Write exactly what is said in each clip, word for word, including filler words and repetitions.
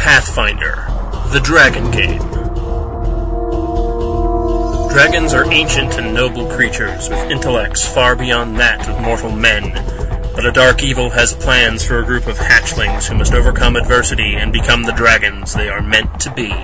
Pathfinder, the Dragon Game. Dragons are ancient and noble creatures with intellects far beyond that of mortal men, but a dark evil has plans for a group of hatchlings who must overcome adversity and become the dragons they are meant to be.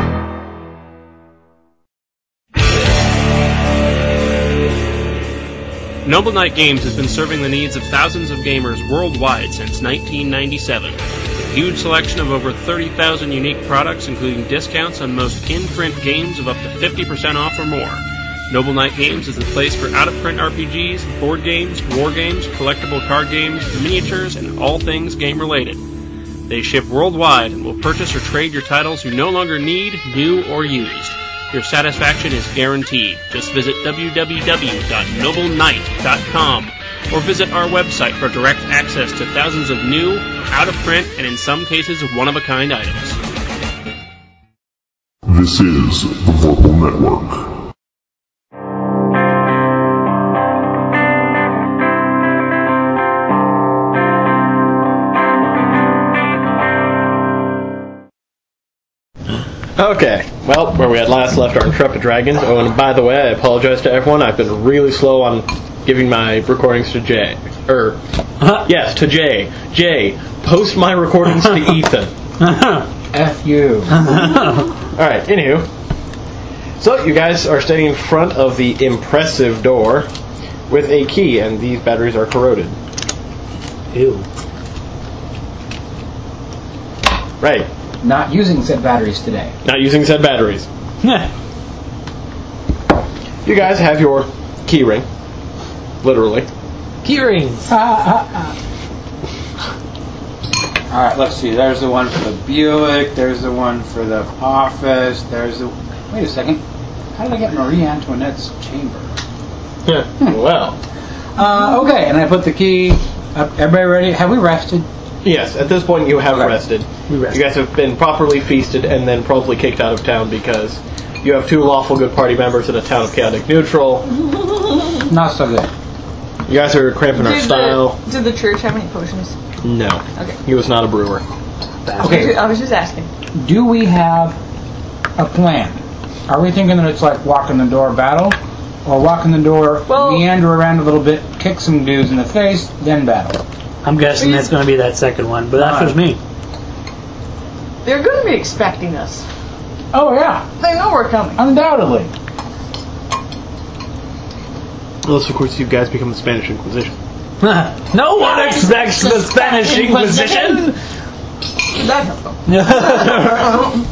Noble Knight Games has been serving the needs of thousands of gamers worldwide since nineteen ninety-seven. With a huge selection of over thirty thousand unique products, including discounts on most in-print games of up to fifty percent off or more. Noble Knight Games is the place for out-of-print R P Gs, board games, war games, collectible card games, miniatures, and all things game-related. They ship worldwide and will purchase or trade your titles you no longer need, new, or used. Your satisfaction is guaranteed. Just visit w w w dot noble knight dot com or visit our website for direct access to thousands of new, out-of-print, and in some cases, one-of-a-kind items. This is the Vorpal Network. Okay, well, where we had last left our Intrepid Dragons. Oh, and by the way, I apologize to everyone. I've been really slow on giving my recordings to Jay. Er, uh, yes, to Jay. Jay, post my recordings to Ethan. F you. Alright, anywho. So, you guys are standing in front of the impressive door with a key, and these batteries are corroded. Ew. Right. Not using said batteries today. Not using said batteries. You guys have your key ring. Literally. Key rings. Ah, ah, ah. Alright, let's see. There's the one for the Buick. There's the one for the office. There's the... Wait a second. How did I get Marie Antoinette's chamber? Hmm. Well. Uh, okay, and I put the key up. Everybody ready? Have we rested? Yes, at this point you have Okay. rested. We rested. You guys have been properly feasted and then promptly kicked out of town because you have two lawful good party members in a town of chaotic neutral. Not so good. You guys are cramping our Did style. The, did the church have any potions? No. Okay. He was not a brewer. Okay. I was just asking. Do we have a plan? Are we thinking that it's like walk in the door battle? Or walk in the door, Well- meander around a little bit, kick some dudes in the face, then battle? I'm guessing that's going to be that second one, but that's just me. They're going to be expecting us. Oh, yeah. They know we're coming. Undoubtedly. Unless, of course, you guys become the Spanish Inquisition. No one expects the Spanish Inquisition! That helps.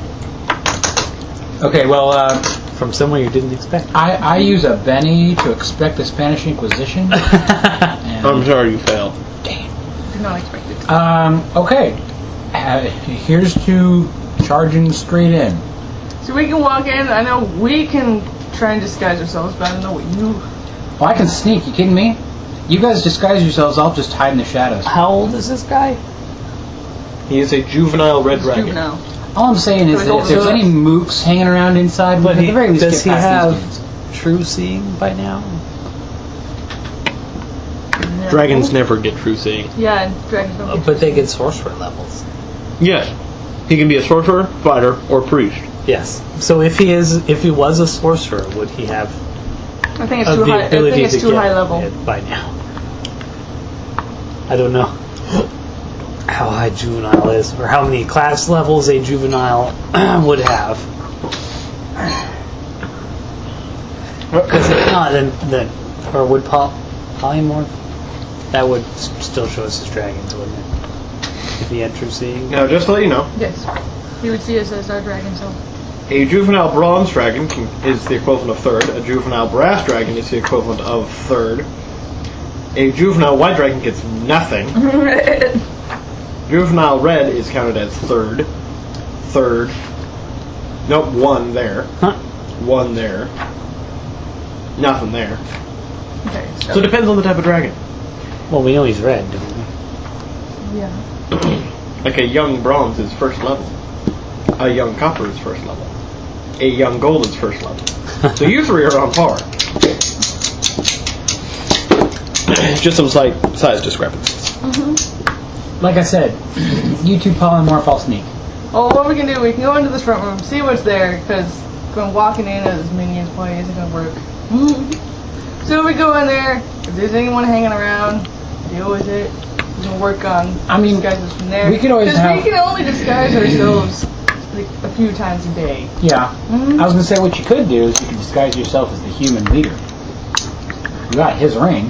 Okay, well, uh, From somewhere you didn't expect. I, I use a Benny to expect the Spanish Inquisition. And, I'm sorry you failed. Did not expect it. um, okay. Uh, here's to charging straight in. So we can walk in. I know we can try and disguise ourselves, but I don't know what you... Oh, I can sneak. You kidding me? You guys disguise yourselves, I'll just hide in the shadows. How old is this guy? He is a juvenile red dragon. Juvenile. All I'm saying is that if there's any mooks hanging around inside, we But at he, the very least does get he past have these dudes. true seeing by now? Yeah. Dragons never get true seeing. Yeah, and dragons don't Uh, get but they get sorcerer levels. Yes. He can be a sorcerer, fighter, or priest. Yes. So if he is, if he was a sorcerer, would he have I think it's uh, too the high. I ability think it's to too get high level. it by now? I don't know how high juvenile is, or how many class levels a juvenile would have. Because if not, then, then or would poly, polymorph? That would s- still show us as dragons, wouldn't it? If he had true seeing. Now, just to let you know, Yes. He would see us as our dragon, so... a juvenile bronze dragon can, is the equivalent of third. A juvenile brass dragon is the equivalent of third. A juvenile white dragon gets nothing. Juvenile red is counted as third. Third. Nope, one there. Huh. One there. Nothing there. Okay, so... So it depends on the type of dragon. Well, we know he's red, don't we? Yeah. Like a young bronze is first level. A young copper is first level. A young gold is first level. So you three are on par. Just some slight size discrepancies. Like I said, you two polymorph, I'll sneak. Well, what we can do, we can go into this front room, see what's there, because going walking in as minions play isn't going to work. So we go in there, if there's anyone hanging around, deal with it. We can work on I mean, disguises from there. we could always Because have- we can only disguise ourselves like a few times a day. Yeah. Mhm. I was gonna say what you could do is you could disguise yourself as the human leader. You got his ring,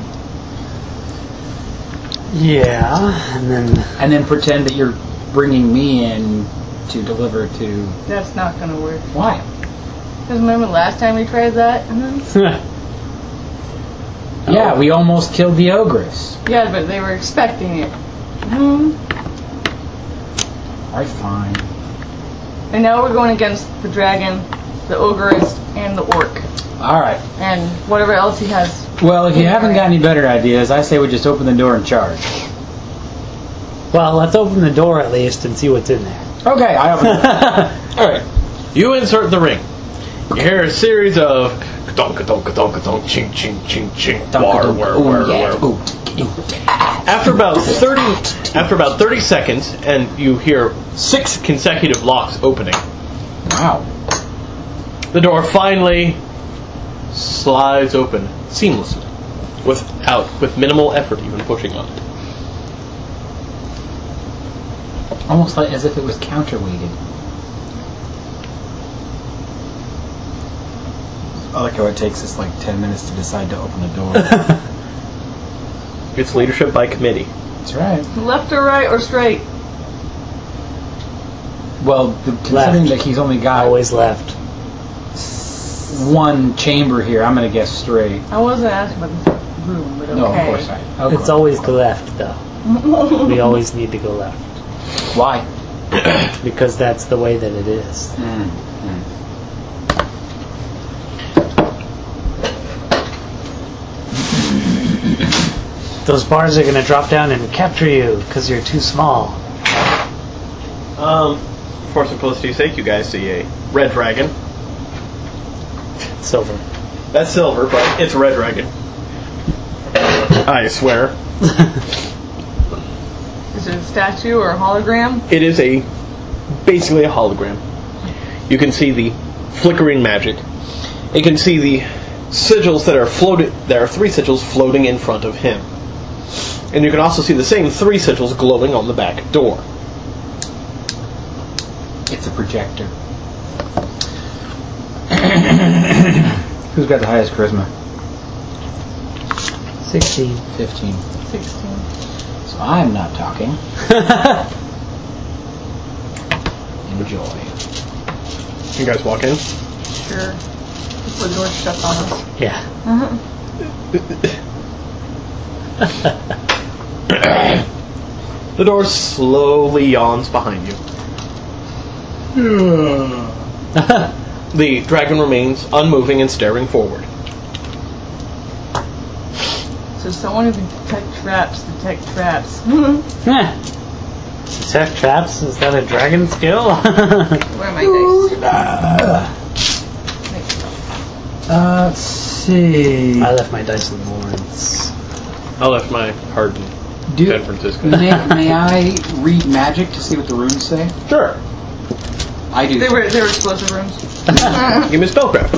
Yeah, and then and then pretend that you're bringing me in to deliver to. That's not going to work. Why? Because remember last time we tried that? Mhm. Yeah, we almost killed the ogress. Yeah, but they were expecting it. Mhm. Alright, fine. And now we're going against the dragon, the ogress, and the orc. Alright. And whatever else he has. Well, if you haven't got any better ideas, I say we just open the door and charge. well, let's open the door at least and see what's in there. Okay, I open it. All right. You insert the ring. You hear a series of ka-donk, ka-donk, ka-donk, ka-donk, ching, ching, ching, ching, war, war, war, war. After about thirty, after about thirty seconds, and you hear six consecutive locks opening, Wow. the door finally slides open seamlessly, without with minimal effort even pushing on it. Almost like as if it was counterweighted. I like how it takes us like ten minutes to decide to open the door. It's leadership by committee. That's right. Left or right or straight? Well, the, considering Left. that he's only got Always left. one chamber here, I'm going to guess straight. I wasn't asking about the room, but okay. No, of course not. Of It's course. always the left, though. We always need to go left Why? because that's the way that it is. Those bars are going to drop down and capture you because you're too small. Um, for simplicity's sake, you guys see a red dragon. Silver. That's silver, but it's a red dragon. I swear. Is it a statue or a hologram? It is a basically a hologram. You can see the flickering magic. You can see the sigils that are floated. There are three sigils floating in front of him, and you can also see the same three sigils glowing on the back door. It's a projector. Who's got the highest charisma? Sixteen. fifteen. sixteen. So I'm not talking. Enjoy. You guys walk in. Sure. Before the door shuts on us. Yeah. The door slowly yawns behind you. The dragon remains unmoving and staring forward. So someone who can detect traps, detect traps. Heh. Detect traps? Is that a dragon skill? Where are my dice? Uh, let's see. I left my dice in Lawrence. I left my heart in Do, San Francisco. may, may I read magic to see what the runes say? Sure. I do. They were they were explosive rooms. Give me a spellcraft.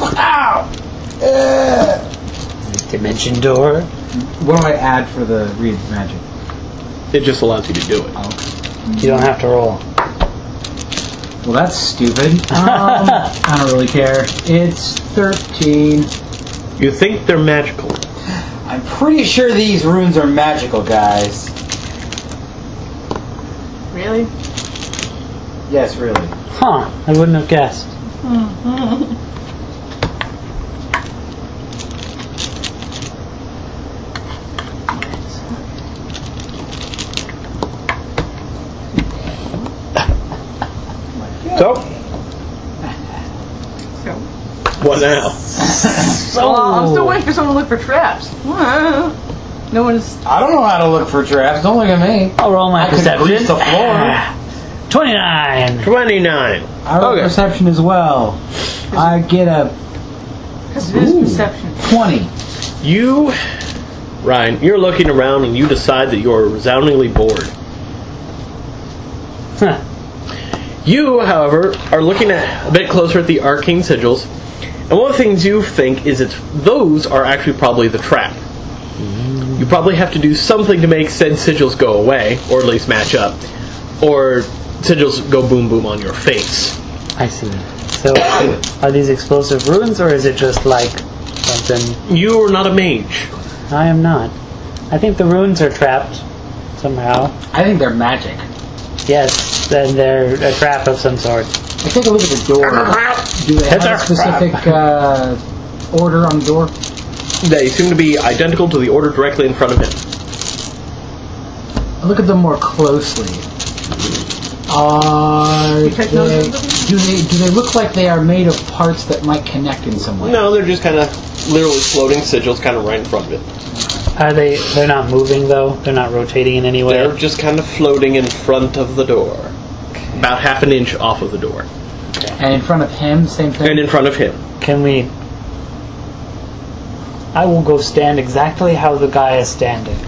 Dimension door. What do I add for the read magic? It just allows you to do it. You don't have to roll. Well, that's stupid. Um, I don't really care. It's thirteen. You think they're magical. I'm pretty sure these runes are magical, guys. Really? Yes, really. Huh. I wouldn't have guessed. So, So, what now? well, I'm still waiting for someone to look for traps. No one's. I don't know how to look for traps. Don't look at me. I'll roll my I could perception. grease the floor. Ah, twenty-nine. twenty-nine. I roll Okay. perception as well. I get a Because it is perception. twenty. You, Ryan, you're looking around and you decide that you're resoundingly bored. Huh. You, however, are looking at a bit closer at the arcane sigils, and one of the things you think is that those are actually probably the trap. You probably have to do something to make said sigils go away, or at least match up, or sigils go boom boom on your face. I see. So, are these explosive runes, or is it just like something? You are not a mage. I am not. I think the runes are trapped somehow. I think they're magic. Yes, then they're a trap of some sort. I take a look at the door. Do they have a specific uh, order on the door? They seem to be identical to the order directly in front of him. I look at them more closely. Are they, do they do they look like they are made of parts that might connect in some way? No, they're just kind of literally floating sigils kind of right in front of it. Are they? They're not moving though. They're not rotating in any way. They're just kind of floating in front of the door. About half an inch off of the door. And in front of him, same thing? And in front of him. Can we... I will go stand exactly how the guy is standing.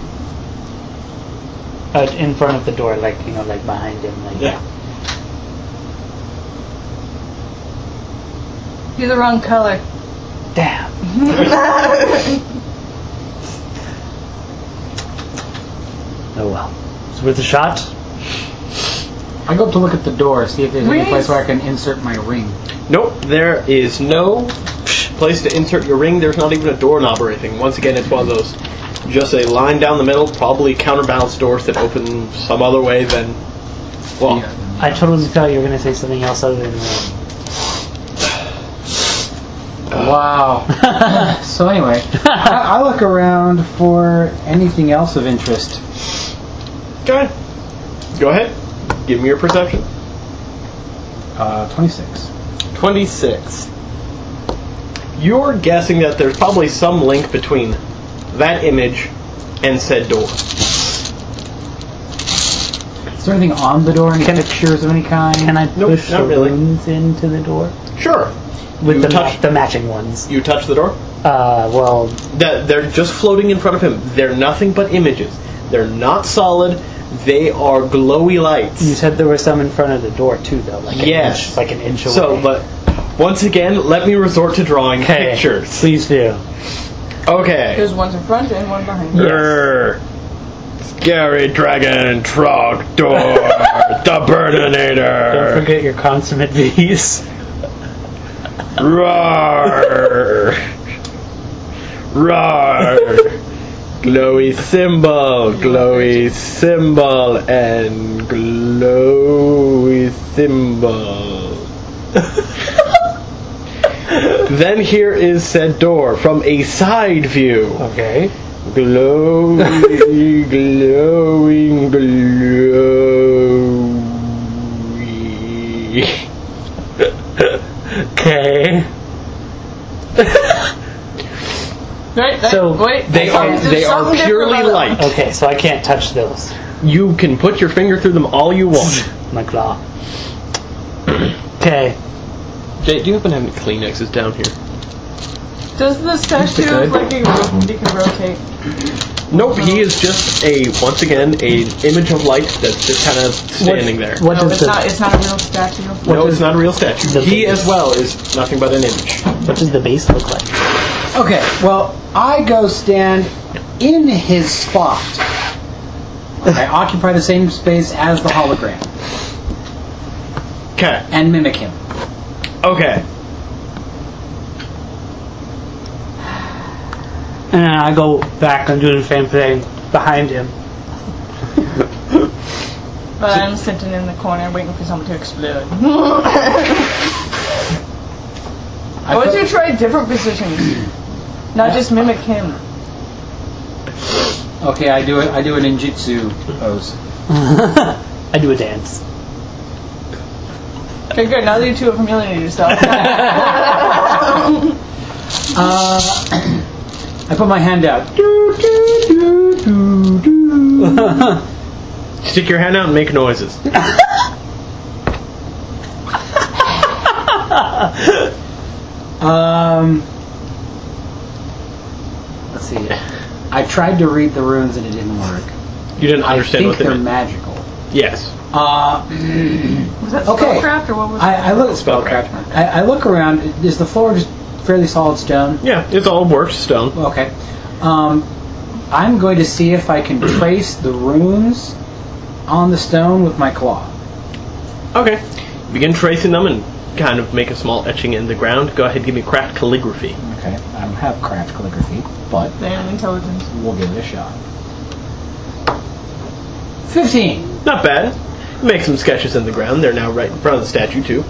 Uh, in front of the door, like, you know, like behind him. Like Yeah. You're the wrong color. Damn. Oh well. It's worth a shot. I go up to look at the door, see if there's any Rings? place where I can insert my ring. Nope, there is no place to insert your ring. There's not even a doorknob or anything. Once again, it's one of those, just a line down the middle, probably counterbalanced doors that open some other way than, well, Yeah. I totally thought you were going to say something else other than that. Wow. So anyway, I, I look around for anything else of interest. okay. Go ahead. Give me your perception. Uh, twenty-six. twenty-six. You're guessing that there's probably some link between that image and said door. Is there anything on the door? Any pictures of any kind? Can I Nope, push not the really. runes into the door? Sure. With You the, touch- ma- the matching ones. You touch the door? Uh, well, That they're just floating in front of him. They're nothing but images. They're not solid. They are glowy lights. you said there were some in front of the door too, though. Like Yes. An inch, like an inch away. So, but once again, let me resort to drawing okay. pictures. Please do. Okay. There's one in front and one behind. Yes. Grr. Scary dragon trog door. The Don't Burninator. forget your consummate V's. Roar. Roar. Glowy symbol, glowy symbol, and glowy symbol. Then here is said door from a side view. Okay. Glowy, glowing, glowy. Okay. Right, that, So, wait, They are there's they are something purely different about light. Okay, so I can't touch those. You can put your finger through them all you want. My claw. Okay. Jay, do you happen to have any Kleenexes down here? it. Does the statue good. look like he, ro- he can rotate? Nope, he is just a, once again, a image of light that's just kind of standing there. What no, does it's the not. It's not a real statue. No, it's not a real statue. the He base- as well is nothing but an image. what does the base look like? Okay, well, I go stand in his spot. I occupy the same space as the hologram Okay. and mimic him. Okay. And then I go back and do the same thing behind him. But I'm sitting in the corner waiting for someone to explode. I I want put- you to try different positions, not just mimic him. Okay, I do it. I do a ninjutsu pose. I do a dance. Okay, good. Now that you two have humiliated yourself. Uh, I put my hand out. Do, do, do, do, do. Stick your hand out and make noises. Um, let's see. I tried to read the runes and it didn't work. You didn't I understand think what they they're meant. magical. Yes. Uh, Was that Okay. spellcraft or what was I, I look. Spellcraft. I, I look around. Is the floor just fairly solid stone? Yeah, it's all worked stone. Okay. Um, I'm going to see if I can trace the runes on the stone with my claw. Okay. Begin tracing them and kind of make a small etching in the ground. Go ahead and give me craft calligraphy. Okay. I don't have craft calligraphy, but Damn intelligence. we'll give it a shot. Fifteen. Not bad. Make some sketches in the ground. They're now right in front of the statue, too.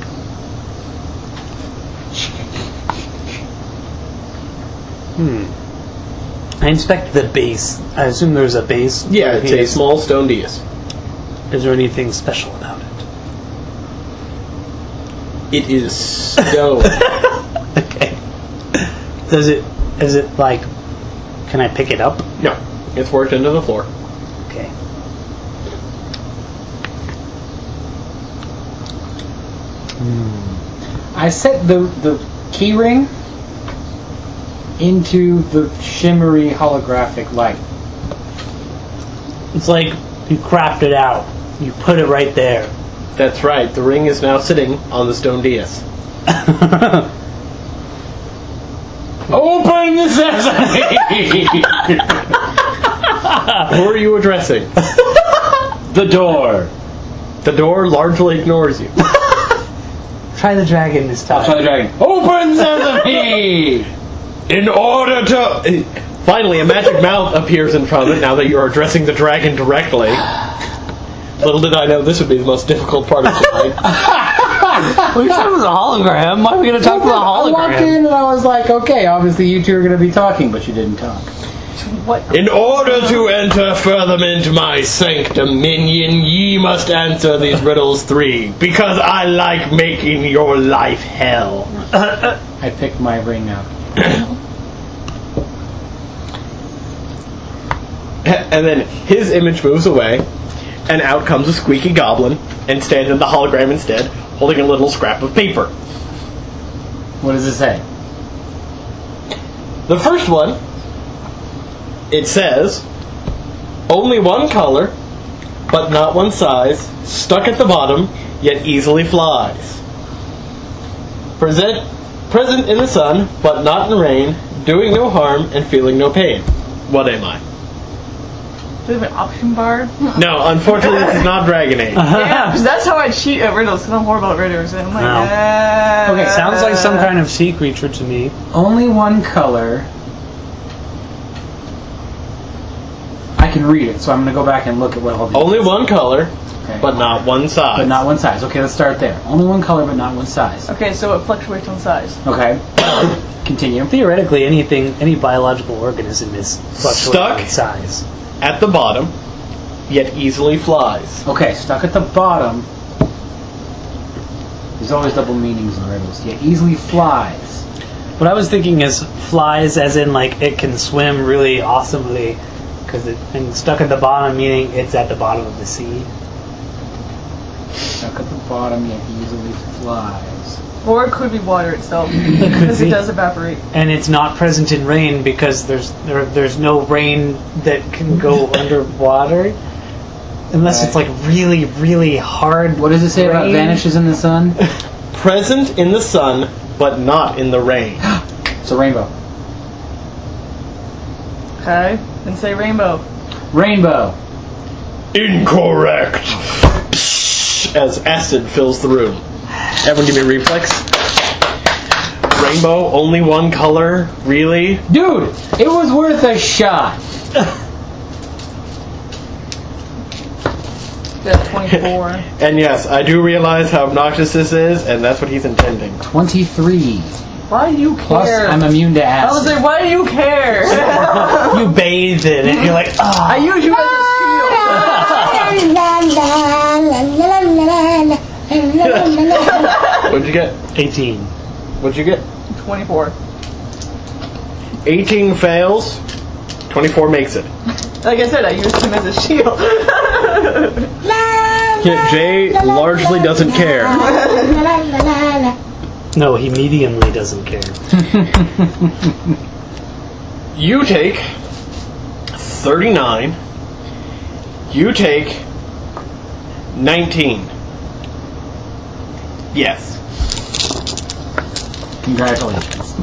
I inspect the base. I assume there's a base. Yeah, where it's he a is. small stone dais. Is there anything special about it? It is stone. Okay. Does it? Is it like? Can I pick it up? No, it's worked into the floor. Okay. I set the the key ring into the shimmery holographic light. It's like you craft it out. You put it right there. That's right. The ring is now sitting on the stone dais. Open the sesame! Who are you addressing? The door. The door largely ignores you. Try the dragon this time. Try the dragon. Open sesame! In order to... Finally, a magic mouth appears in front of it now that you're addressing the dragon directly. Little did I know this would be the most difficult part of tonight. We said it was a hologram. Why are we going to talk to the I walked hologram? in and I was like, okay, obviously you two are going to be talking, but you didn't talk. What? In order to enter further into my sanctum, minion, ye must answer these riddles three, because I like making your life hell. I picked my ring up. And then his image moves away, and out comes a squeaky goblin, and stands in the hologram instead, holding a little scrap of paper. What does it say? The first one, it says, only one color, but not one size, stuck at the bottom, yet easily flies. Present, present in the sun, but not in rain, doing no harm and feeling no pain. What am I? Do we have an option bar? No, unfortunately this is not Dragon Age. Yeah, because that's how I cheat at riddles, because I'm horrible at riddles. And I'm like, No. uh, Okay, Sounds like some kind of sea creature to me. Only one color. I can read it, so I'm going to go back and look at what all these. Only one color, Okay. but not one size. But not one size. Okay, let's start there. Only one color, but not one size. Okay, so it fluctuates on size. Okay. Continue. Theoretically, anything, any biological organism is fluctuating Stuck. in size. At the bottom, yet easily flies. Okay, stuck at the bottom. There's always double meanings in riddles. Yet easily flies. What I was thinking is flies, as in like it can swim really awesomely, because it and stuck at the bottom, meaning it's at the bottom of the sea. Stuck at the bottom, yet easily flies. Or it could be water itself, could because it be. does evaporate. And it's not present in rain because there's there, there's no rain that can go underwater, unless it's like really really hard. What does it say about rain. vanishes in the sun? Present in the sun, but not in the rain. It's a rainbow. Okay, then say rainbow. Rainbow. Incorrect! Psh, as acid fills the room. Everyone give me a reflex. Rainbow, only one color? Really? Dude, it was worth a shot. That's twenty-four. And yes, I do realize how obnoxious this is, and that's what he's intending. twenty-three. Why do you Plus, care? I'm immune to I was acid. like, why do you care? You bathe in it. You're like, ah. I use you What'd you get? eighteen. What'd you get? as a shield. twenty-four. eighteen fails, twenty-four makes it. Like I said, I used him as a shield. Yeah, Jay largely doesn't care. No, he mediumly doesn't care. You take thirty-nine. You take nineteen. Yes. Congratulations.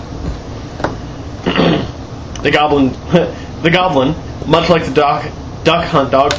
The goblin, the goblin, much like the duck, duck hunt dog.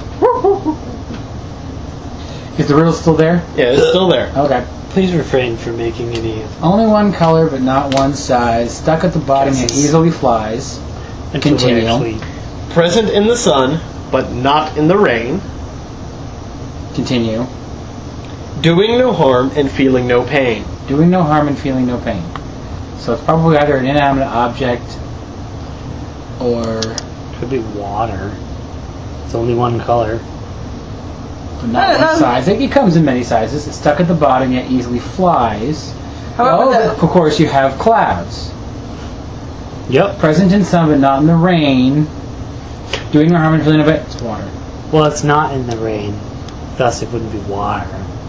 Is the riddle still there? Yeah, it's still there. Okay. Please refrain from making any. Only one color, but not one size. Stuck at the bottom, it easily flies. until we Continue. actually- Present in the sun, but not in the rain. Continue. Doing no harm and feeling no pain. Doing no harm and feeling no pain. So it's probably either an inanimate object or Could be water. It's only one color. but not I don't one know. size. It, it comes in many sizes. It's stuck at the bottom, yet easily flies. How about Well, that? of course, you have clouds. Yep. Present in sun, but not in the rain. Doing no harm and feeling no pain. It's water. Well, it's not in the rain. Thus, it wouldn't be water.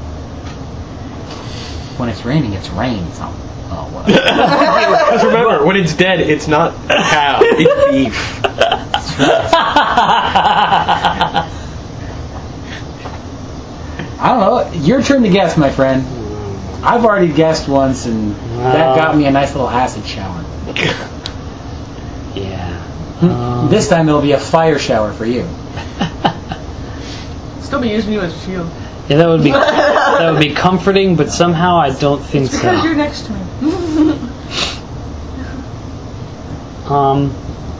When it's raining, it's rain. It's not. Oh, whatever. Because remember, when it's dead, it's not cow, it's beef. I don't know. Your turn to guess, my friend. I've already guessed once, and that Wow. got me a nice little acid shower. Yeah. Um, This time it'll be a fire shower for you. Still be using you as a shield. yeah, that would be that would be comforting, but somehow I don't think Because so. you're next to me. Um.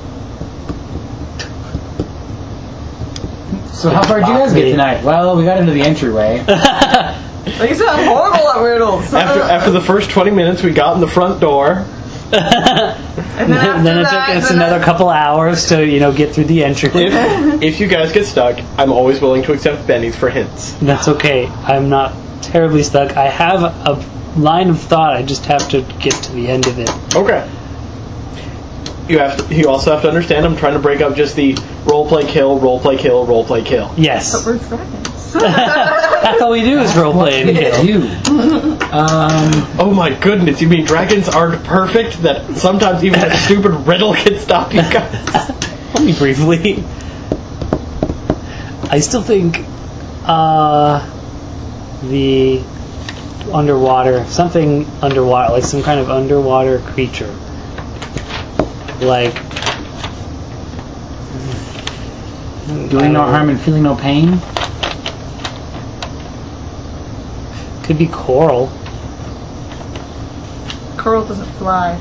So how far did you guys get tonight? Well, we got into the entryway. Like I said, I'm horrible at riddles. After after the first twenty minutes, we got in the front door. and then, after then it that, took us then another I- couple hours to, you know, get through the entry. If if you guys get stuck, I'm always willing to accept bennies for hints. That's okay. I'm not terribly stuck. I have a line of thought. I just have to get to the end of it. Okay. You have to, you also have to understand. I'm trying to break up just the role play kill, role play kill, role play kill. Yes. But we're dragons. That's all we do is role play and kill. You. Um, Oh my goodness! You mean dragons aren't perfect? That sometimes even a stupid riddle can stop you guys. Only briefly. I still think uh, the underwater, something underwater, like some kind of underwater creature. Like. doing no harm and feeling no pain. Could be coral. Coral doesn't fly.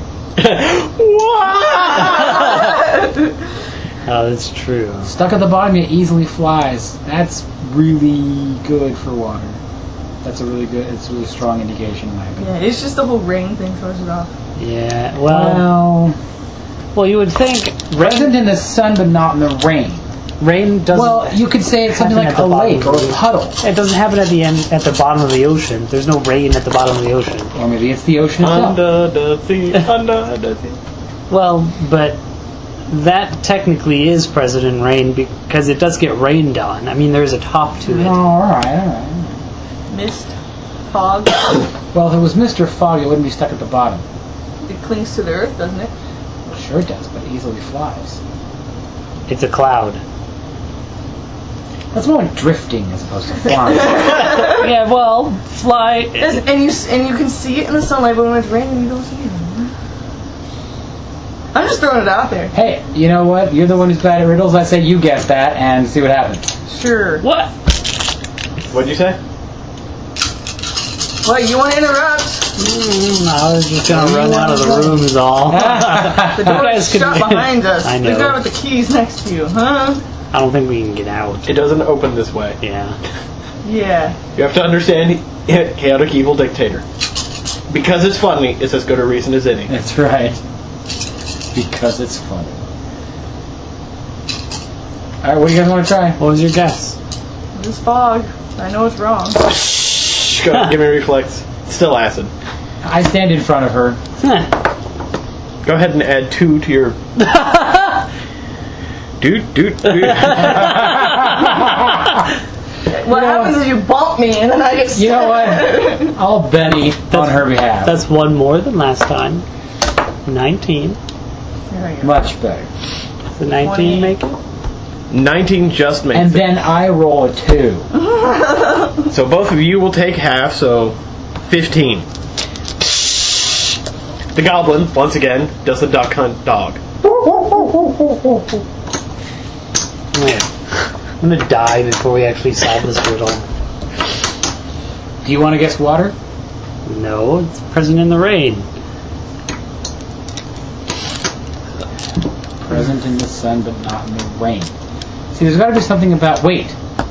Oh, that's true. Stuck at the bottom, it easily flies. That's really good for water. That's a really good. It's a really strong indication, in my opinion. Yeah, it's just the whole rain thing throws it off. Yeah. Well, Well, well, you would think present in the sun, but not in the rain. rain doesn't. Well, you could say it's something happen like at a the bottom lake of or the a puddle. It doesn't happen at the end, at the bottom of the ocean. There's no rain at the bottom of the ocean. Or maybe it's the ocean itself. Under the sea, under the sea. Well, but that technically is present in rain because it does get rained on. I mean, there's a top to it. Oh, all right, all right. Mist, fog. Well, if it was Mister Fog, it wouldn't be stuck at the bottom. It clings to the earth, doesn't it? Well, sure it does, but it easily flies. It's a cloud. That's more like drifting as opposed to flying. Yeah, well, fly. Yes, and you s- and you can see it in the sunlight, but when it's raining, you don't see it. I'm just throwing it out there. Hey, you know what? You're the one who's bad at riddles. I say you guess that and see what happens. Sure. What? What'd you say? What, you want to interrupt? Mm, I was just gonna run out of the room is all. The You door guys is could- shut behind us. I The know. guy with the keys next to you, huh? I don't think we can get out. It doesn't open this way. Yeah. Yeah. You have to understand, chaotic evil dictator. Because it's funny, it's as good a reason as any. That's right. Because it's funny. Alright, what do you guys want to try? What was your guess? This fog. I know it's wrong. Shh, go ahead, give me a reflex. It's still acid. I stand in front of her. Huh. Go ahead and add two to your. Doot, doot, doot. What happens is you bump me and then I get You know what? I'll Benny on her behalf. That's one more than last time. nineteen. There you go. much better. Does the nineteen twenty. make it? nineteen just makes And it. then I roll a two. So both of you will take half, so fifteen. The goblin, once again, does the duck hunt dog. Man, I'm gonna die before we actually solve this riddle. Do you want to guess water? No, it's present in the rain. Present in the sun, but not in the rain. See, there's got to be something about... Wait.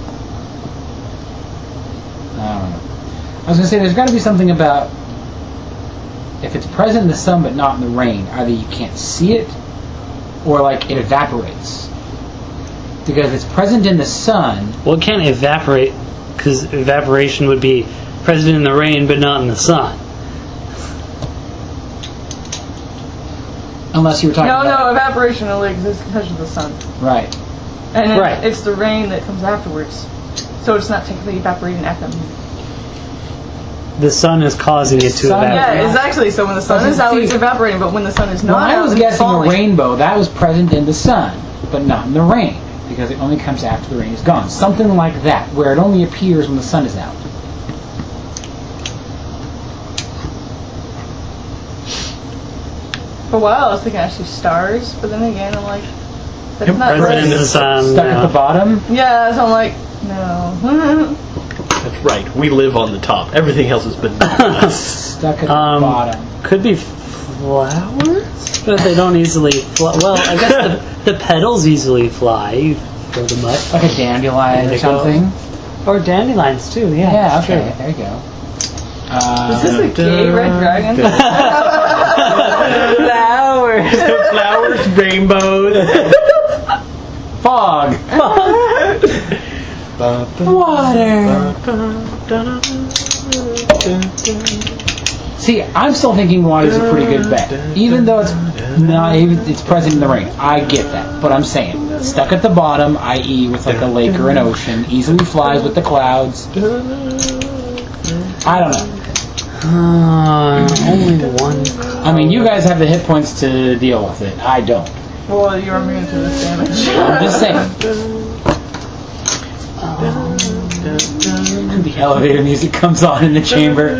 I don't know. I was going to say, there's got to be something about... If it's present in the sun, but not in the rain, either you can't see it, or, like, it evaporates. Because if it's present in the sun... Well, it can't evaporate, because evaporation would be present in the rain, but not in the sun. Unless you were talking No, about... no, evaporation only exists because of the sun. Right. And then Right. it's the rain that comes afterwards. So it's not technically evaporating at them. The sun is causing it to Sun- evaporate. Yeah, exactly. So when the sun Doesn't is out, see- it's evaporating, but when the sun is When not I out, was it's guessing falling. a rainbow, that was present in the sun, but not in the rain, because it only comes after the rain is gone. Something like that, where it only appears when the sun is out. For a while, I was thinking actually stars, but then again, I'm like, that's not Present in the right. sun. Stuck at yeah. the bottom. Yeah, so I'm like, no. That's right, we live on the top. Everything else is beneath us. Stuck at the Um, bottom. Could be flowers, but they don't easily fly. Well, I guess the, the petals easily fly. You throw them up. Like a dandelion There or you go. something. Or dandelions, too, yeah. Yeah, sure. okay, there you go. Uh, Is this a gay red dragon? Flowers. Flowers, rainbows. fog. Water. See, I'm still thinking water's a pretty good bet, even though it's not even it's present in the rain. I get that, but I'm saying stuck at the bottom, that is, with like a lake or an ocean, easily flies with the clouds. I don't know. Uh, only one. I mean, you guys have the hit points to deal with it. I don't. Well, you're immune to this damage. I'm just saying. The elevator music comes on in the chamber.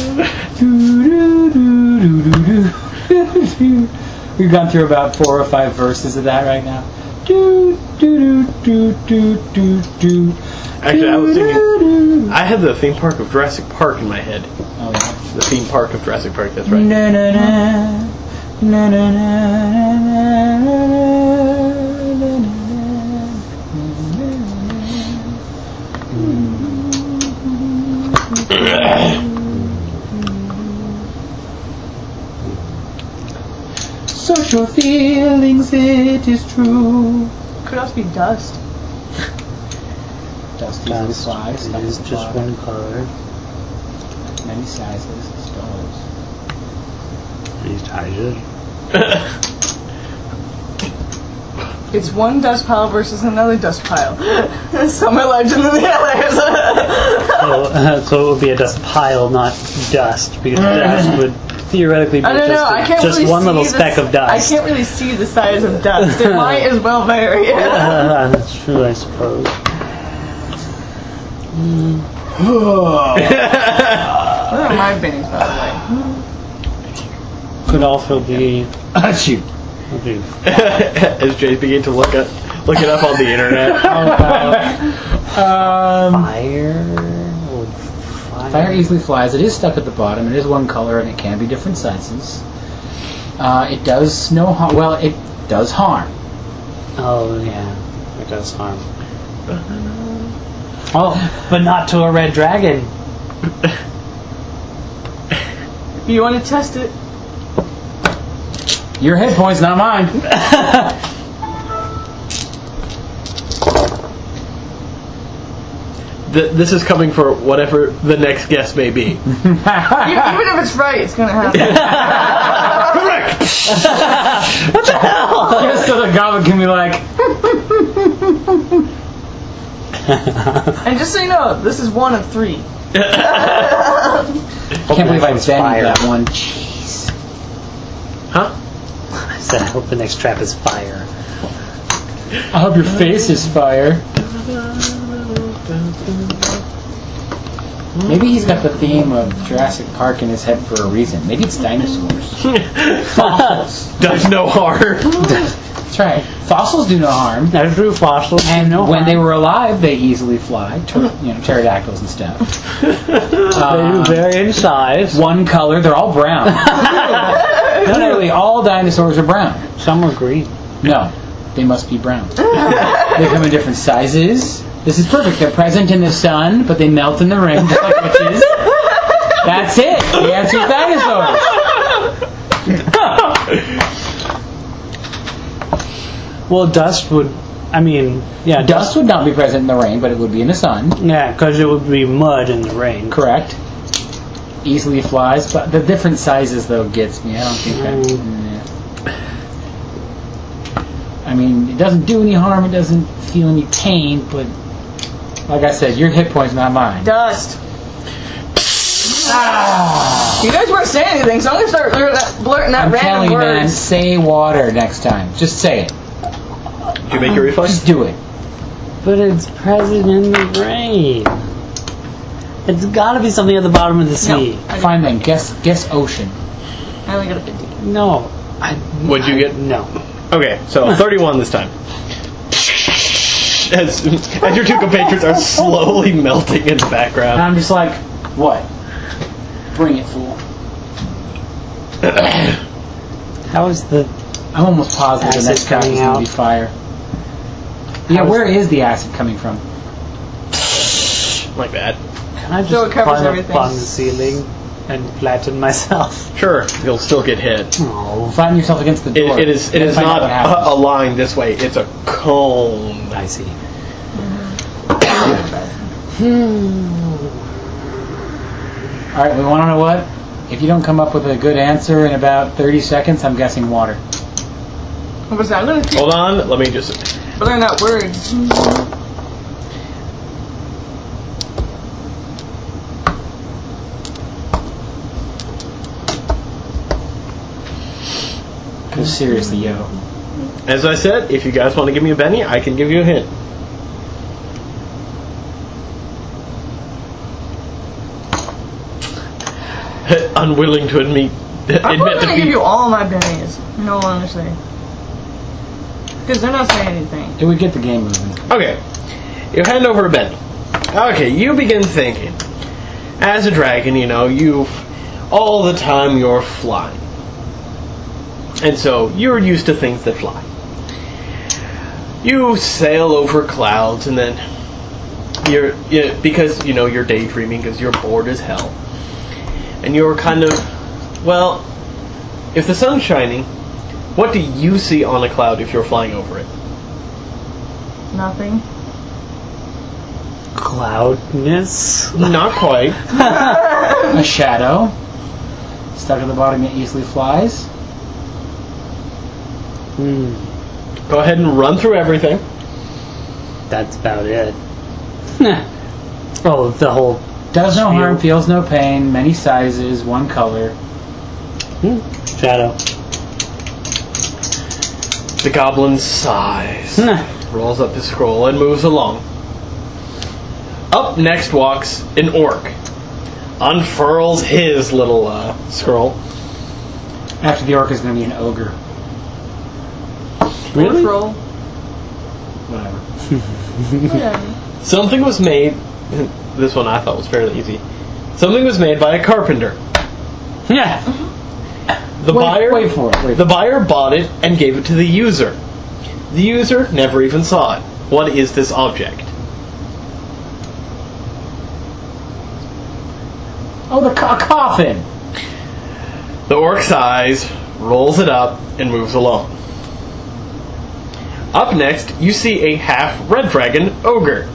We've gone through about four or five verses of that right now. Actually, I was thinking... I had the theme park of Jurassic Park in my head. Oh, yeah. The theme park of Jurassic Park, that's right. Na na na na na na na na. Social feelings, it is true. Could also be dust. Dust easily Dust flies. stuck is at the just bottom. one color. Many sizes, stars. These ties. It's one dust pile versus another dust pile. Some are larger than the others. So, uh, so it would be a dust pile, not dust, because dust would theoretically be I don't just, know. a- I can't just really one see little the speck s- of dust. I can't really see the size of dust. It might as well vary. Uh, that's true, I suppose. Those are my bangs, by the way. Could also be. Shoot. could be As Jay began to look at look it up on the internet. Um, fire. Would fire. fire easily flies. It is stuck at the bottom. It is one color, and it can be different sizes. Uh, it does no harm. Well, it does harm. Oh yeah, it does harm. Oh, but not to a red dragon. If you want to test it, Your hit points, not mine. Th- this is coming for whatever the next guess may be. e- even if it's right, it's gonna happen. Correct! Just so the goblin can be like, And just so you know, this is one of three. I can't believe I one's banged fire. that one. Jeez. Huh? I said, I hope the next trap is fire. I hope your face is fire. Maybe he's got the theme of Jurassic Park in his head for a reason. Maybe it's dinosaurs. Fossils. Does no harm. That's right. Fossils do no harm. That's true. Fossils. And no when harm. they were alive, they easily fly. Ter- you know, pterodactyls and stuff. They Uh, vary in size. one color, they're all brown. Literally, all dinosaurs are brown. Some are green. No, they must be brown. They come in different sizes. This is perfect. They're present in the sun, but they melt in the rain, just like witches. That's it. The answer is dinosaurs. Well, dust would. I mean, yeah, Dust would not be present in the rain, but it would be in the sun. Yeah, because it would be mud in the rain. Correct. Easily flies, but the different sizes though gets me. I don't think that. Nah. I mean, it doesn't do any harm. It doesn't feel any pain, but like I said, your hit point's not mine. Dust. You guys weren't saying anything, so I'm gonna start blurting that, blurting that I'm random telling you, man. words. Say water next time. Just say it. Did you make your reflex? Just do it. But it's present in the rain. It's got to be something at the bottom of the sea. I Fine then. Guess guess ocean. I only got a fifty. No. I, What'd you get? No. Okay, so thirty-one this time. As, as your two compatriots are slowly melting in the And background. I'm just like, what? Bring it, fool. How is the... I'm almost positive the Acid next cast is coming going to out. be fire. Yeah, How's- where is the acid coming from? Like that. Can I just So it covers climb up everything. on the ceiling and flatten myself? Sure, you'll still get hit. Oh, Flatten yourself against the It, door. it is. It Then is find out not what happens. a, a line this way. It's a cone. I see. All right, we want to know what? If you don't come up with a good answer in about thirty seconds, I'm guessing water. What was that? I'm gonna keep Hold on. Let me just. blurring out words. Because seriously, yo. As I said, if you guys want to give me a Benny, I can give you a hint. Unwilling to admit I'm admit not gonna defeat. give you all my bennies. No, honestly. Because they're not saying anything. It would get the game moving. Okay, you hand over a Benny. Okay, you begin thinking. As a dragon, you know, you all the time you're flying, and so you're used to things that fly. You sail over clouds, and then you're you, because you know you're daydreaming because you're bored as hell, and you're kind of well. If the sun's shining, what do you see on a cloud if you're flying over it? Nothing. Cloudness? Not quite. A shadow. Stuck at the bottom, it easily flies. Hmm. Go ahead and run through everything. That's about it. Oh, the whole... Does no Spiel. harm, feels no pain, many sizes, one color. Hmm. Shadow. The goblin sighs, Hmm. rolls up his scroll, and moves along. Up next walks an orc. Unfurls his little uh, scroll. After the orc is going to be an ogre. Really? Roll. Whatever. Yeah. Something was made. This one I thought was fairly easy. Something was made by a carpenter. Yeah. The Wait, buyer. wait for it. Wait The buyer bought it and gave it to the user. The user never even saw it. What is this object? Oh, the co- coffin! The orc sighs, rolls it up, and moves along. Up next, you see a half red dragon ogre.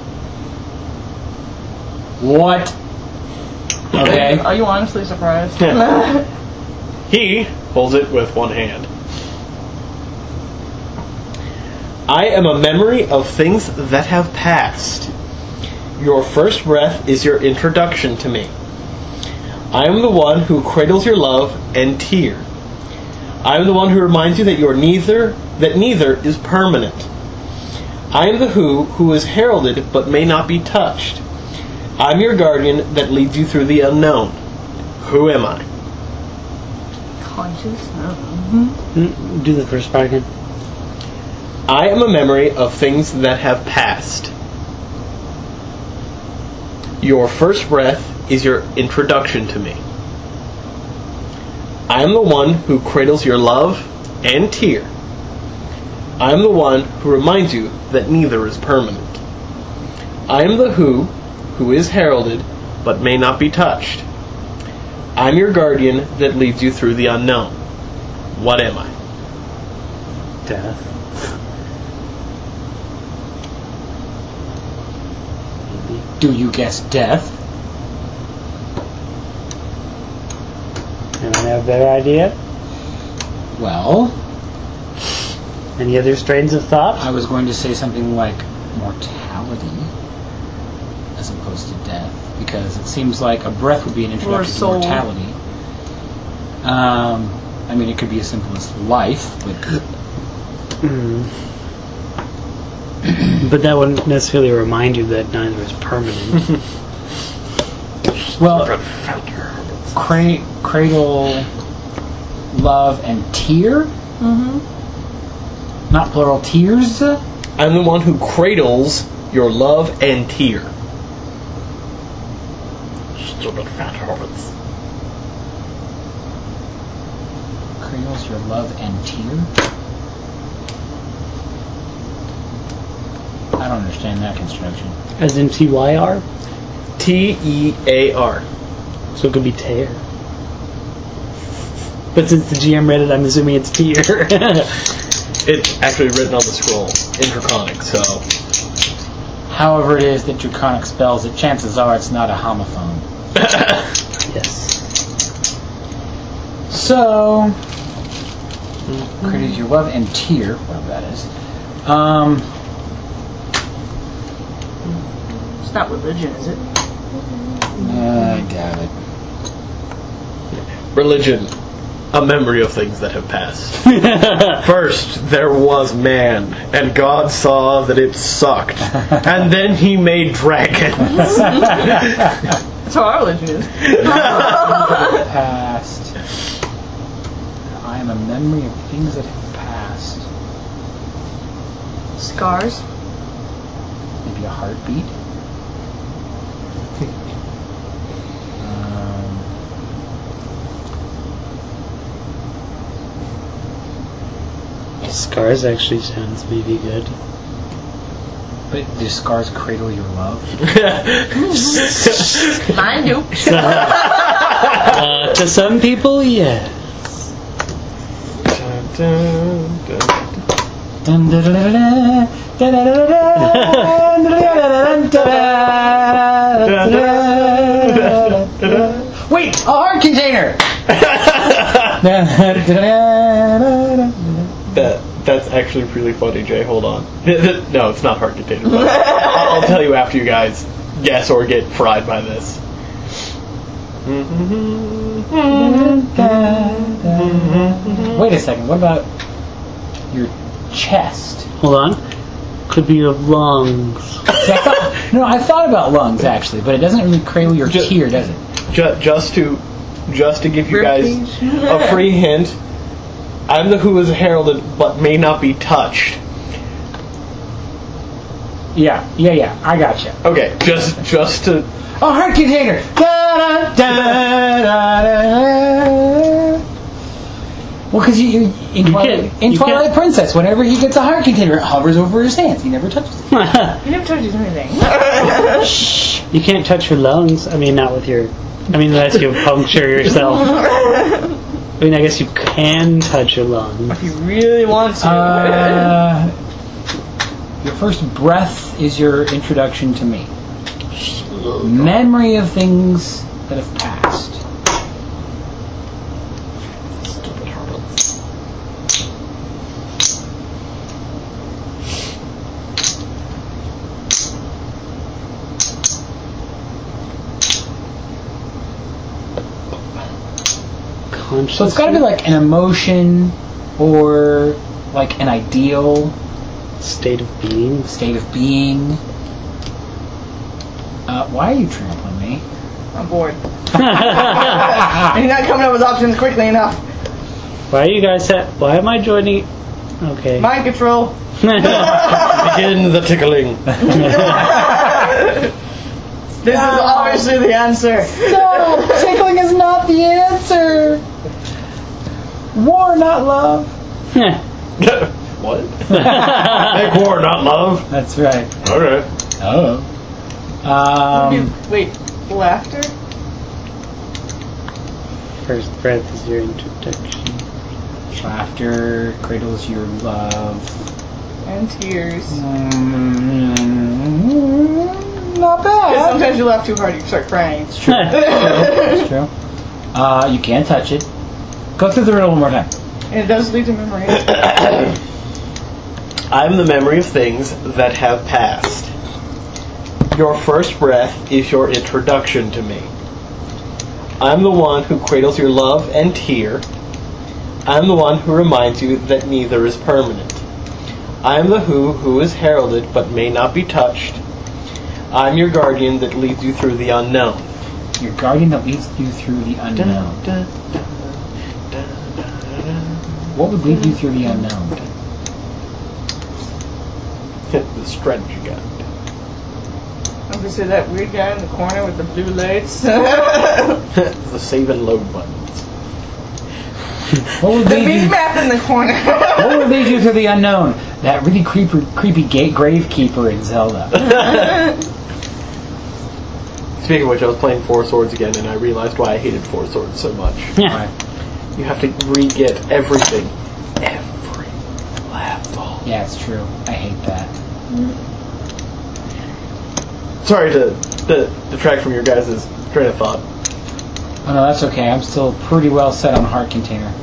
What? Okay. Are you honestly surprised? He holds it with one hand. I am a memory of things that have passed. Your first breath is your introduction to me. I am the one who cradles your love and tear. I am the one who reminds you that you are neither that neither is permanent. I am the who who is heralded but may not be touched. I'm your guardian that leads you through the unknown. Who am I? Conscious? I don't know. Mm, Do the first part again. I am a memory of things that have passed. Your first breath is your introduction to me. I am the one who cradles your love and tear. I am the one who reminds you that neither is permanent. I am the who, who is heralded, but may not be touched. I am your guardian that leads you through the unknown. What am I? Death. Maybe. Do you guess death? Anyone have a better idea? Well, Any other strains of thought? I was going to say something like mortality as opposed to death, because it seems like a breath would be an introduction to soul. mortality. Um, I mean, it could be as simple as life, but Mm. But that wouldn't necessarily remind you that neither is permanent. well, cra- cradle, love, and tear. Mm-hmm. Not plural, tears. I'm the one who cradles your love and tear. Stupid fat hobbits. Cradles your love and tear. I don't understand that construction. As in T Y R? T E A R. So it could be tear. But since the G M read it, I'm assuming it's tear. It's actually written on the scroll in Draconic, so. However it is that Draconic spells it, chances are it's not a homophone. Yes. So, cradles your love and tear, whatever that is. Um, It's not religion, is it? I doubt it. Religion. A memory of things that have passed. First, there was man, and God saw that it sucked. And then he made dragons. That's how our religion is. Past. I am a memory of things that have passed. Scars. Maybe a heartbeat. um, Scars actually sounds maybe good. but do scars cradle your love? Mine do. Uh, to some people, yes. Dun, da, da, da, da, da, da, da, da, da, da, da, da. Wait, a heart container. That that's actually really funny, Jay. Hold on. No, it's not heart container. But I'll, I'll tell you after you guys guess or get fried by this. Wait a second. What about your chest? Hold on. Could be your lungs. See, I thought, no, I thought about lungs actually, but it doesn't really cradle your Ju- tear, does it? Just, just to just to give you guys Ribcage. a free hint, I'm the who is heralded but may not be touched. Yeah, yeah, yeah. I gotcha. Okay, just just to A heart container. Da, da, da, da. Well, because you, you in Twilight, can't- in you Twilight can't- Princess, whenever he gets a heart container, it hovers over his hands. He never touches it. You never touches anything. You can't touch your lungs. I mean, not with your... I mean, unless you puncture yourself. I mean, I guess you can touch your lungs. If you really want to. Uh, your first breath is your introduction to me. Memory of things that have passed. So it's got to be like an emotion or like an ideal State of being. State of being. Uh, why are you trampling me? I'm bored. And you're not coming up with options quickly enough. Why are you guys at... Why am I joining... Okay. Mind control. Begin the tickling. This is obviously the answer. No! Tickling is not the answer! War, not love. What? Make war, not love. That's right. Okay. Oh. Um, Wait, laughter? First breath is your introduction. laughter cradles your love. And tears. Mm, not Because bad. sometimes you laugh too hard, you start crying. It's true. It's true. Uh, you can't touch it. Go through the riddle one more time. And it does lead to memory. I'm the memory of things that have passed. Your first breath is your introduction to me. I'm the one who cradles your love and tear. I'm the one who reminds you that neither is permanent. I'm the who who is heralded but may not be touched. I'm your guardian that leads you through the unknown. Your guardian that leads you through the unknown. What would lead you through the unknown? The strategy guide. I'm gonna say that weird guy in the corner with the blue lights. The save and load buttons. What would The lead beat you? map in the corner. What would lead you through the unknown? That really creepy, creepy gate gravekeeper in Zelda. Speaking of which, I was playing Four Swords again, and I realized why I hated Four Swords so much. Right. You have to re-get everything. Every level. Yeah, it's true. I hate that. Sorry to, to detract from your guys' train of thought. Oh no, that's okay. I'm still pretty well set on Heart Container.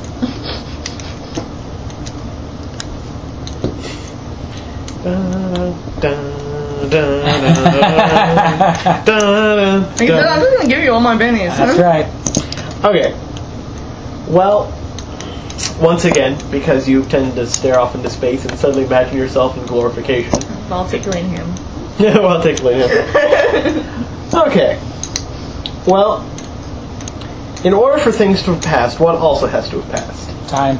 Like I said, I'm just gonna give you all my bennies. That's right. Okay. Well, once again, because you tend to stare off into space and suddenly imagine yourself in glorification. While tickling him. Yeah, well, tickling him. Okay. Well, in order for things to have passed, what also has to have passed? Time.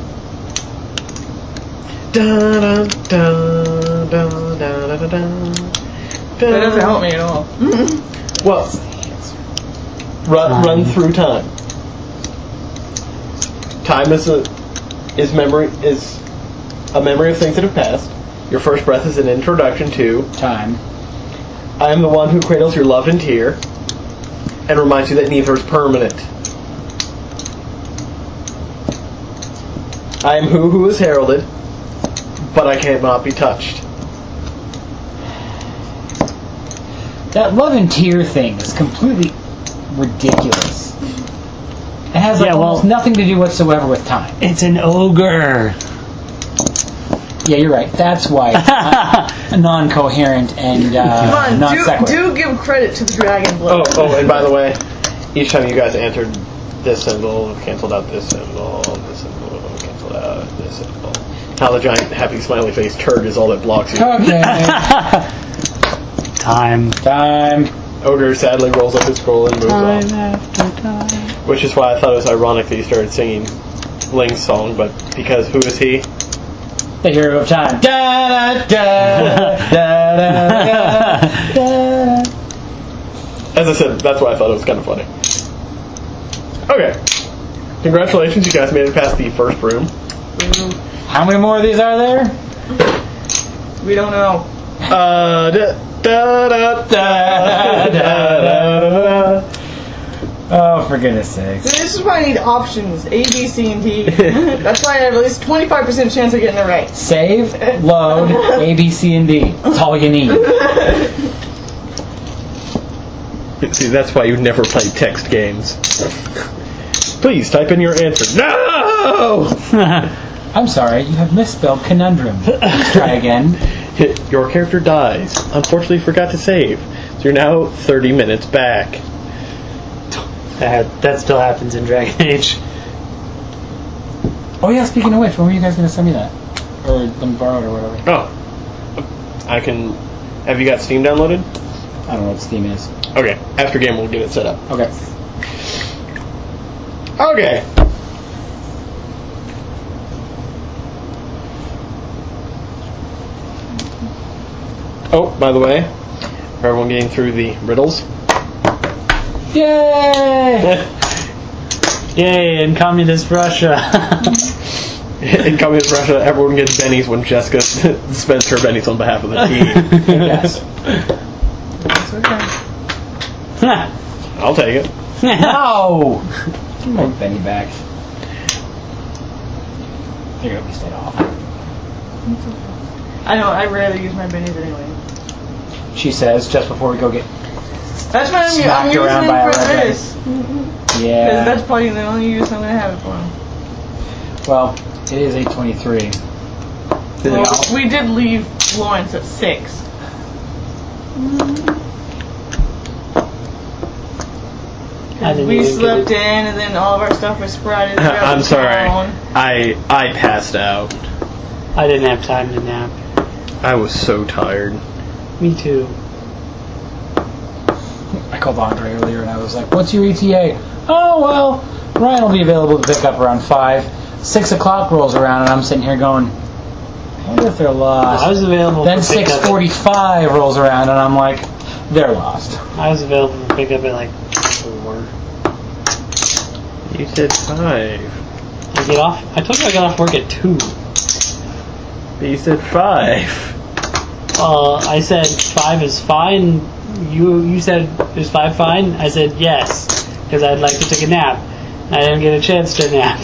Dun, dun, dun, dun, dun, dun, dun. That doesn't help me at all. Well, run, run through time. Time is a is memory is a memory of things that have passed. Your first breath is an introduction to. Time. I am the one who cradles your love and tear, and reminds you that neither is permanent. I am who who is heralded, but I cannot be touched. That love and tear thing is completely ridiculous. It has like Yeah, well- almost nothing to do whatsoever with time. It's an ogre. Yeah, you're right. That's why it's non- non-coherent and uh, Come on, non-sequitur. do, do give credit to the Dragon Oh, Blood. oh, and by the way, each time you guys entered this symbol, canceled out this symbol, this symbol, canceled out this symbol. How the giant happy smiley face turd is all that blocks you. Okay. Time. Time. Ogre sadly rolls up his scroll and moves on. after time. Which is why I thought it was ironic that he started singing Ling's song, but because who is he? The hero of time. Da, da, da, da, da, da. As I said, that's why I thought it was kind of funny. Okay. Congratulations, you guys made it past the first room. How many more of these are there? We don't know. Uh, da, da, da, da, da, da, da. Oh, for goodness sakes. This is why I need options. A, B, C, and D. That's why I have at least twenty-five percent chance of getting it right. Save, load, A, B, C, and D. That's all you need. See, that's why you never play text games. Please type in your answer. No! I'm sorry, you have misspelled conundrum. Let's try again. Your character dies. Unfortunately, forgot to save. So you're now thirty minutes back. That, that still happens in Dragon Age. Oh yeah, speaking of which, when were you guys going to send me that? Or let me borrow it or whatever. Oh, I can. Have you got Steam downloaded? I don't know what Steam is. Okay. After game, we'll get it set up. Okay. Okay. Oh, by the way, for everyone getting through the riddles. Yay! Yay, in communist Russia. In communist Russia, everyone gets bennies when Jessica spends her bennies on behalf of the team. Yes. It's okay. I'll take it. No! Give my Benny back. There you go, we stayed off. I know, I rarely use my bennies anyway. She says, just before we go get That's why I'm, I'm smacked using around by it a for red this. Because Yeah. that's probably the only use I'm going to have it for. Well, it is eight twenty-three. Well, we did leave Lawrence at six. I didn't We even slept get in, and then all of our stuff was spread throughout I'm the sorry. town. I I passed out. it. I didn't have time to nap. I was so tired. Me too. I called Andre earlier and I was like, what's your E T A? Oh, well, Ryan will be available to pick up around five. Six o'clock rolls around and I'm sitting here going, I wonder if they're lost. I was available Then for pickup. six forty-five rolls around and I'm like, they're lost. I was available to pick up at like four. You said five. I get off. I told you I got off work at two. But you said five. Uh, I said five is fine. You you said is five fine? I said yes because I'd like to take a nap. I didn't get a chance to nap.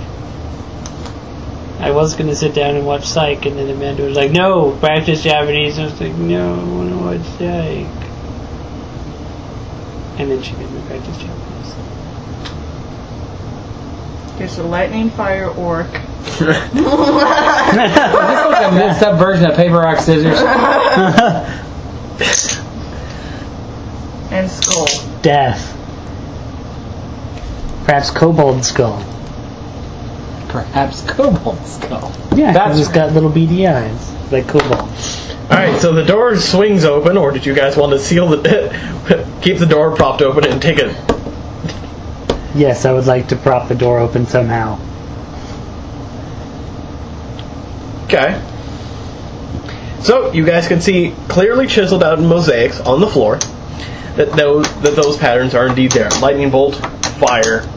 I was going to sit down and watch Psych, and then Amanda was like, "No, practice Japanese." I was like, "No, I want to watch Psych." And then she made me practice Japanese. There's a lightning fire orc. Is this like a mixed up version of paper, rock, scissors? And skull. Death. Perhaps Kobold Skull. Perhaps Cobalt Skull. Yeah, That's it's got little beady eyes like Kobold. Alright, so the door swings open, or did you guys want to seal the... keep the door propped open and take it? Yes, I would like to prop the door open somehow. Okay. So, you guys can see clearly chiseled out in mosaics on the floor that those, that those patterns are indeed there. Lightning bolt, fire,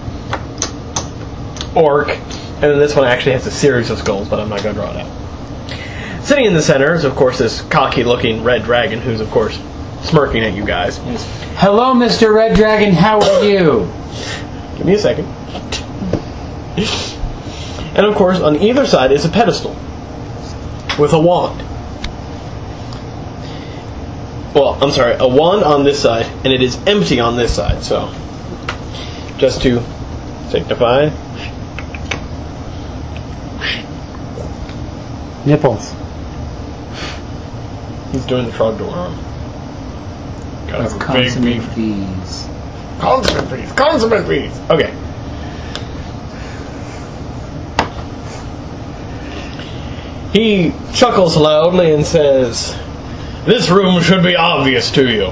orc, and then this one actually has a series of skulls, but I'm not going to draw it out. Sitting in the center is, of course, this cocky-looking red dragon who's, of course, smirking at you guys. Hello, Mister Red Dragon, how are you? Give me a second. And, of course, on either side is a pedestal with a wand. Well, I'm sorry, a wand on this side, and it is empty on this side, so just to signify. Nipples. He's doing the frog door. Got That's a big consummate beef. fees. Consummate beef. Consummate beef. Okay. He chuckles loudly and says, "This room should be obvious to you."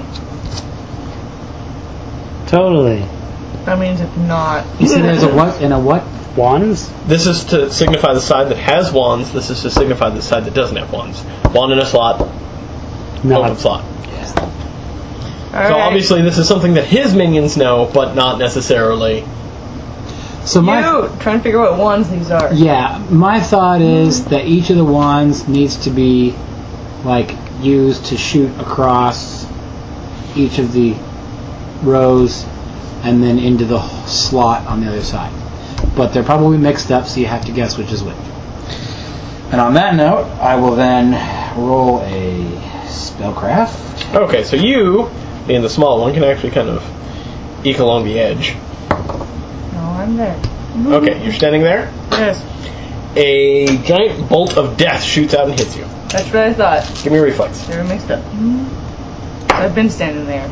Totally. That means it's not. You see there's a what and a what? Wands? This is to signify the side that has wands. This is to signify the side that doesn't have wands. Wand in a slot, No. open slot. Alright. So obviously this is something that his minions know, but not necessarily. So my You trying to figure out what ones these are. yeah, my thought is that each of the wands needs to be like used to shoot across each of the rows and then into the slot on the other side. But they're probably mixed up, so you have to guess which is which. And on that note, I will then roll a spellcraft. Okay, so you, being the small one, can actually kind of eke along the edge. No, I'm there. Okay, you're standing there. Yes. A giant bolt of death shoots out and hits you. That's what I thought. Give me a reflex. They were mixed up. I've been standing there.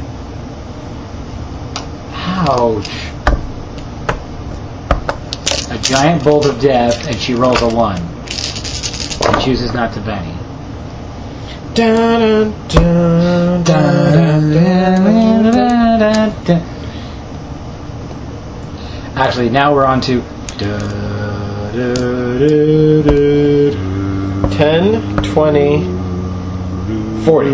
Ouch. A giant bolt of death, and she rolls a one. And chooses not to Benny. Dun, dun, dun, dun, dun. Actually, now we're on to ten, twenty, forty.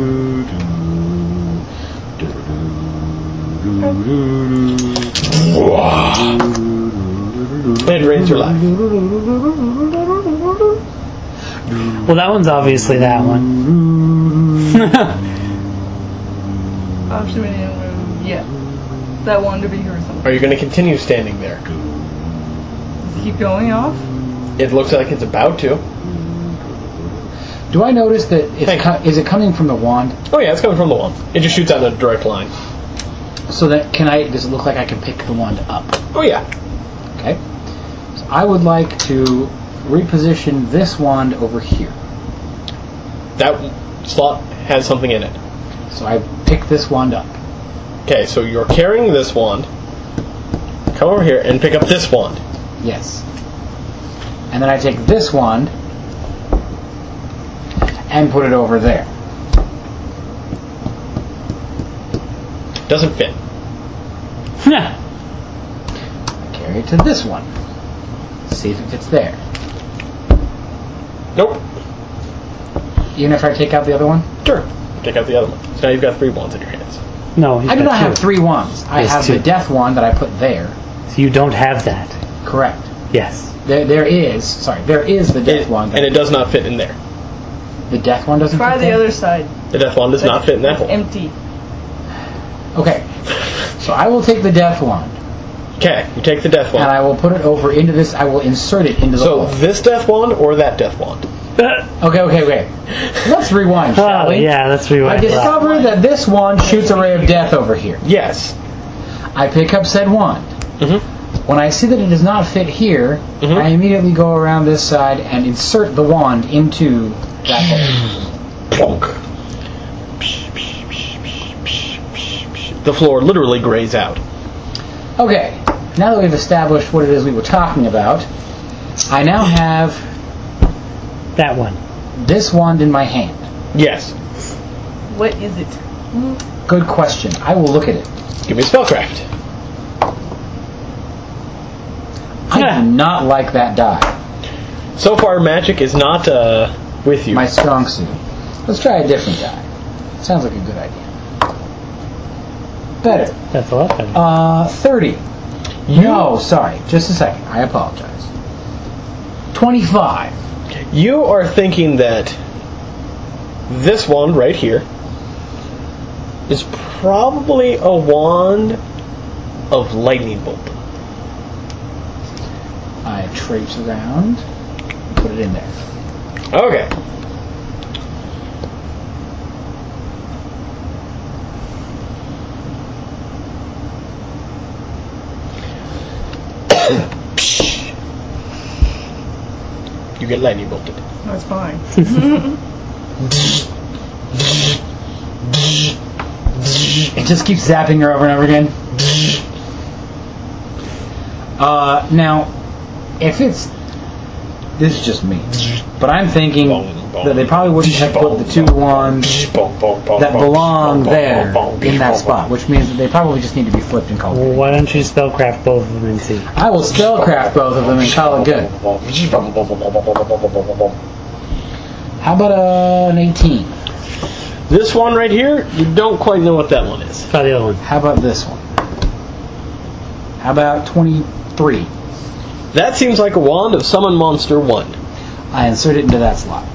And raise your life. Well, that one's obviously that one. Option medium move. Yeah. That one to be here or something. Are you going to continue standing there? Does it keep going off? It looks like it's about to. Do I notice that it's Thank co- is it coming from the wand? Oh yeah, it's coming from the wand. It just shoots out in a direct line. So that can I? Does it look like I can pick the wand up? Oh yeah. Okay. So I would like to reposition this wand over here. That slot has something in it. So I pick this wand up. Okay, so you're carrying this wand. Come over here and pick up this wand. Yes. And then I take this wand and put it over there. Doesn't fit. I carry it to this one. See if it fits there. Nope. Even if I take out the other one? Sure. Take out the other one. So now you've got three wands in your hands. No, he's I do got not two. have three wands. I Yes, have two. the death wand that I put there. So you don't have that. Correct. Yes. There, there is. Sorry, there is the death It- wand. That and it does not fit in there. the death one doesn't. Try fit the there? other side. The death wand does not fit in that hole. Empty. Okay. So I will take the death wand Okay, you take the death and wand. I will put it over into this. I will insert it into the So hole. this death wand or that death wand? Okay, okay, okay. Let's rewind, shall Oh, we? yeah, that's what we I went. discover that this wand shoots a ray of death over here. Yes. I pick up said wand. Mhm. When I see that it does not fit here, Mhm. I immediately go around this side and insert the wand into that hole. Plonk. The floor literally grays out. Okay, now that we've established what it is we were talking about, I now have That one. this wand in my hand. Yes. What is it? Good question. I will look at it. Give me a spellcraft. I Yeah. do not like that die. So far, magic is not uh, with you. My strong suit. Let's try a different die. Sounds like a good idea. Better. That's a lot better. Uh, thirty. No, sorry. Just a second. I apologize. twenty-five. You are thinking that this wand right here is probably a wand of lightning bolt. I traipse around and put it in there. Okay. You get lightning bolted. That's fine. It just keeps zapping her over and over again. Uh, now, if it's... This is just me. But I'm thinking that they probably wouldn't have put the two wands that belong there in that spot, which means that they probably just need to be flipped and called Well, good. why don't you spellcraft both of them and see? I will spellcraft both of them and call it good. How about uh, an eighteen? This one right here, you don't quite know what that one is. Try the other one. How about this one? How about twenty-three? That seems like a wand of Summon Monster one. I insert it into that slot.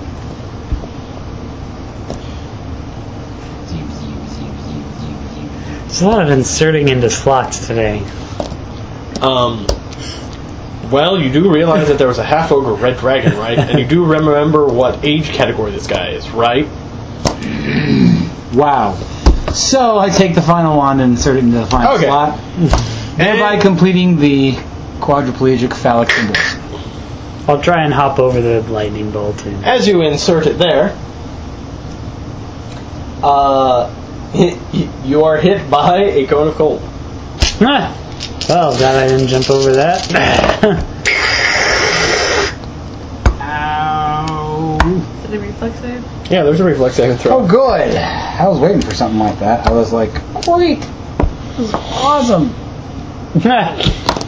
There's a lot of inserting into slots today. Um, well, you do realize that there was a half-ogre red dragon, right? And you do remember what age category this guy is, right? Wow. So I take the final wand and insert it into the final Okay. slot, thereby And- completing the quadriplegic phallic symbols. I'll try and hop over the lightning bolt. And As you insert it there, uh, you are hit by a cone of cold. Ah! Well, glad I didn't jump over that. Ow. Did the reflex save? Yeah, there's a reflex I can throw. Oh, good. I was waiting for something like that. I was like, great. This is awesome. Thank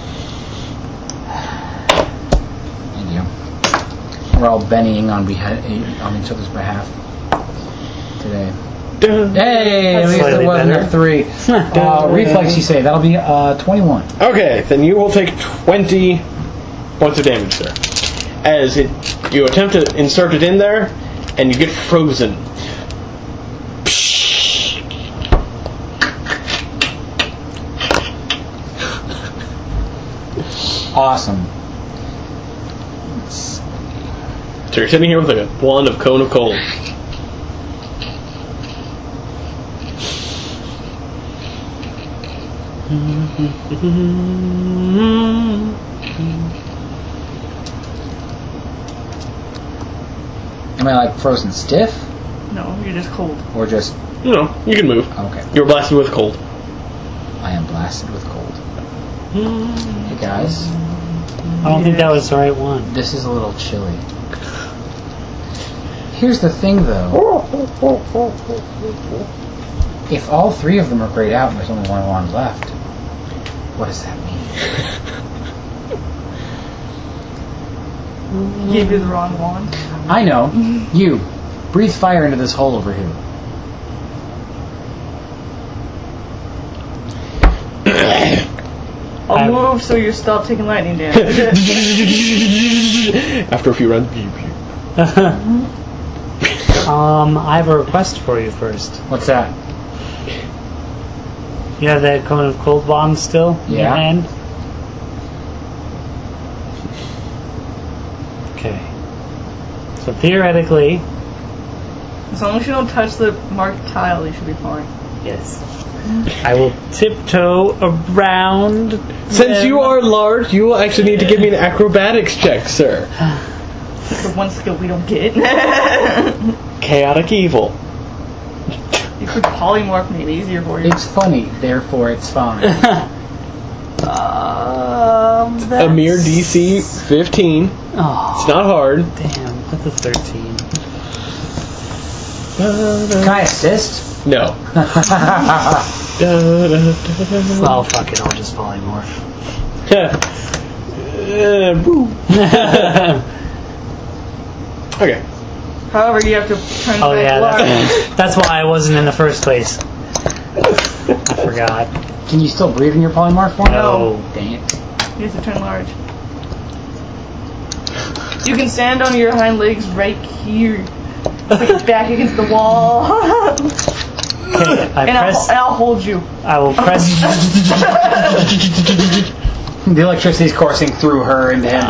you. We're all bennying on, beha- on each other's behalf today. Hey, at least it slightly wasn't better. a three. uh, reflex, you say. That'll be uh, twenty-one. Okay, then you will take twenty points of damage, sir. As it, you attempt to insert it in there, and you get frozen. Awesome. So you're sitting here with like a wand of cone of cold. Am I like frozen stiff? No, you're just cold. Or just. You know, you can move. Okay. You're blasted with cold. I am blasted with cold. Hey guys, I don't think that was the right one. this is a little chilly. Here's the thing though. If all three of them are grayed out and there's only one wand left, what does that mean? Gave you the wrong wand. I know. You. Breathe fire into this hole over here. I'll I'm- move so you stop taking lightning damage. After a few runs. Um, I have a request for you first. What's that? You have that cone of cold bomb still in your Yeah. hand? Okay. So theoretically, As long as you don't touch the marked tile, you should be fine. yes. I will tiptoe around. Since them. you are large, you will actually need to give me an acrobatics check, sir. It's the one skill we don't get. Chaotic evil. You could polymorph made it easier for you. It's funny, therefore it's fine. Um, A mere D C fifteen. Oh, It's not hard. damn. That's a thirteen. Can I assist? No. Well, fuck it. I'll just polymorph. Uh, boo. Okay. However, you have to turn Oh, back yeah. large. That's, that's why I wasn't in the first place. I forgot. Can you still breathe in your polymorph form? No. Dang it. You have to turn large. You can stand on your hind legs right here. Put your back against the wall. Okay, I and, I'll, press. and I'll hold you. I will press. The electricity's coursing through her and him.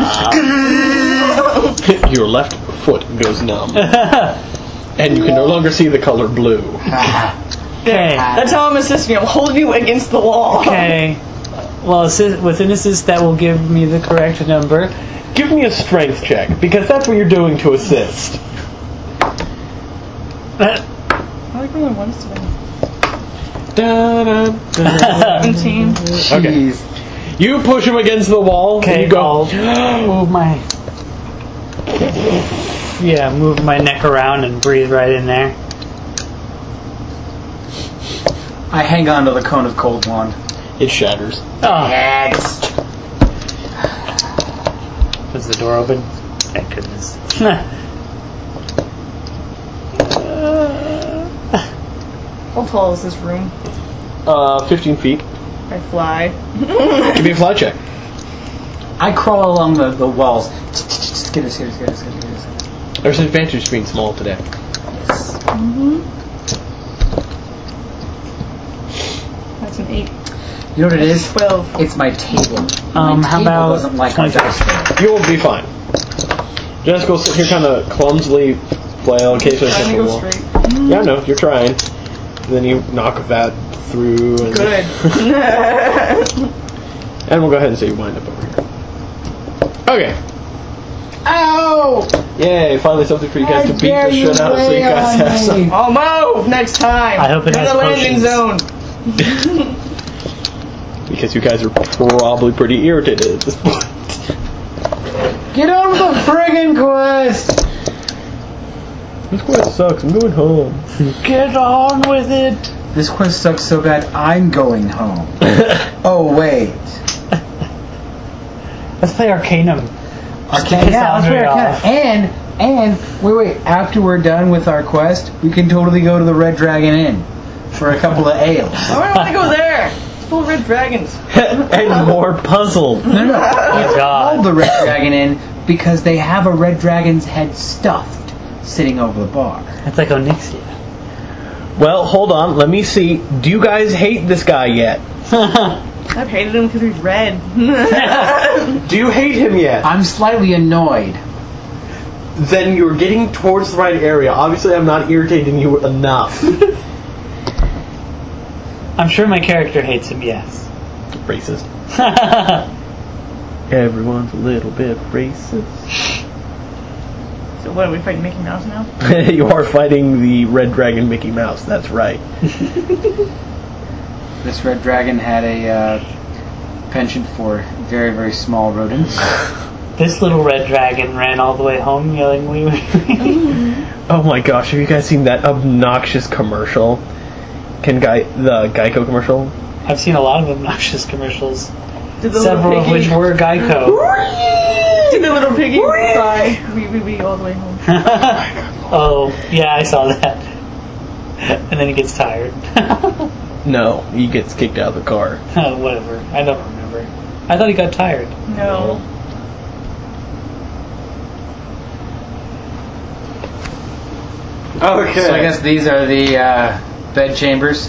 Your left foot goes numb. And you can no longer see the color blue. Okay. That's how I'm assisting you. I'm holding you against the wall. Okay. Well, assist, with an assist, that will give me the correct number. Give me a strength check, because that's what you're doing to assist. I like rolling ones today. Da-da, da. seventeen. Okay. You push him against the wall, and Okay, you go. I'll move my. Yeah, move my neck around and breathe right in there. I hang on to the cone of cold wand. It shatters. Oh, Yes. was the door open? Thank goodness. How tall is this room? Uh, fifteen feet. I fly. Give me a fly check. I crawl along the, the walls. Just get us, get us, get us, get us, get us. There's an advantage to being small today. That's an eight. You know what it is? Twelve. It's my table. Um, my how table about doesn't like my twenty-five? dice roll. You'll be fine. Just go sit here kind of clumsily flail in case there's Trying to something go wrong. straight. Yeah, no, you're trying. And then you knock that through. And Good. And we'll go ahead and say you wind up over here. Okay. Ow! Yay, finally something for you guys How to beat dare the you shit out of so you lay guys on have some. me. I'll move next time. I hope it to has the landing potions. zone. Because you guys are probably pretty irritated at this point. Get on with the friggin' quest! This quest sucks. I'm going home. Get on with it. This quest sucks so bad, I'm going home. Oh, wait. Let's play Arcanum. Arcana, yeah, let's play Arcana. And, and, wait, wait, after we're done with our quest, we can totally go to the Red Dragon Inn for a couple of ales. I don't want to go there. It's full of red dragons. And more puzzles. No, no, no. It's God. called the Red Dragon Inn because they have a red dragon's head stuffed sitting over the bar. It's like Onyxia. Well, hold on. Let me see. Do you guys hate this guy yet? I've hated him because he's red. Do you hate him yet? I'm slightly annoyed. Then you're getting towards the right area. Obviously, I'm not irritating you enough. I'm sure my character hates him, yes. Racist. Everyone's a little bit racist. So what, are we fighting Mickey Mouse now? You are fighting the Red Dragon Mickey Mouse. That's right. This red dragon had a uh, penchant for very, very small rodents. This little red dragon ran all the way home yelling wee wee wee. Oh my gosh, have you guys seen that obnoxious commercial? Can Guy the Geico commercial? I've seen a lot of obnoxious commercials. Did the Several of little which piggy, were Geico. did the little piggy cry wee wee wee all the way home? Oh, yeah, I saw that. And then he gets tired. No, he gets kicked out of the car. Oh, whatever. I don't remember. I thought he got tired. No. Okay. So I guess these are the uh, bed chambers.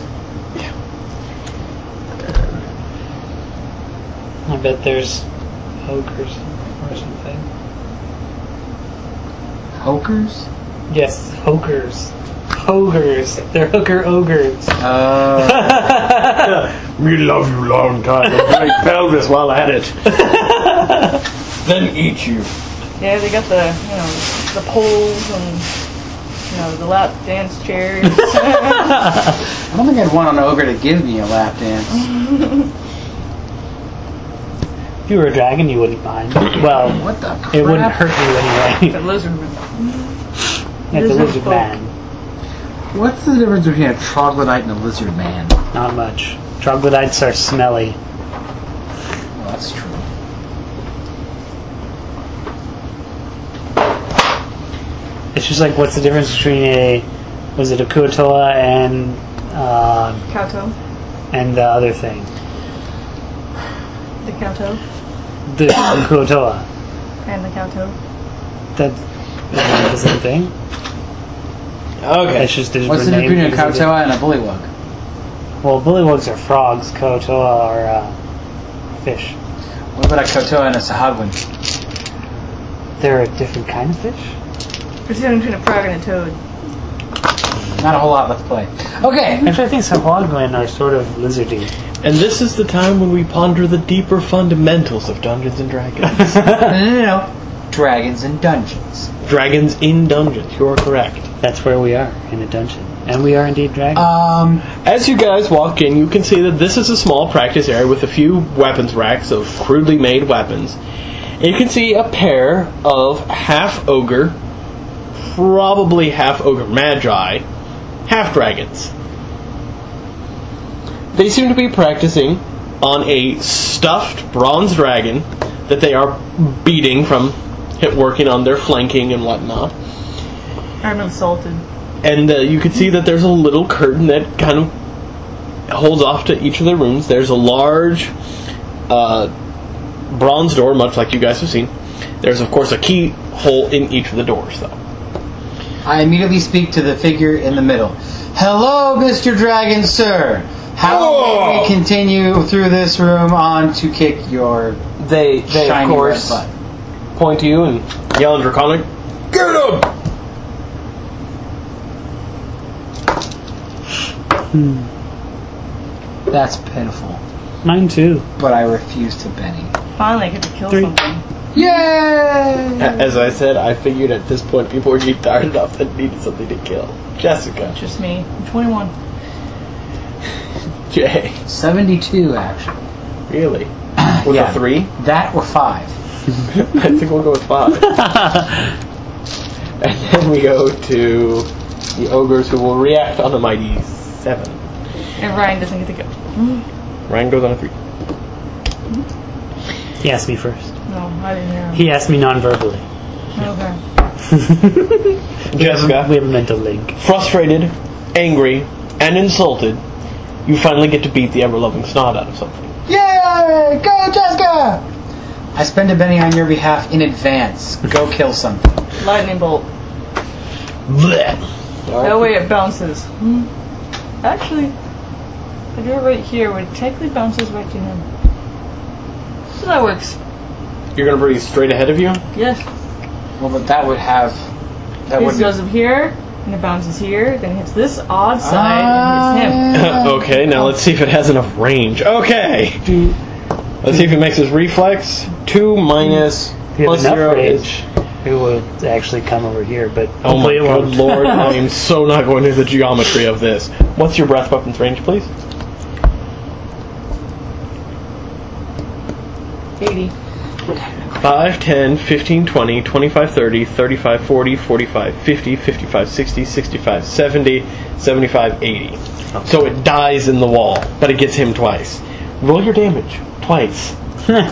I bet there's ogres or something. Hokers? Yes, hokers. Ogres. They're hooker ogres. Uh, We love you long time. Break pelvis while at it. Then eat you. Yeah, they got the, you know, the poles and, you know, the lap dance chairs. I don't think I'd want an ogre to give me a lap dance. If you were a dragon, you wouldn't mind. Well, What the crap? it wouldn't hurt you the anyway. lizard. It's a lizard folk. man. What's the difference between a troglodyte and a lizard man? Not much. Troglodytes are smelly. Well, that's true. It's just like, what's the difference between a, was it a Kuatoa and uh, Cowtoe. and the other thing, The cowtoe. the Kuatoa? And the cowtoe. That's isn't it the same thing. Okay. It's just different What's the difference between a names. Kautoa and a bullywug? Well, bullywugs are frogs. Kuatoa are uh, fish. What about a Kautoa and a Sahagwin? They're a different kind of fish. What's the difference between a frog and a toad? Not a whole lot. Let's play. Okay. Actually, I think Sahuagin are sort of lizardy. And this is the time when we ponder the deeper fundamentals of Dungeons and Dragons. no, no, no, no. Dragons and Dungeons. Dragons in dungeons. You're correct. That's where we are, in a dungeon. And we are indeed dragons. Um, As you guys walk in, you can see that this is a small practice area with a few weapons racks of crudely made weapons. And you can see a pair of half ogre, probably half ogre magi, half dragons. They seem to be practicing on a stuffed bronze dragon that they are beating from hit working on their flanking and whatnot. I'm insulted. And uh, you can see that there's a little curtain that kind of holds off to each of the rooms. There's a large uh, bronze door, much like you guys have seen. There's, of course, a keyhole in each of the doors, though. I immediately speak to the figure in the middle. Hello, Mister Dragon, sir. How Oh. may we continue through this room on to kick your They, they of shiny course, red butt? point to you and yell in Draconic, "Get him!" That's pitiful. Mine too. But I refuse to Benny. Finally, I get to kill Three. something. Yay! As I said, I figured at this point people were getting tired enough that needed something to kill. Jessica. Just me. I'm twenty-one. Jay. seventy-two, actually. Really? With Yeah. a three? That or five. I think we'll go with five. And then we go to the ogres who will react on a mighty seven. And Ryan doesn't get to go. Ryan goes on a three. He asked me first. No, I didn't hear him. He asked me non-verbally. Okay. We have, a, Jessica, we have a mental link. frustrated, angry, and insulted, you finally get to beat the ever-loving snot out of something. Yay! Go, Jessica! I spend a penny on your behalf in advance. Go kill something. Lightning bolt. Blech. That way it bounces. Hmm. Actually, I do it right here, where it technically bounces right to him. So that works. You're going to breathe straight ahead of you? Yes. Well, but that would have... That It would goes up here, and it bounces here, then it hits this odd side, and hits him. Okay, now let's see if it has enough range. Okay! Let's see if it makes his reflex. Two minus If you have plus enough zero range, is... it will actually come over here, but Oh my hopefully it good won't. lord, I am so not going into the geometry of this. What's your breath weapons range, please? eighty. five, ten, fifteen, twenty, twenty-five, thirty, thirty-five, forty, forty-five, fifty, fifty-five, sixty, sixty-five, seventy, seventy-five, eighty. So it dies in the wall, but it gets him twice. Roll your damage. Twice. I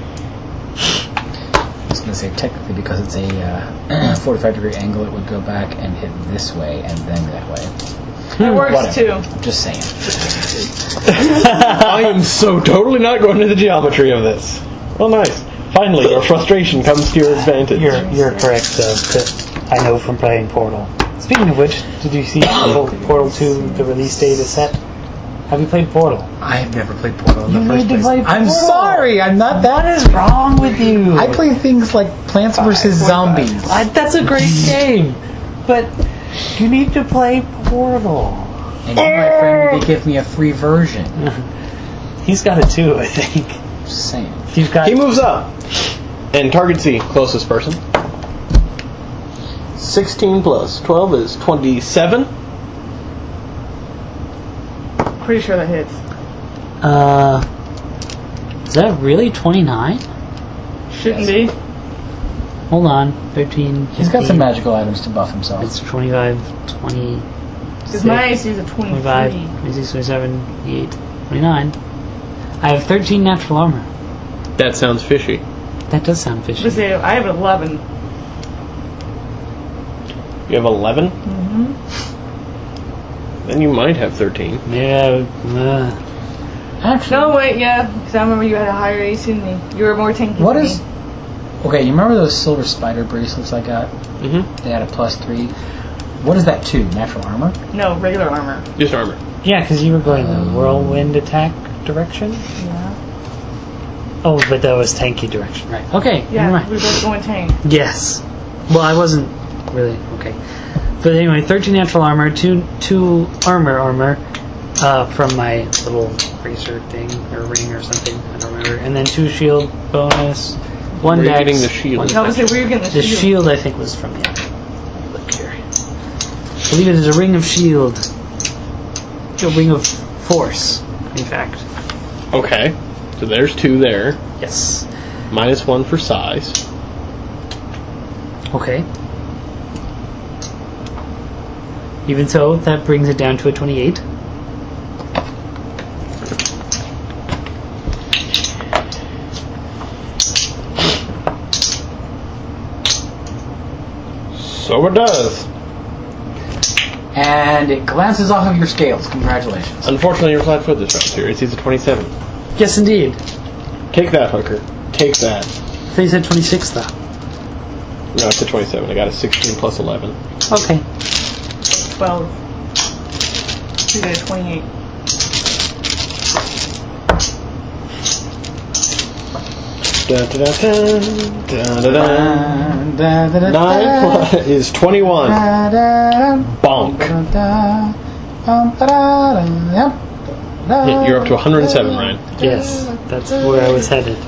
was going to say, technically, because it's a uh, forty-five degree angle, it would go back and hit this way and then that way. That works Whatever. too. I'm just saying. I am so totally not going into the geometry of this. Well, nice. Finally, your frustration comes to your advantage. You're, you're correct, though. 'Cause I know from playing Portal. Speaking of which, did you see Portal, Portal two, the release date is set? Have you played Portal? I have never played Portal in You the first need to place. play I'm Portal. sorry, I'm not that. What is wrong with you? I play things like Plants vs. Zombies. I, that's a great game, but you need to play Portal. And you, my friend, they give me a free version. He's got it too, I think. Just saying. He's got. He moves up and targets the closest person. sixteen plus twelve is twenty-seven. Pretty sure that hits. Uh, is that really twenty-nine? Shouldn't be. Hold on, thirteen. He's got some magical items to buff himself. It's twenty-five, twenty. Because my A C is a twenty-three. twenty-five, twenty-six, twenty-seven, twenty-eight, twenty-nine. I have thirteen natural armor. That sounds fishy. That does sound fishy. Let's say I have eleven. You have eleven? Mm-hmm. Then you might have thirteen. Yeah. Uh, Actually, No, wait, yeah. Because I remember you had a higher A C than me. You were more tanky what than is... me. Okay, you remember those silver spider bracelets I got? Mm-hmm. They had a plus three. What is that to? Natural armor? No, regular armor. Just armor. yeah, because you were going the whirlwind attack direction. Yeah. Oh, but that was tanky direction, right? Okay, Yeah, never we mind. were both going tank. Yes. Well, I wasn't really okay. But anyway, thirteen natural armor, two two armor armor uh, from my little bracer thing or ring or something. I don't remember. And then two shield bonus, one Where are you dex, getting the shield? one I was dex. say we were getting the, The shield. shield, I think, was from the other. Look here. I believe it is a ring of shield. A ring of force, in fact. Okay. So there's two there. Yes. Minus one for size. Okay. Even so, that brings it down to a twenty-eight. So it does. And it glances off of your scales. Congratulations. Unfortunately, you're flat footed this round, so your A C's a twenty-seven. Yes, indeed. Take that, hooker. Take that. I thought you said twenty-six, though. No, it's a twenty-seven. I got a sixteen plus eleven. Okay. twelve. You got a twenty-eight. Da, da, da, da, da, da, da. Da, da, da, Nine da. plus is twenty-one. Da, da, da, Bonk. da, da, um, da, da, da, da, Yeah, you're up to one hundred seven, Ryan. Yes, that's where I was headed.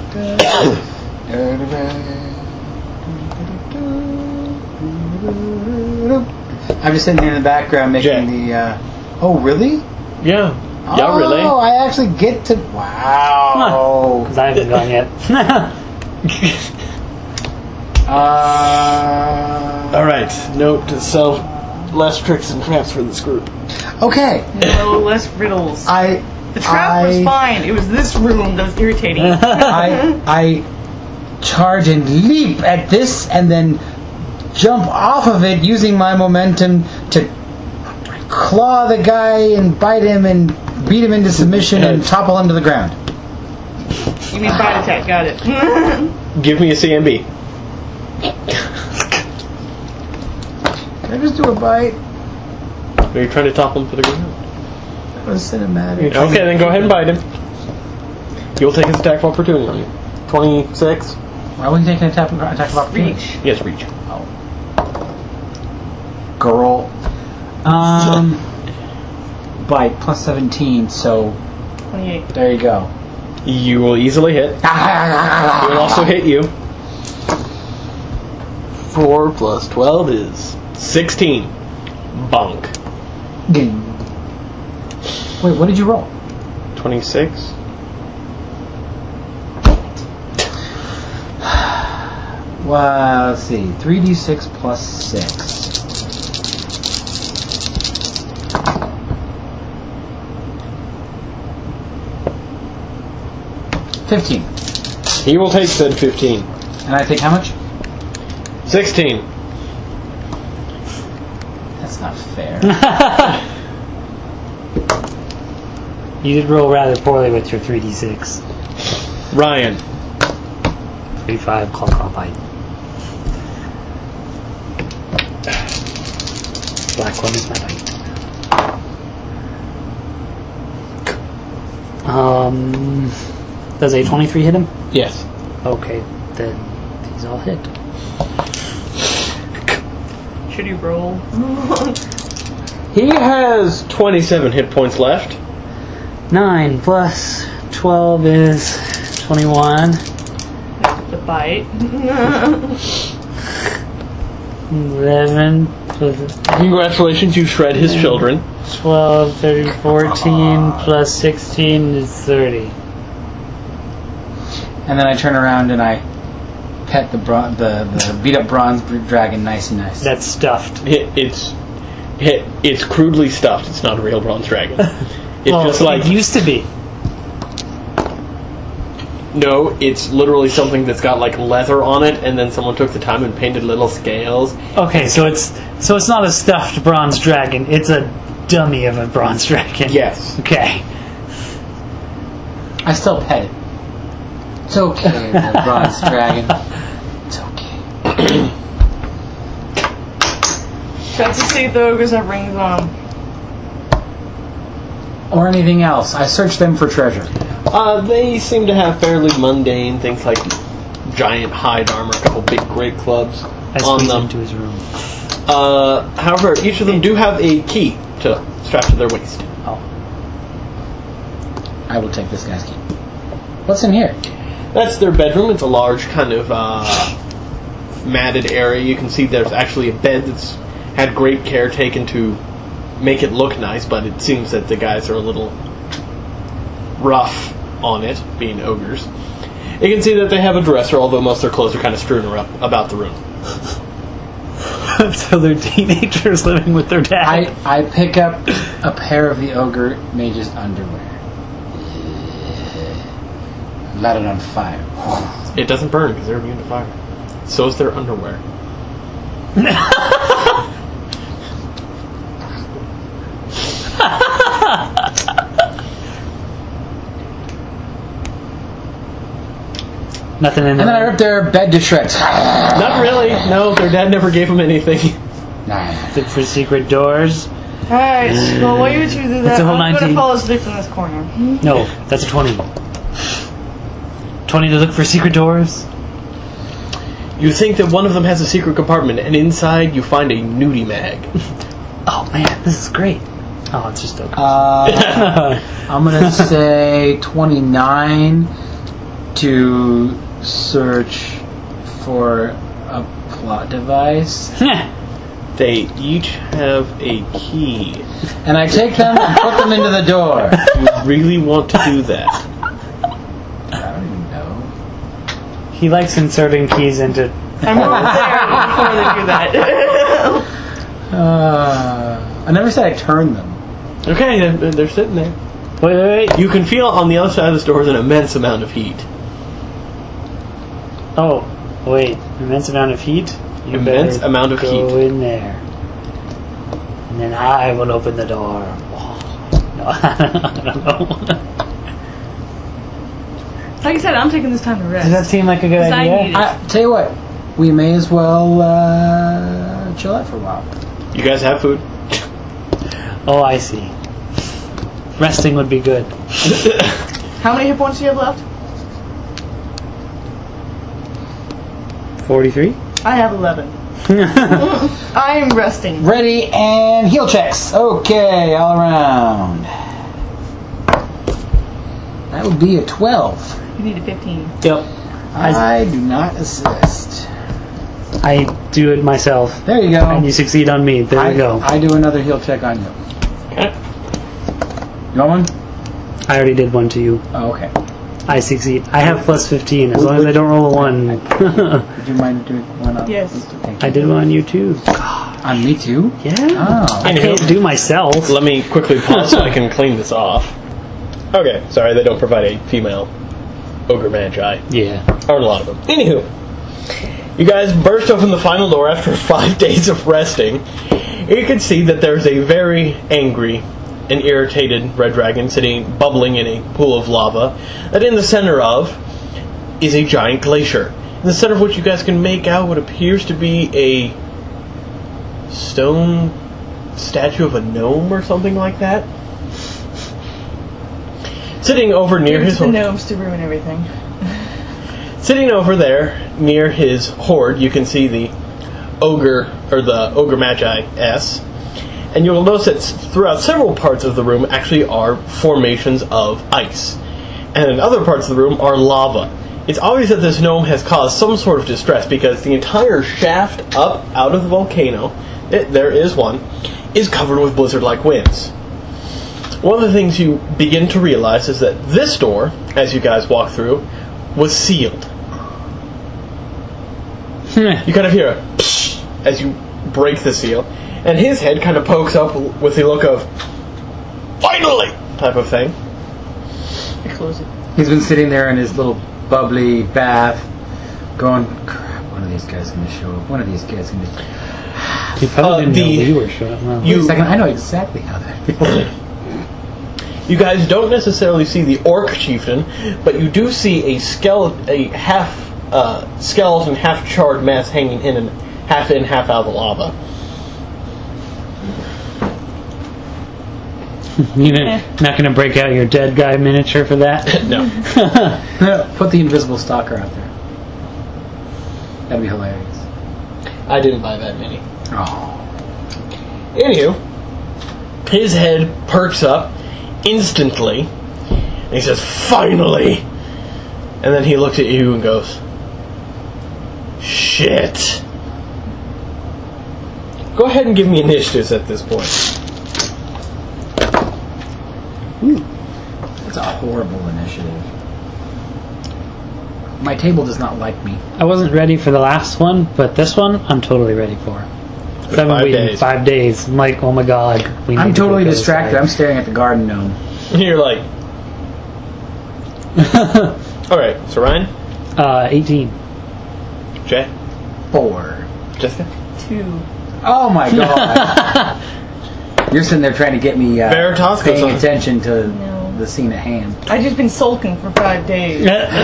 I'm just sitting here in the background making Jay. the. Uh, oh, really? Yeah. Yeah, oh, really. I actually get to. Wow. Because I haven't gone yet. Uh, All right. Note to self: less tricks and traps for this group. okay. No less riddles. I The trap I, was fine. It was this room that was irritating. I I charge and leap at this, and then jump off of it using my momentum to claw the guy and bite him and beat him into submission and topple him to the ground. You mean bite attack? Got it. Give me a C M B. Can I just do a bite? Are you trying to topple him to the ground? That was cinematic. Okay, then go ahead and bite him. You'll take his attack of opportunity. twenty-six. Why would you take an attack, attack of opportunity? Reach. Yes, reach. Girl. Um, bite plus seventeen, so twenty-eight. there you go. You will easily hit. He will also hit you. four plus twelve is sixteen. Bonk. Wait, what did you roll? twenty-six. Well, let's see. three d six plus six. fifteen. He will take said fifteen. And I take how much? sixteen. That's not fair. You did roll rather poorly with your three d six. Ryan. thirty-five, claw, claw, bite. Black one is my bite. Um, does a twenty-three hit him? Yes. Okay, then he's all hit. Should you roll? He has twenty-seven hit points left. nine plus twelve is twenty-one. The bite. eleven plus Congratulations, you shred his children. twelve, thirteen, fourteen plus sixteen is thirty. And then I turn around and I pet the bron- the, the beat up bronze dragon nice and nice. That's stuffed. It, it's it, it's crudely stuffed. It's not a real bronze dragon. It's Oh, just like it used to be. no. It's literally something that's got like leather on it, and then someone took the time and painted little scales. Okay, so it's so it's not a stuffed bronze dragon. It's a dummy of a bronze dragon. Yes. Okay. I still pet it. It's okay, the bronze dragon. It's okay. Got to see if the ogres have rings on. Or anything else. I search them for treasure. Uh, they seem to have fairly mundane things like giant hide armor, a couple big great clubs I on squeeze them. into his room. Uh, however, each of them do have a key to strap to their waist. Oh. I will take this guy's key. What's in here? That's their bedroom. It's a large kind of uh, matted area. You can see there's actually a bed that's had great care taken to make it look nice, but it seems that the guys are a little rough on it, being ogres. You can see that they have a dresser, although most of their clothes are kind of strewn around about the room. So they're teenagers living with their dad. I, I pick up a pair of the ogre mage's underwear. Light it on fire. It doesn't burn because they're immune to fire. So is their underwear. Nothing in And then I there. rip their bed to shreds. Not really. No, their dad never gave them anything. Nah. Look for secret doors. Alright, well, while you two do That's that, a whole I'm going nineteen. to follow Stick in this corner. No, that's a twenty. twenty to look for secret doors. You think that one of them has a secret compartment, and inside you find a nudie mag. Oh man, this is great. Oh, it's just okay. Uh, I'm gonna say twenty-nine to search for a plot device, They each have a key. and I take them and put them into the door. You really want to do that? I don't even know. He likes inserting keys into. I'm almost there before they do that. Uh, I never said I turned them. Okay, they're, they're sitting there. Wait, wait, wait. You can feel on the other side of this door is an immense amount of heat. Oh, wait. Immense amount of heat? You Immense better amount of go heat. in there. And then I will open the door. No, I don't know. Like I said, I'm taking this time to rest. Does that seem like a good 'Cause I idea? need it. I tell you what, we may as well uh, chill out for a while. You guys have food? Oh, I see. Resting would be good. How many hit points do you have left? forty-three? I have eleven. I am resting. Ready and heal checks. Okay, all around. That would be a twelve. You need a fifteen. Yep. I, I do not assist. I do it myself. There you go. And you succeed on me. There I, we go. I do another heal check on you. Okay. You want one? I already did one to you. Oh, okay. I succeed. I have plus fifteen as long as I don't roll a one. Would you mind doing one on? Yes. Thank I you. did one on you too. On me too? Yeah. Oh. I can't do myself. Let me quickly pause so I can clean this off. Okay, sorry, they don't provide a female ogre magi. Yeah. Aren't a lot of them. Anywho, you guys burst open the final door after five days of resting. You can see that there's a very angry and irritated red dragon sitting, bubbling in a pool of lava, that in the center of is a giant glacier. In the center of which you guys can make out what appears to be a stone statue of a gnome or something like that. Sitting over near Here's his the horde, gnomes to ruin everything. sitting over there near his horde, you can see the ogre or the ogre magi S, and you will notice that throughout several parts of the room actually are formations of ice, and in other parts of the room are lava. It's obvious that this gnome has caused some sort of distress because the entire shaft up out of the volcano, it, there is one, is covered with blizzard-like winds. One of the things you begin to realize is that this door, as you guys walk through, was sealed. You kind of hear a psh as you break the seal, and his head kind of pokes up with the look of "finally" type of thing. I close it. He's been sitting there in his little bubbly bath, going, crap, one of these guys is going to show up. One of these guys is going to... You probably Uh, didn't the- know we were showing up. Well, Wait a You- second, I know exactly how that feels. You guys don't necessarily see the orc chieftain, but you do see a skeleton, a half uh, skeleton, half charred mess hanging in and half in, half out of the lava. You're not- not going to break out your dead guy miniature for that? No. Put the invisible stalker out there. That'd be hilarious. I didn't buy that many. Oh. Anywho, his head perks up instantly, and he says, "Finally!" And then he looks at you and goes, "Shit." Go ahead and give me initiatives at this point. That's a horrible initiative. My table does not like me. I wasn't ready for the last one, but this one I'm totally ready for. So I've been five waiting days. five days. I'm like, oh my god. We I'm need to totally go distracted. outside. I'm staring at the garden gnome. And you're like, alright, so Ryan, Uh, eighteen. Jay, Four. Jessica, Two. Oh my god. You're sitting there trying to get me uh, Veritas goes paying on. attention to No. the scene at hand. I've just been sulking for five days.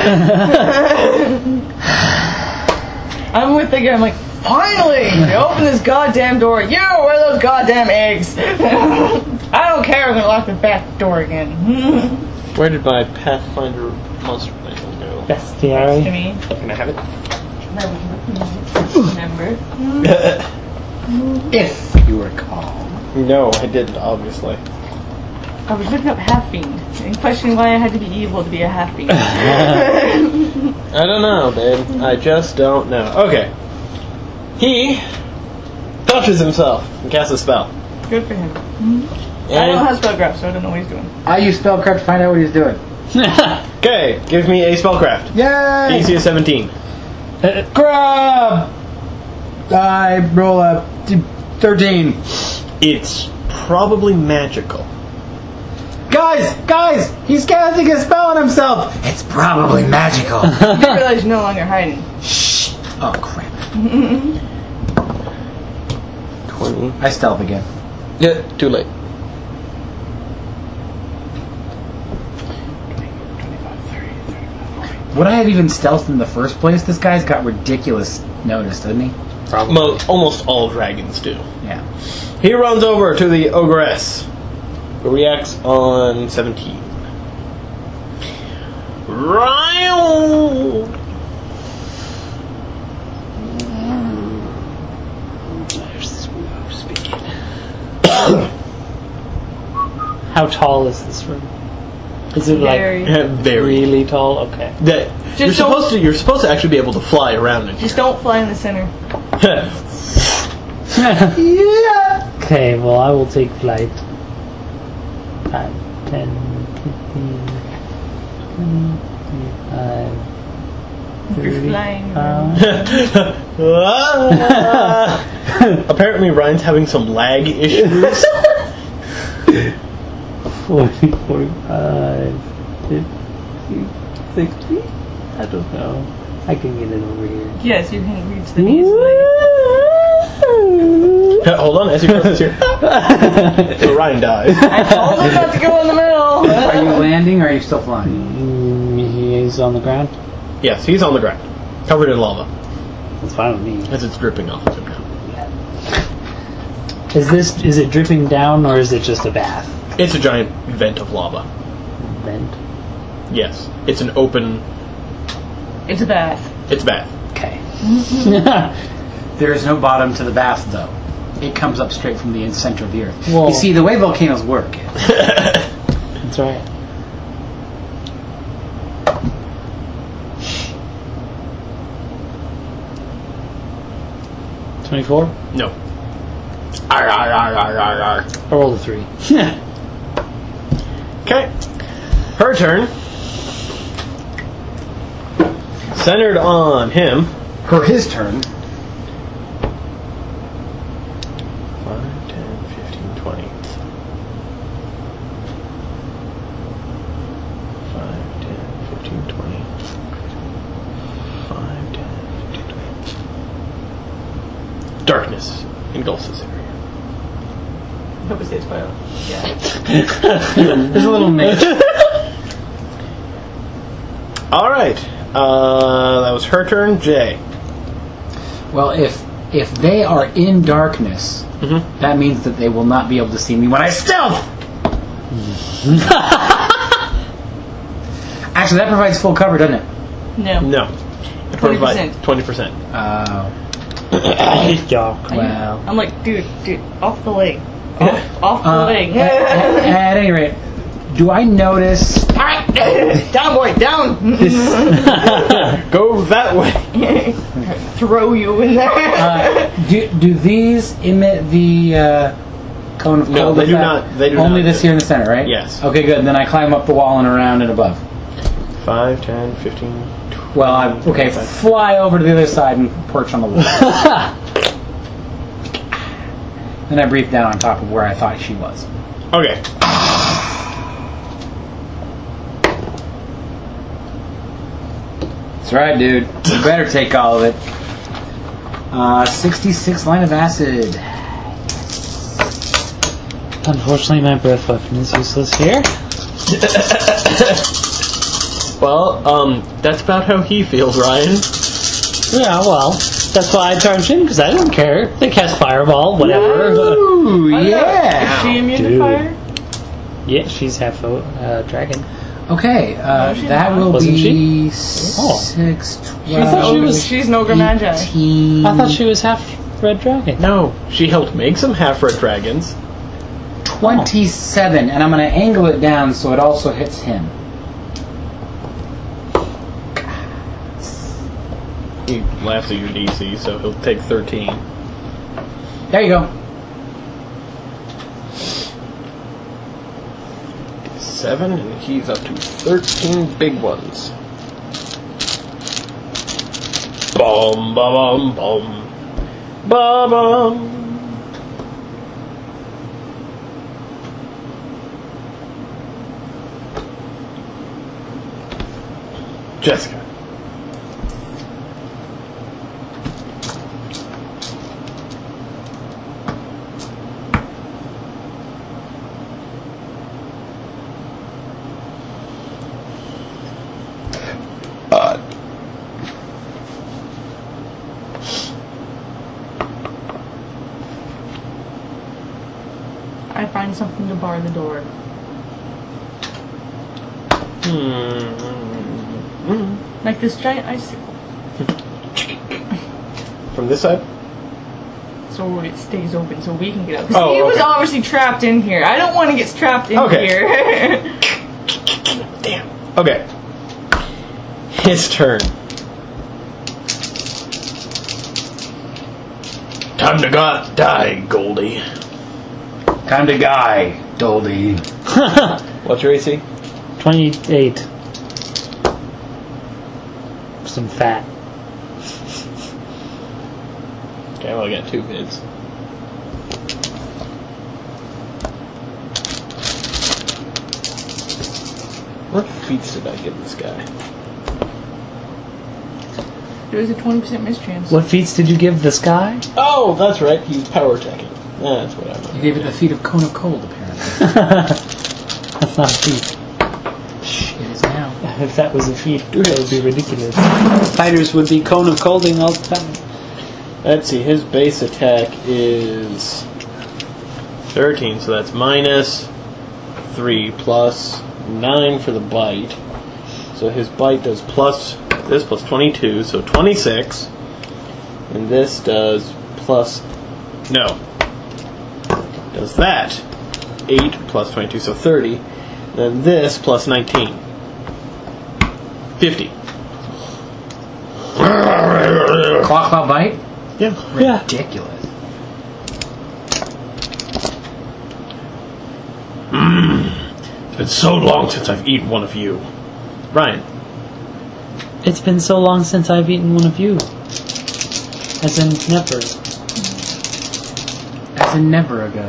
I'm with thinking, I'm like, finally! They open this goddamn door. You, where are those goddamn eggs? I don't care, I'm gonna lock the back door again. where did my Pathfinder monster plan go? to Bestiary. me. Can I have it? Remember? If you recall. No, I didn't, obviously. I was looking up half fiend and questioning why I had to be evil to be a half fiend. I don't know, babe. I just don't know. Okay. He touches himself and casts a spell. Good for him. I don't And, have spellcraft, so I don't know what he's doing. I use spellcraft to find out what he's doing. okay, give me a spellcraft. Yay! D C is seventeen. Grab! I roll a thirteen. It's probably magical. Guys! Guys! He's casting a spell on himself! It's probably magical. You realize you're no longer hiding. Shh! Oh, crap. twenty. I stealth again. Yeah, too late. Would I have even stealthed in the first place? This guy's got ridiculous notice, doesn't he? Mo- almost all dragons do. Yeah. He runs over to the ogress, who reacts on seventeen. Ryle! How tall is this room? Is it Very. like Very. really tall? Okay. That you're Just don't- supposed to. You're supposed to actually be able to fly around it. Just don't fly in the center. Okay, well, I will take flight. five, ten, fifteen, twenty, twenty-five, You're thirty. flying. Ah. Apparently, Ryan's having some lag issues. forty, forty-five, fifty, sixty? I don't know. I can get it over here. Yes, you can reach them easily. Hold on, as he crosses here. So Ryan dies. I told him not to go in the middle. Are you landing or are you still flying? Mm, he is on the ground. Yes, he's on the ground, covered in lava, That's fine with me. as it's dripping off of him now. Is this, is it dripping down or is it just a bath? It's a giant vent of lava. Vent? Yes, it's an open. It's a bath. It's bad. Okay. There is no bottom to the bath, though. It comes up straight from the center of the earth. Whoa. You see, the way volcanoes work, That's right. twenty-four? No. Arr, arr, arr, arr, arr, arr. I rolled a three. Okay. Her turn. Centered on him. for his turn. five, ten, fifteen, twenty. five, ten, fifteen, twenty. five, ten, fifteen, twenty. Darkness engulfs this area. Hope it stays quiet. Yeah. There's a little mix. Alright. Uh, that was her turn. Jay. Well, if if they are in darkness, Mhm. that means that they will not be able to see me when I stealth. Actually, that provides full cover, doesn't it? No. No. It twenty provides percent. twenty percent. Uh, Yeah. well. I'm like, dude, dude, off the leg. Off, off the Uh, leg. at, at- at any rate, do I notice Alright, down, boy, down. Go that way. Throw you in there. uh, do do these emit the uh, cone of No, cold? they effect? do not- they do Only not. this here in the center, right? Yes. Okay, good. Then I climb up the wall and around and above. five, ten, fifteen, twenty. Well, I okay. Fly over to the other side and perch on the wall. Then I breathe down on top of where I thought she was. Okay. That's right, dude. You better take all of it. Uh, sixty-six line of acid. Unfortunately, my breath weapon is useless here. Well, um, that's about how he feels, Ryan. Yeah, well, that's why I charged in, because I didn't care. They cast Fireball, whatever. Ooh, yeah. Is she immune to Dude. fire? Yeah, she's half a uh, dragon. Okay, uh, No, she's that not. will Wasn't be Oh. six, She's, an thought she ogre- was she's an ogre magi. eighteen, I thought she was half red dragon. No, she helped make some half-red dragons. twenty-seven, and I'm going to angle it down so it also hits him. He laughs at your D C, so he'll take thirteen. There you go. Seven, and he's up to thirteen big ones. Bum, ba-bum, bum. Ba-bum. Jessica. Uh. I find something to bar the door. Hmm. Like this giant icicle. From this side? So it stays open so we can get out. 'Cause Oh, he was okay. obviously trapped in here. I don't want to get trapped in Okay. here. Damn. Okay. His turn. Time to got die, Goldie. Time to guy, Doldy. What's your A C? twenty-eight. Some fat. Okay, well I got two hits. What feats did I give this guy? There was a twenty percent mischance. What feats did you give this guy? Oh, that's right. He's power attacking. That's what I meant. You gave it the feat of cone of cold, apparently. That's not a feat. It is now. If that was a feat, that would be ridiculous. Fighters would be cone of colding all the time. Let's see. His base attack is thirteen, so that's minus three plus nine for the bite. So his bite does plus this plus twenty-two, so twenty-six, and this does plus no does that eight plus twenty-two, so thirty. Then this plus nineteen, fifty. Clock clock bite? Yeah. Yeah. Ridiculous. It's been so long since I've eaten one of you, Ryan. It's been so long since I've eaten one of you. As in never. As in never ago.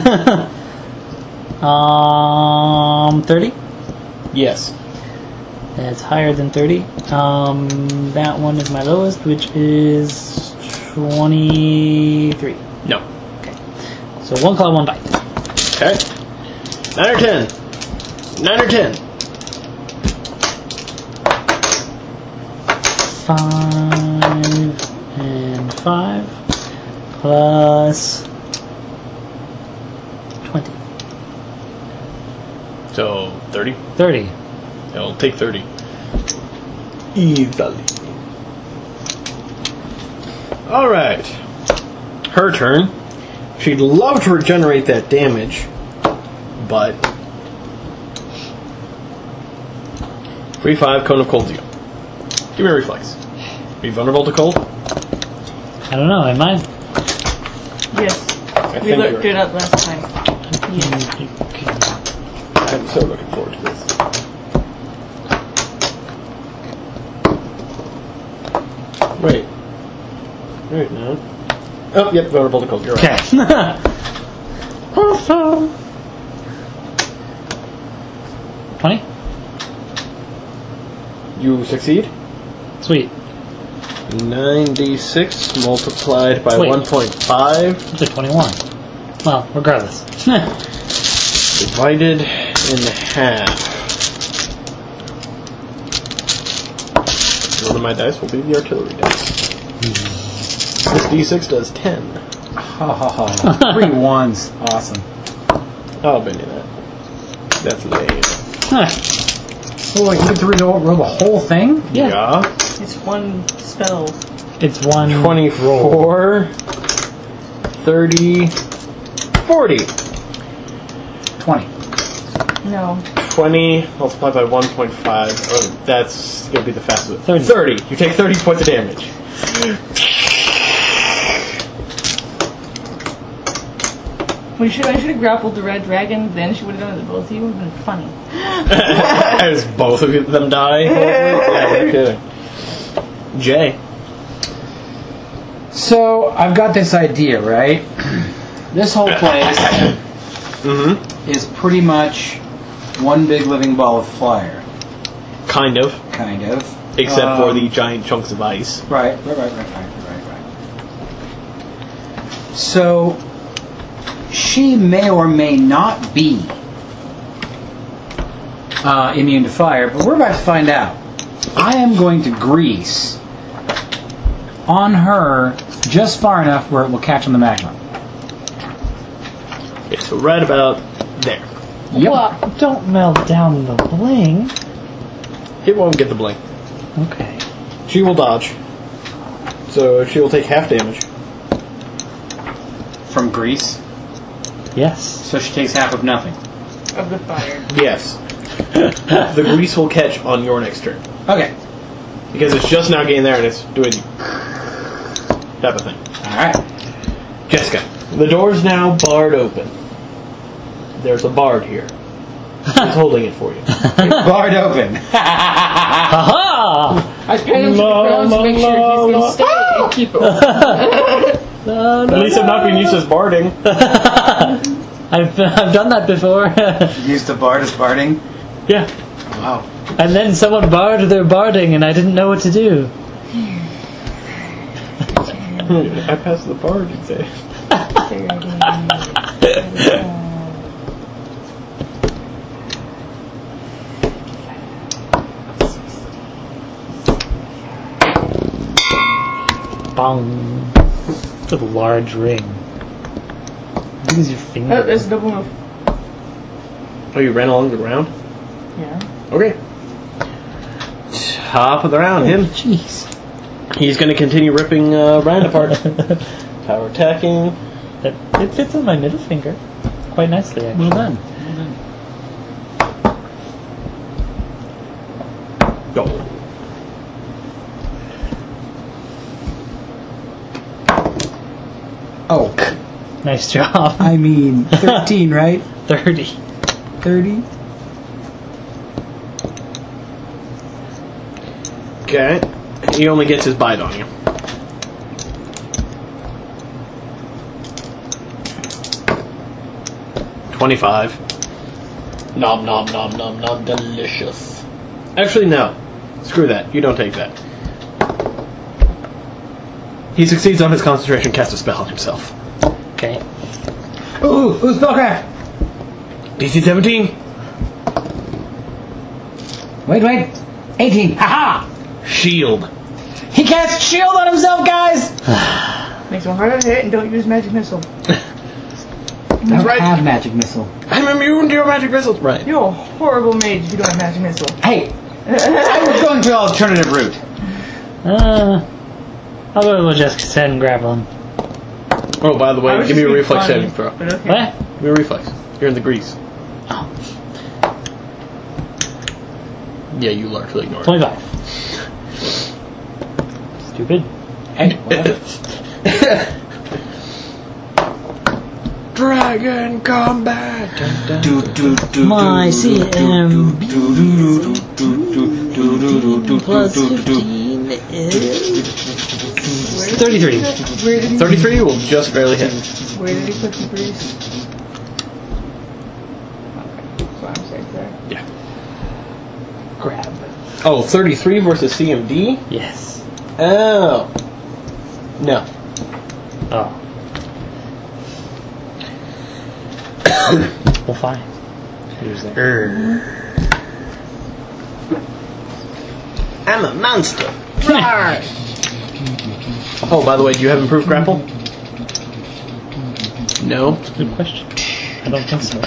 um, thirty? Yes. That's higher than thirty. Um, that one is my lowest, which is twenty-three. No. So one claw, one bite. Okay. Nine or ten. Nine or ten. Five and five plus twenty. So thirty. Thirty. I'll take thirty. Easily. All right. Her turn. She'd love to regenerate that damage, but three five cone of cold to you. Give me a reflex. Be vulnerable to cold. I don't know, am I? Yes. I We think looked you're- it up last time. I'm so looking forward to this. Wait. Wait, no. Oh, yep, vulnerable to cold. You're right. Okay. Awesome. twenty? You succeed. Sweet. nine d six multiplied by Wait. one point five It's a twenty-one. Well, regardless. divided in half. One of my dice will be the artillery dice. This d six does ten. Ha ha ha. Three ones. Awesome. I'll bend you that. That's lame. Oh, wait, you get to roll, roll the whole thing? Yeah. It's one spell. It's one. twenty-four, thirty, forty. twenty. No. twenty multiplied by one point five. Oh, that's going to be the fastest. thirty. thirty. You take thirty points of damage. We should. I should have grappled the red dragon. Then she would have done it to both of you. It would have been funny. As both of them die. Yeah, no kidding. Jay. So I've got this idea, right? This whole place Mm-hmm. is pretty much one big living ball of fire, Kind of. kind of. Except for Um, the giant chunks of ice. Right, right, right, right, right, right, right. So she may or may not be uh, immune to fire, but we're about to find out. I am going to grease on her just far enough where it will catch on the magma. Okay, so right about there. Yep. Well, don't melt down the bling. It won't get the blink. Okay. She will dodge. So she will take half damage. From grease, Yes. so she takes half of nothing. Of the fire. Yes. The grease will catch on your next turn. Okay. Because it's just now getting there and it's doing type of thing. All right. Jessica, the door's now barred open. There's a bard here. He's holding it for you. Barred open. Aha! I pinned him to the ground to make sure he's going to stay and keep it open. At least I'm not being used as barding. I've I've done that before. Used to bard as barding. Yeah. Wow. And then someone barred their barding, and I didn't know what to do. I passed the bard exam. Bong. It's a large ring. Use your finger. Oh, there's a double move. Oh, you ran along the ground? Yeah. Okay. Top of the round, him. Jeez. He's going to continue ripping uh, Rand apart. Power attacking. It, it fits on my middle finger quite nicely, actually. Well done. Go. Oh, Nice job. I mean, thirteen, right? thirty. thirty? Okay. He only gets his bite on you. twenty-five. Nom nom nom nom nom. Delicious. Actually, no. Screw that. You don't take that. He succeeds on his concentration, casts a spell on himself. Okay. Ooh, ooh, spellcraft! D C seventeen. Wait, wait. eighteen. Haha! Shield. He cast shield on himself, guys! Makes him harder to hit and don't use magic missile. I don't right. have magic missile. I'm immune to your magic missiles. Right. You're a horrible mage if you don't have magic missile. Hey! I was going to the alternative route. Uh, I'll go to Jessica and grab one. Oh, by the I way, was give me just a being reflex funny, saving throw. But okay. What? Give me a reflex. You're in the grease. Oh, Yeah, you largely ignore it. twenty-five. Stupid. Hey, whatever. Dragon combat. Dun, dun. Do, do, do, My do, C do, M do, do, do, do, do, do, do, do, plus do, do, do. fifteen is thirty-three. Where did he, thirty-three will just barely hit. where did he put the grease? Okay, so I'm safe there. Yeah. Grab. Oh, thirty-three versus C M D? Yes. Oh. No. Oh. Well, fine. Here's that. I'm a monster. Oh, by the way, do you have improved grapple? No. Good question. I don't think so.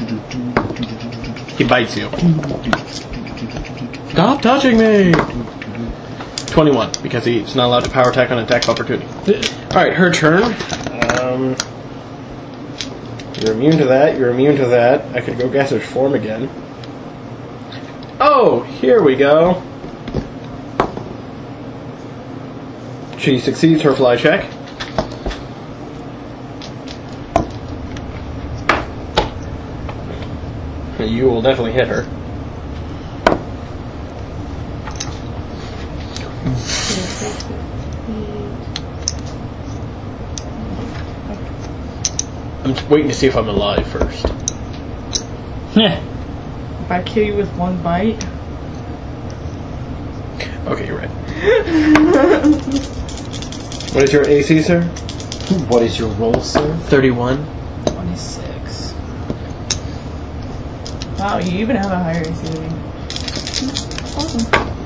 He bites you. Stop touching me! twenty-one, because he's not allowed to power attack on attack of opportunity. Alright, her turn. Um, you're immune to that, you're immune to that. I could go Gasser's form again. Oh, here we go. She succeeds her fly check. You will definitely hit her. I'm waiting to see if I'm alive first. If I kill you with one bite. Okay, you're right. What is your A C, sir? What is your roll, sir? thirty-one. twenty-six. Wow, you even have a higher A C than me. Awesome.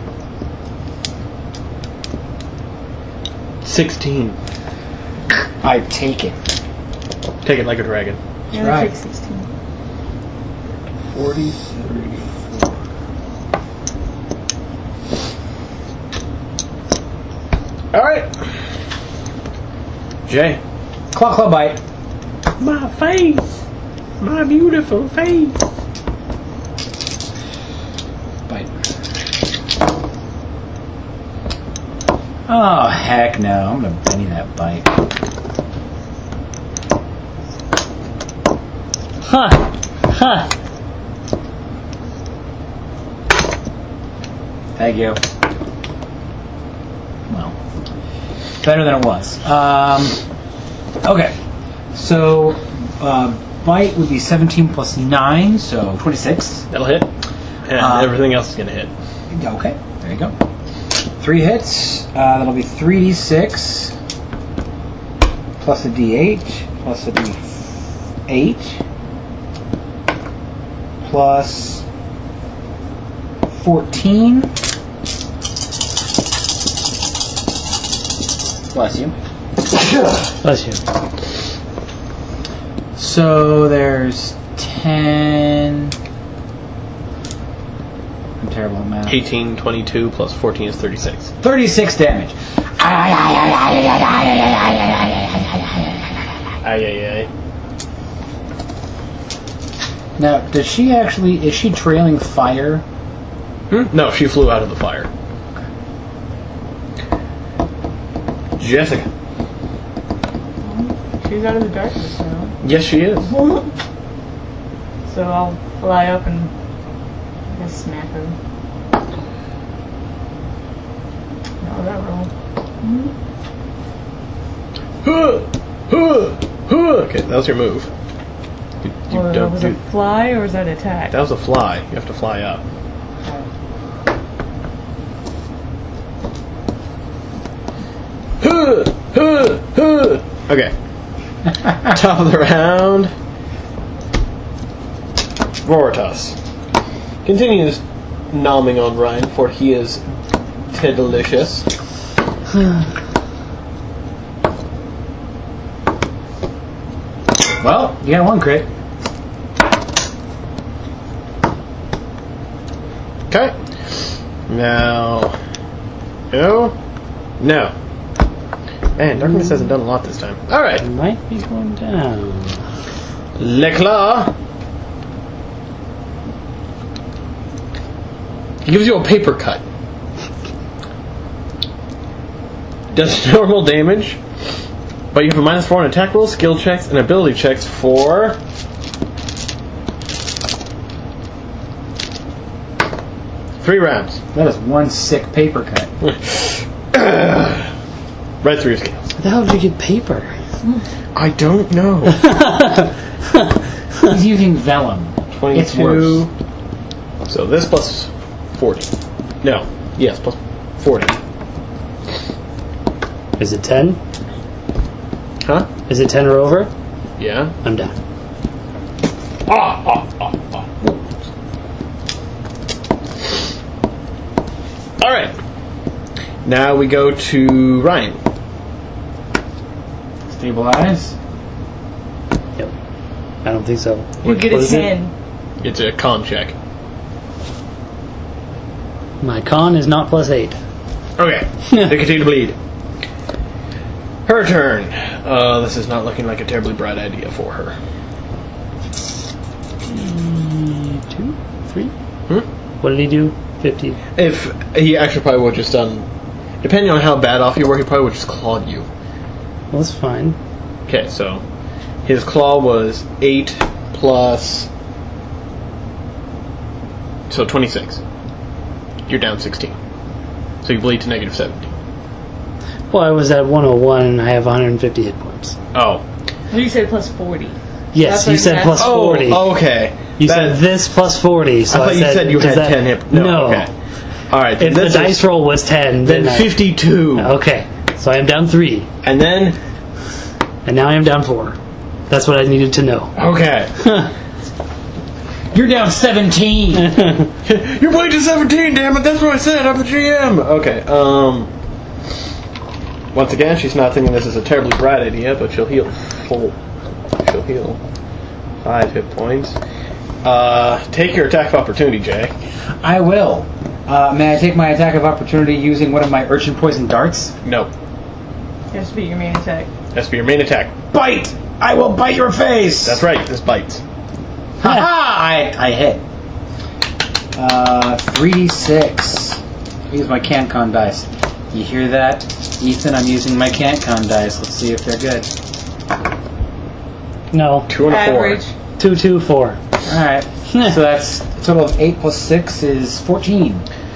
sixteen. I take it. Take it like a dragon. Yeah, right. I take sixteen. forty-three. Alright. Jay. Claw, claw, bite. My face. My beautiful face. Bite. Oh, heck no. I'm gonna Benny that bite. Huh. Huh. Thank you. Well, better than it was. Um, okay. So, uh, bite would be seventeen plus nine, so twenty-six. That'll hit. And Uh, everything else is going to hit. Okay, there you go. Three hits. Uh, that'll be three d six plus a d eight plus a d eight plus fourteen. Bless you. Bless you. So there's ten. I'm terrible at math. eighteen, twenty-two plus fourteen is thirty-six. thirty-six damage. Ay, ay, ay. Now, does she actually, is she trailing fire? Hmm? No, she flew out of the fire. Jessica. She's out of the darkness now. Yes, she is. So I'll fly up and I guess smack her. No, that roll. Huh, huh, huh. Okay, that was your move. You, you Well, don't was do. it fly or was that attack? That was a fly. You have to fly up. Huh, huh, huh. Okay. Top of the round. Voritas continues nomming on Ryan, for he is delicious. Well, you got one crit. Okay. Now. No. No. Man, Darkness hasn't done a lot this time. Alright. Might be going down. Leclaw. He gives you a paper cut. Does normal damage, but you have a minus four on attack rolls, skill checks, and ability checks for three rounds. That is one sick paper cut. Right through your scales. How the hell did you get paper? I don't know. He's using vellum. It's twenty-two. worse. So this plus forty. No. Yes, plus forty. Is it ten? Huh? Is it ten or over? Yeah. I'm down. Ah, ah, ah, ah. Alright. Now we go to Ryan. Stabilize. Yep. I don't think so. You get What a is it? ten. It's a con check. My con is not plus eight. Okay. They continue to bleed. Her turn. Uh, this is not looking like a terribly bright idea for her. Two? Three? Hmm? What did he do? Fifty. If he actually probably would have just done, depending on how bad off you were, he probably would have just clawed you. Well, that's fine. Okay, so his claw was eight plus, so twenty-six. You're down sixteen. So you bleed to negative seventeen. Well, I was at one oh one and I have one hundred fifty hit points. Oh. You said plus forty. Yes, That's you what said I plus Oh, forty. okay. You That- said this plus forty. So I I, thought you said you does had that- ten hip. No. No. Okay. All right. If the this is- dice roll was ten, then then, I- fifty-two, okay. So I am down three, and then and now I am down four. That's what I needed to know. okay. You're down seventeen. You're way to seventeen, damn it! That's what I said. I'm the G M. Okay. Um. Once again, she's not thinking this is a terribly bright idea, but she'll heal full. She'll heal five hit points. Uh, take your attack of opportunity, Jay. I will. Uh, may I take my attack of opportunity using one of my urchin poison darts? No, It has to be your main attack. that's for your main attack. Bite! I will bite your face! That's right. This bites. Ha ha! I, I hit. Uh, three d six. Use my CanCon dice. You hear that? Ethan, I'm using my CanCon dice. Let's see if they're good. No, Two and a Average. four. two, two, four. Alright. So that's a total of eight plus six is fourteen.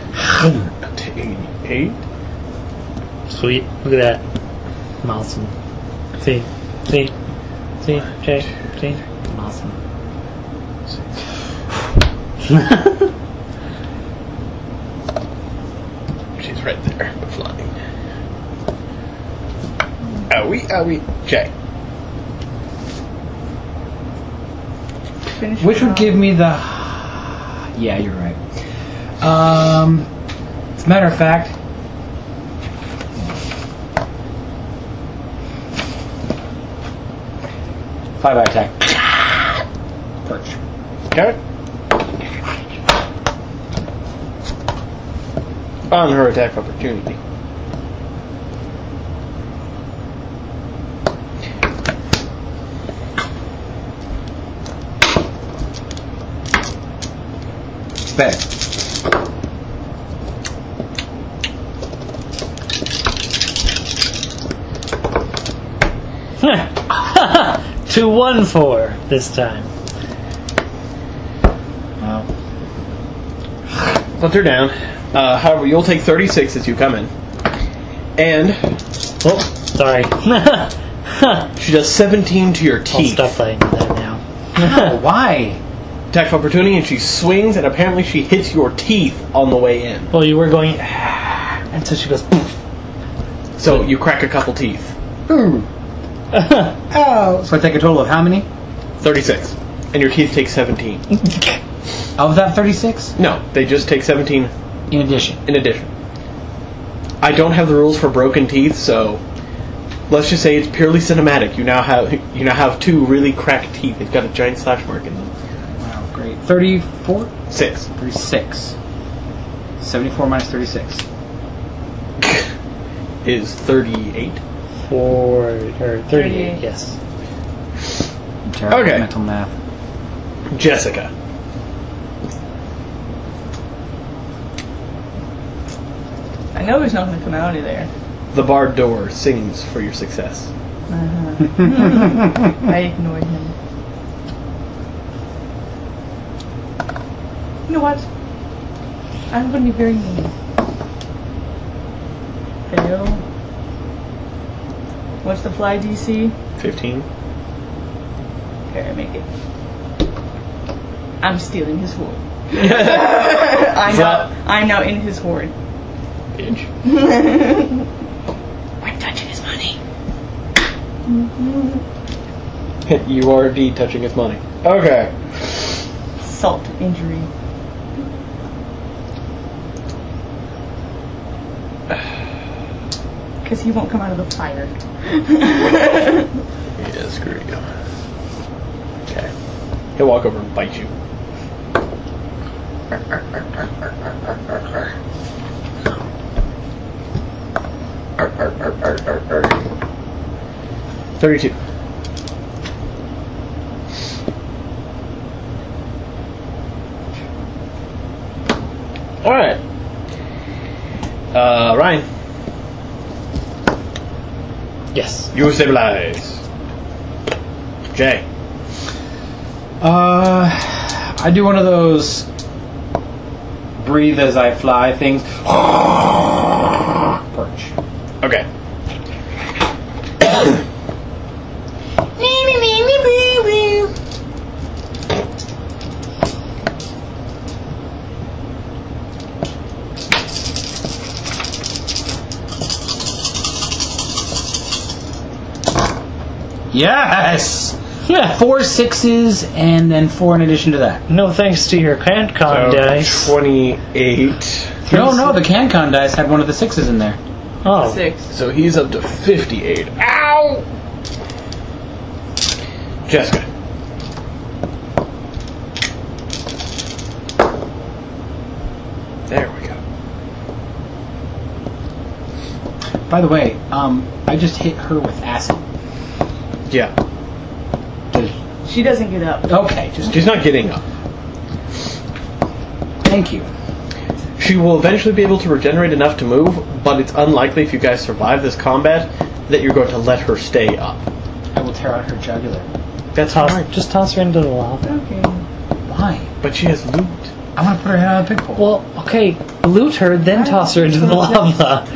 Eight. Sweet. Look at that. Awesome. See, see, see, Jay, see. Awesome. She's right there, flying. Owie, owie. Jay. Finish Which it would off. give me the... Yeah, you're right. Um, as a matter of fact... Five eye attack. Perch. Okay. On her attack opportunity. Better. Two, one, four this time. Wow. Put her down. Uh, however, you'll take thirty-six as you come in. And Oh, sorry. she does seventeen to your I'll teeth. stop playing with that now. Oh, why? Attack of opportunity, and she swings, and apparently she hits your teeth on the way in. Well, you were going, and so she goes. Poof. So you crack a couple teeth. Ooh. Oh. So I take a total of how many? thirty-six. And your teeth take seventeen. Of that thirty-six? No, they just take seventeen In addition. in addition. I don't have the rules for broken teeth, so let's just say it's purely cinematic. You now have you now have two really cracked teeth. They've got a giant slash mark in them. Wow, great. thirty-four? Six. thirty-six. seventy-four minus thirty-six. Is thirty-eight. Four, or thirty-eight, thirty-eight. yes. I'm terrible Okay. at mental math. Jessica. I know he's not going to come out of there. The barred door sings for your success. I ignored him. You know what? I'm going to be very mean. Fail. What's the fly D C? Fifteen. Okay, I make it. I'm stealing his hoard. I'm now, I'm now in his hoard. Bitch. I'm touching his money. You are indeed touching his money. Okay. Salt injury. Because he won't come out of the fire. Yeah, screw you. Okay. He'll walk over and bite you. Thirty-two. All right. Uh, Ryan, Yes. you stabilize. Jay. Uh, I do one of those breathe as I fly things. Perch. Okay. Yes! Yeah. Four sixes, and then four in addition to that. No thanks to your CanCon So, dice. twenty-eight. No, no, the CanCon dice had one of the sixes in there. Oh. Six. So he's up to fifty-eight. Ow! Jessica. There we go. By the way, um, I just hit her with acid. Yeah. Does- She doesn't get up. Okay, just She's not getting up. thank you. She will eventually be able to regenerate enough to move, but it's unlikely if you guys survive this combat that you're going to let her stay up. I will tear out her jugular. That's Toss, hard. just toss her into the lava. Okay. Why? But she has loot. I want to put her head out of the pig hole. Well, okay, loot her, then toss her into the lava.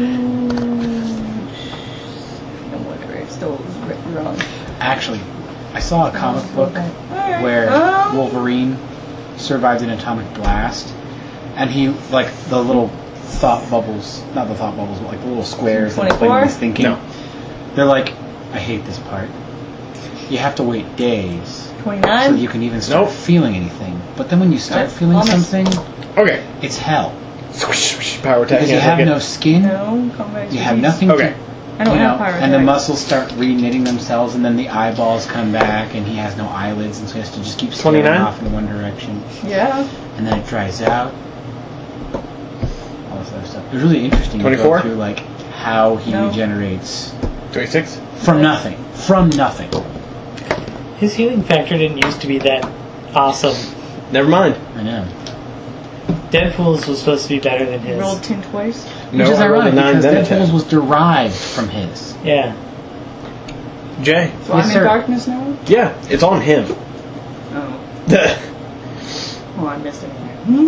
No wonder it's still written wrong. Actually, I saw a comic book Alright. where Um, Wolverine survived an atomic blast, and he, like, the little thought bubbles, not the thought bubbles, but like the little squares that the thing twenty-four? was thinking. No. They're like, I hate this part. You have to wait days so twenty-nine? that you can even start Nope. feeling anything. But then when you start That's feeling almost- something, Okay. it's hell. Swish, swish, power attack. Because you yeah, have okay. no skin, No, come back to you have these. nothing Okay. I don't you have know, power and the attack. muscles start re-knitting themselves, and then the eyeballs come back, and he has no eyelids, and so he has to just keep staring twenty-nine? off in one direction, Yeah. and then it dries out. All this other stuff. It was really interesting twenty-four? to go through like how he No. regenerates twenty-six? from nothing, from nothing. His healing factor didn't used to be that awesome. Never mind. I know. Deadpool's was supposed to be better than his. Rolled ten twice. No, Which is I rolled a ironic nine, because then a Deadpool's ten. was derived from his. Yeah. Jay. So Yes, I'm sir. in darkness now? Yeah, it's on him. Oh. Oh, I missed it.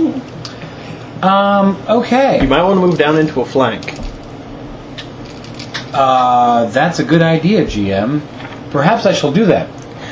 Um. Okay. You might want to move down into a flank. Uh, that's a good idea, G M. Perhaps I shall do that.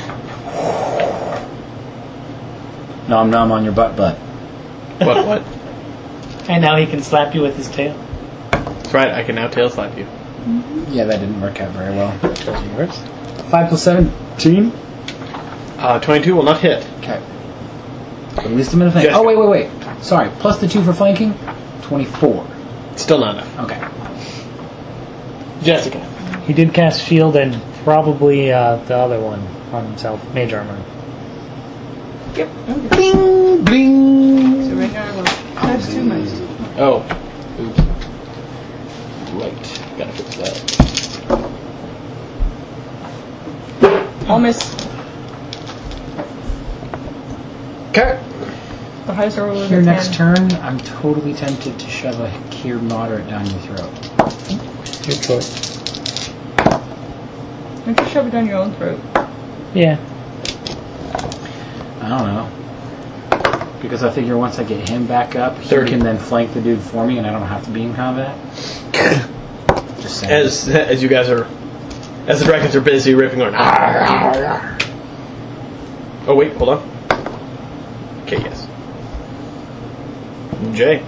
Nom nom on your butt butt. What, what? And now he can slap you with his tail. That's right, I can now tail slap you. Yeah, that didn't work out very well. Doesn't yours? Five plus seventeen. Uh, twenty-two will not hit. Okay. At least I'm in a flank. Jessica. Oh wait, wait, wait. Sorry. Plus the two for flanking. Twenty-four. Still not enough. Okay. Jessica. He did cast shield and probably uh, the other one on himself, mage armor. Yep. Okay. Bling bling. So right now I roll times two minus two. Oh. Oops. Right. Gotta fix that. I'll miss. Okay. The highest I roll is a Your ten. next turn, I'm totally tempted to shove a cure moderate down your throat. Good choice. Don't you shove it down your own throat. Yeah. I don't know. Because I figure once I get him back up, he thirty. can then flank the dude for me, and I don't have to be in combat. Just saying. As as you guys are, as the dragons are busy ripping on. Oh wait, hold on. Okay, yes. Jay.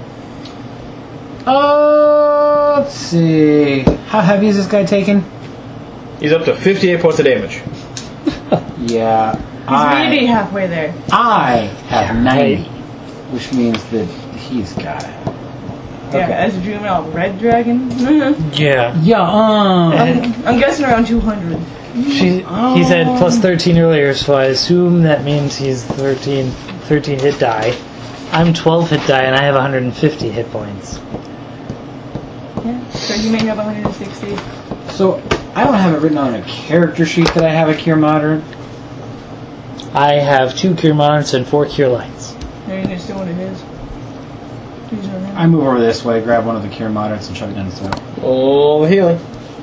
Oh, let's see. How heavy is this guy taking? He's up to fifty-eight points of damage. Yeah, He's maybe I halfway there. I have ninety, which means that he's got it. Yeah, Okay. as a juvenile red dragon. Mhm. Yeah. Yeah. Um. I'm, I'm guessing around two hundred. She, he said plus thirteen earlier, so I assume that means he's thirteen, thirteen hit die. I'm twelve hit die, and I have one hundred fifty hit points. Yeah. So you may have one hundred sixty. So I don't have it written on a character sheet that I have a cure moderate. I have two cure moderates and four cure lights. There you can still what it is. These are I move over this way, grab one of the cure moderates, and shove it down his throat. Oh, the healing.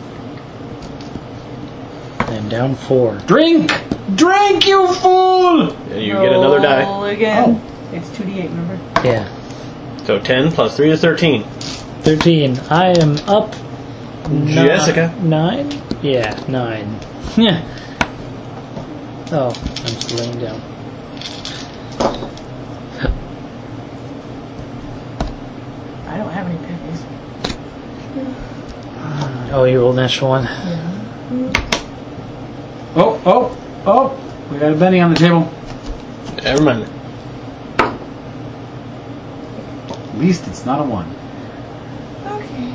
I'm down four. Drink, drink, you fool! And you get another die. Roll again. It's two d eight, remember? Yeah. So ten plus three is thirteen. thirteen. I am up. ni- Jessica. Nine? Yeah, nine. Yeah. Oh, I'm just laying down. I don't have any pennies. Oh, you rolled an extra one. Oh, oh, oh! We got a Benny on the table. Never mind. At least it's not a one. Okay.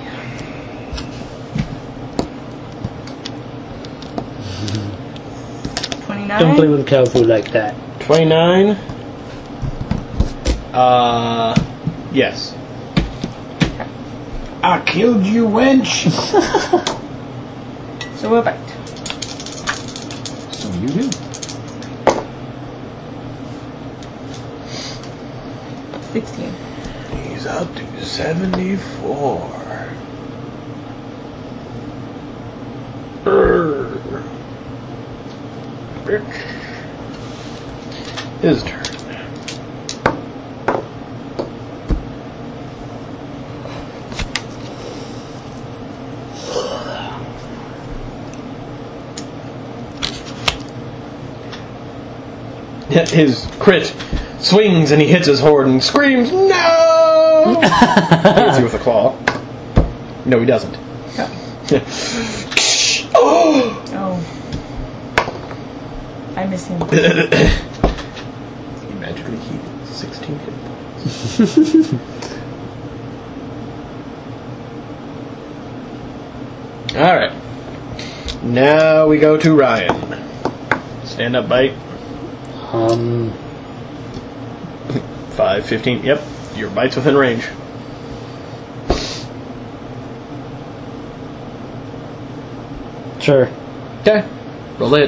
Twenty-nine. Don't play with cow food like that. twenty-nine. Uh, yes. I killed you, wench! So a bite. So you do. Sixteen. He's up to seventy-four. Urgh. His turn. His crit swings and he hits his horde and screams, "No!" He hits you with a claw. No, he doesn't. Oh. Oh. I miss him. He magically healed sixteen hit points. Alright. Now we go to Ryan. Stand up, bite. Um, five, fifteen. Yep. Your bite's within range. sure. Okay. Roll it.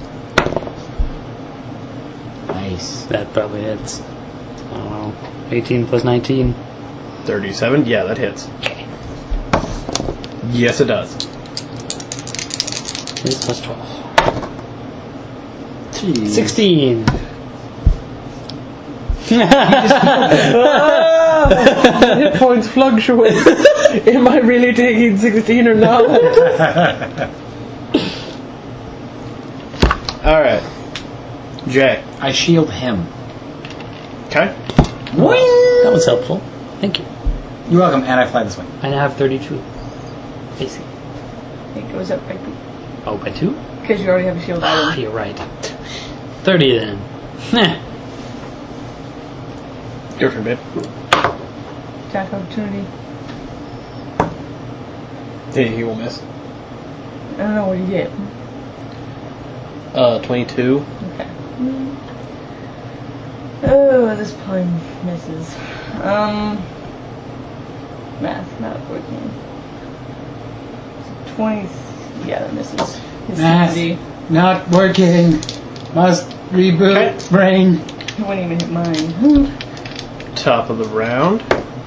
Nice. That probably hits. I don't know. eighteen plus nineteen. thirty-seven. Yeah, that hits. Yes, it does. Hits plus twelve. Jeez. sixteen. Hit points fluctuate. Am I really taking sixteen or not? Alright. Jay. I shield him. Okay. That was helpful. Thank you. You're welcome, and I fly this way. I now have thirty-two. Basic. It goes up by two. Oh, by two? Because you already have a shield Ah, item. you're right. thirty then. Heh. Your turn, babe. Attack opportunity. He, he will miss. I don't know what you get. Uh, twenty-two. Okay. Oh, this probably misses. Um, math, not working. twenty. Yeah, that misses. His Math. C M Not working. Must reboot Okay. brain. D. He wouldn't even hit mine. Top of the round.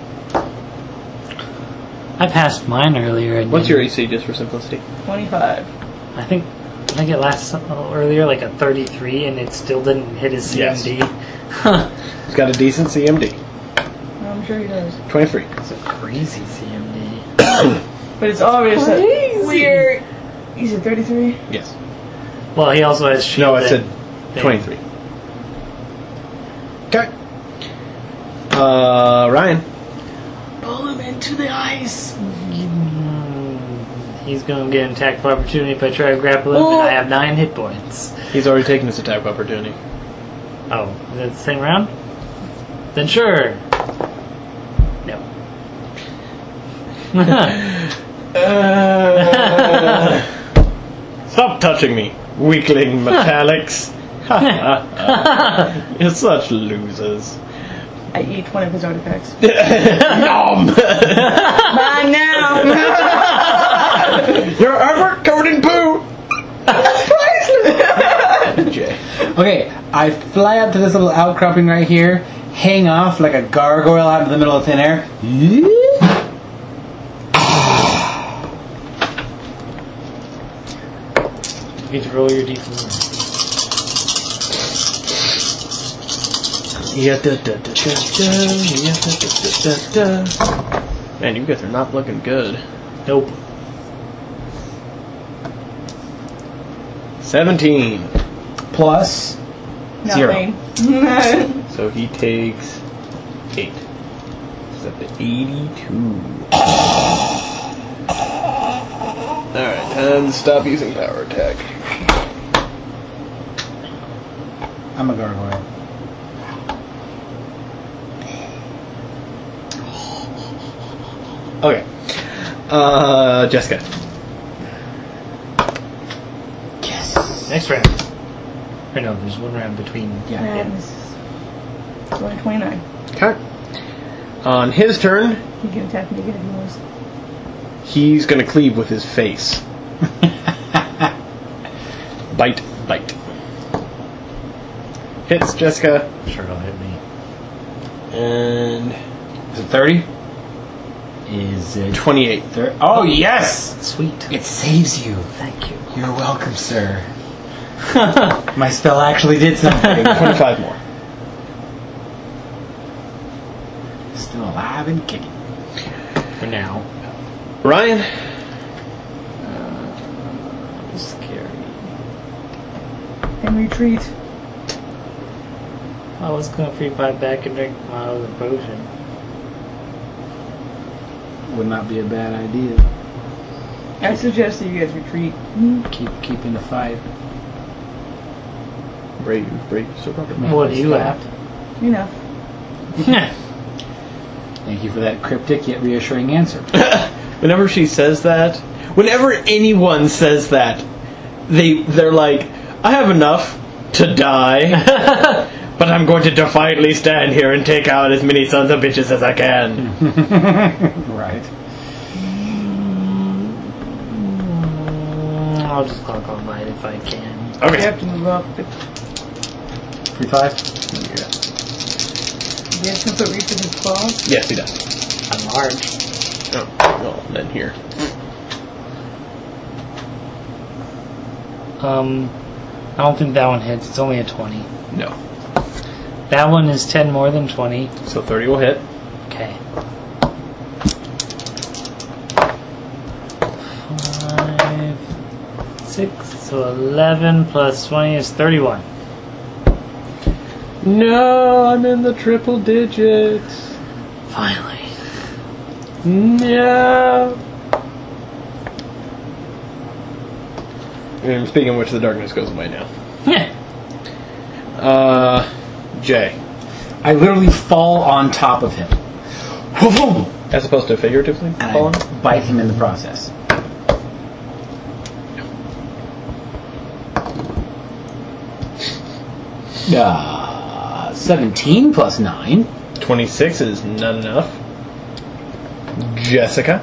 I passed mine earlier. And What's your didn't- A C, just for simplicity? twenty-five. I think I think it last earlier like a thirty-three, and it still didn't hit his C M D. Huh. He's got a decent C M D. I'm sure he does. twenty-three. It's a crazy C M D. But it's obvious Crazy. that we're. You said thirty-three? Yes. Well, he also has shield. No, I and said thing. twenty-three. Okay. Uh, Ryan. Pull him into the ice. Mm, He's going to get an attack of opportunity if I try to grapple him, Oh. and I have nine hit points. He's already taken his attack of opportunity. Oh, is it the same round? Then sure. No. Uh, stop touching me, weakling metallics. You're such losers. I eat one of his artifacts. Nom! Mine now! Your armor covered in poo! Jay. Okay, I fly up to this little outcropping right here, hang off like a gargoyle out in the middle of thin air. You get to roll your D four. Yeah, da, da, da, da, da, yeah, da, da, da, da, da. Man, you guys are not looking good. Nope. seventeen. Plus zero. Nothing. So he takes eight. He's up to eighty-two. Alright, and stop using power attack. I'm a gargoyle. Okay. Uh, Jessica. Yes. Next round. Or no, there's one round between. Yeah. Yeah, this is going twenty-nine. Okay. On his turn, He can attack me again if he wants. he's going to cleave with his face. Bite, bite. Hits Jessica, Sure, it'll hit me. and Is it thirty? Is it twenty-eight. thirty? Oh, yes! Sweet. It saves you. Thank you. You're welcome, sir. My spell actually did something. twenty-five more. Still alive and kicking. For now. Ryan, Scary. And retreat. I was gonna free five back and drink my other potion. Would not be a bad idea. I suggest that you guys retreat. Keep keeping the fight. brave, brave, so proper. What do you have? You know. Thank you for that cryptic yet reassuring answer. Whenever she says that, whenever anyone says that, they they're like, I have enough to die, but I'm going to defiantly stand here and take out as many sons of bitches as I can. Right. Mm, I'll just clock on mine if I can. You Okay. have to move up. Three five. Yeah. You have to put reach with his claws. Yes, he does. I'm large. Oh, well, then here. Um, I don't think that one hits. It's only a twenty. No. That one is ten more than twenty. So thirty will hit. Okay. Five, six, so eleven plus twenty is thirty-one. No, I'm in the triple digits. Finally. No. And speaking of which, the darkness goes away now. Uh, Jay. I literally fall on top of him. As opposed to figuratively And falling? I bite him in the process. Uh, seventeen plus nine. twenty-six is not enough. Jessica.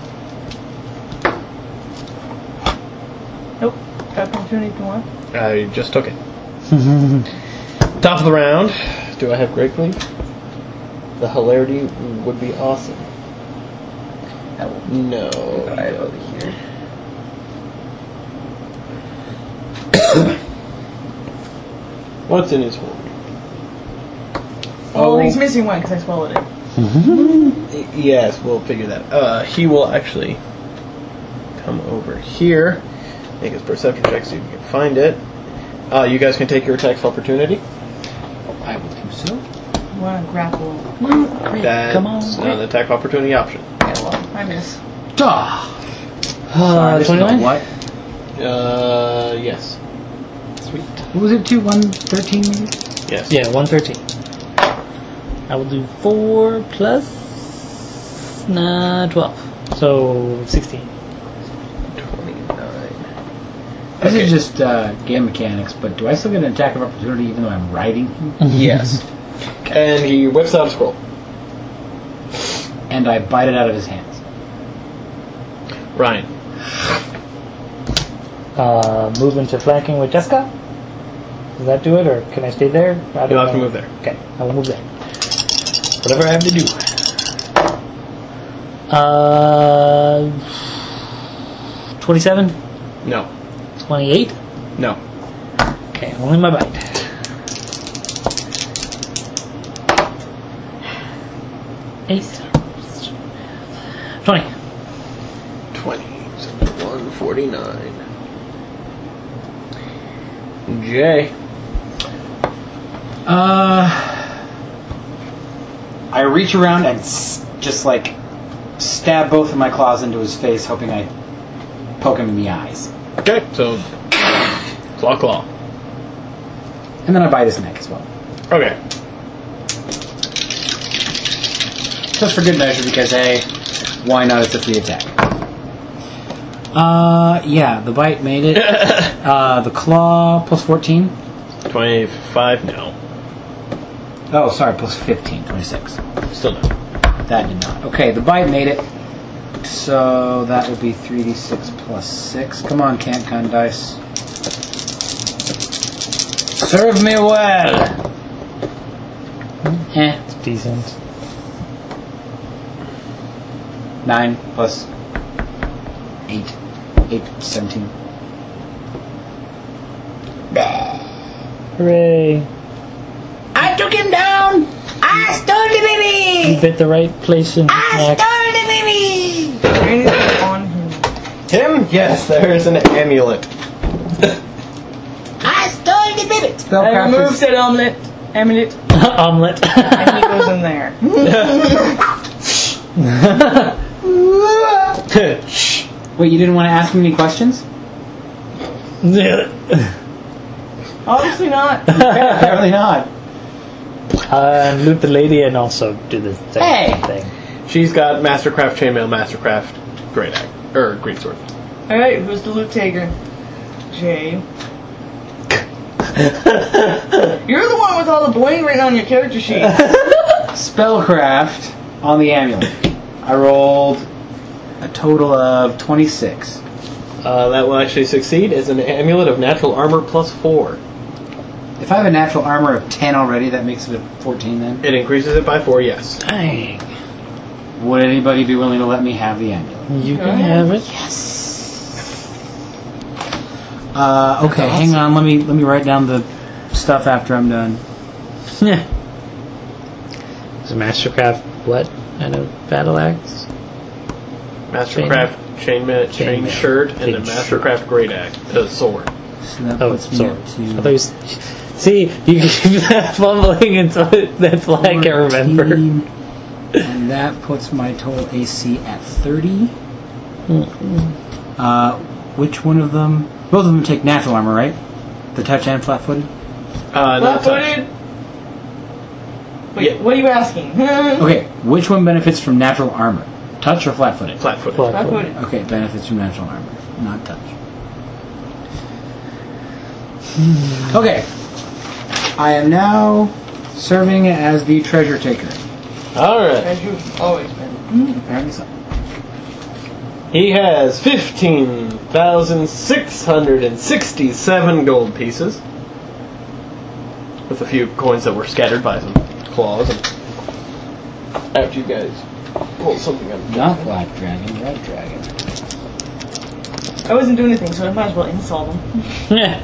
Nope. Got opportunity if you want. I just took it. Top of the round. Do I have Great Cleave? The hilarity would be awesome. No. Right over here. What's in his horn? Oh, he's missing one because I swallowed it. Y- Yes, we'll figure that. Uh, he will actually come over here, make his perception check so you can find it. Uh, you guys can take your attacks of opportunity. I will do so. You want to grapple. That's come on. not an attack of opportunity option. Yeah, well, I miss. Ah! Uh, Sorry, this is twenty-nine? what? Uh, yes. Sweet. What was it? Two one thirteen maybe? Yes. Yeah, one thirteen. I will do four plus nah, twelve. So sixteen. twenty-nine. This Okay. is just uh, game mechanics, but do I still get an attack of opportunity even though I'm riding him? Yes. And he whips out a scroll. And I bite it out of his hands. Ryan. Uh, move into flanking with Jessica. Does that do it, or can I stay there? I don't You'll have to know. move there. Okay, I will move there. Whatever I have to do. Uh, twenty-seven, No. twenty-eight. No. Okay, only my bite. Eight. Twenty. twenty. So one forty-nine. Jay. Uh, I reach around and s- just like stab both of my claws into his face, hoping I poke him in the eyes. Okay, so claw claw. And then I bite his neck as well. Okay. Just for good measure, because A, why not? It's a free attack. Uh, yeah, the bite made it. uh, the claw, plus fourteen. twenty-five, no. Oh, sorry, plus fifteen, twenty-six. Still no. That did not. Okay, the bite made it. So that would be three d six plus six. Come on, can't con dice. Serve me well! Eh. It's decent. nine plus eight. eight, seventeen. Hooray! I took him down! I stole the baby! You bit the right place in his I neck. stole the baby! Anything on him. Him? Yes, there is an amulet. I stole the baby! I Spellcraft removed is- that omelet. Amulet. Omelet. And he goes in there. Wait, you didn't want to ask me any questions? Obviously not. Apparently not. uh, loot the lady and also do the same Hey! thing. She's got Mastercraft, Chainmail, Mastercraft, Great Axe. Or Great Sword. Alright, who's the loot taker? Jay. You're the one with all the bling written on your character sheet. Spellcraft on the amulet. I rolled a total of twenty-six. Uh, that will actually succeed as an amulet of natural armor plus four. If I have a natural armor of ten already, that makes it a fourteen then. It increases it by four, yes. Dang. Would anybody be willing to let me have the amulet? You can have it. Uh, okay, hang on. Let me let me write down the stuff after I'm done. Yeah. Is Mastercraft what? And a battle axe? Mastercraft, Chainmail, Chain Chainmail. Shirt, and the Chain Mastercraft Great Axe. Uh, sword. So that Oh, puts me sorry. up I thought you to was, see, you keep fumbling until it, that's why I can't remember. fourteen, and that puts my total A C at thirty. Uh, which one of them? Both of them take natural armor, right? The touch and flat-footed. Uh, not touch. Flat-footed? Wait, Yeah. what are you asking? Okay, which one benefits from natural armor? Touch or flat-footed? Flat-footed. Flat-footed. Okay, benefits from natural armor, not touch. Okay. I am now serving as the treasure taker. Alright. As you've always been. Apparently so. He has fifteen thousand six hundred sixty-seven gold pieces. With a few coins that were scattered by some claws. And after you guys pull something up. Not black dragon, red dragon. I wasn't doing anything, so I might as well insult him. Yeah.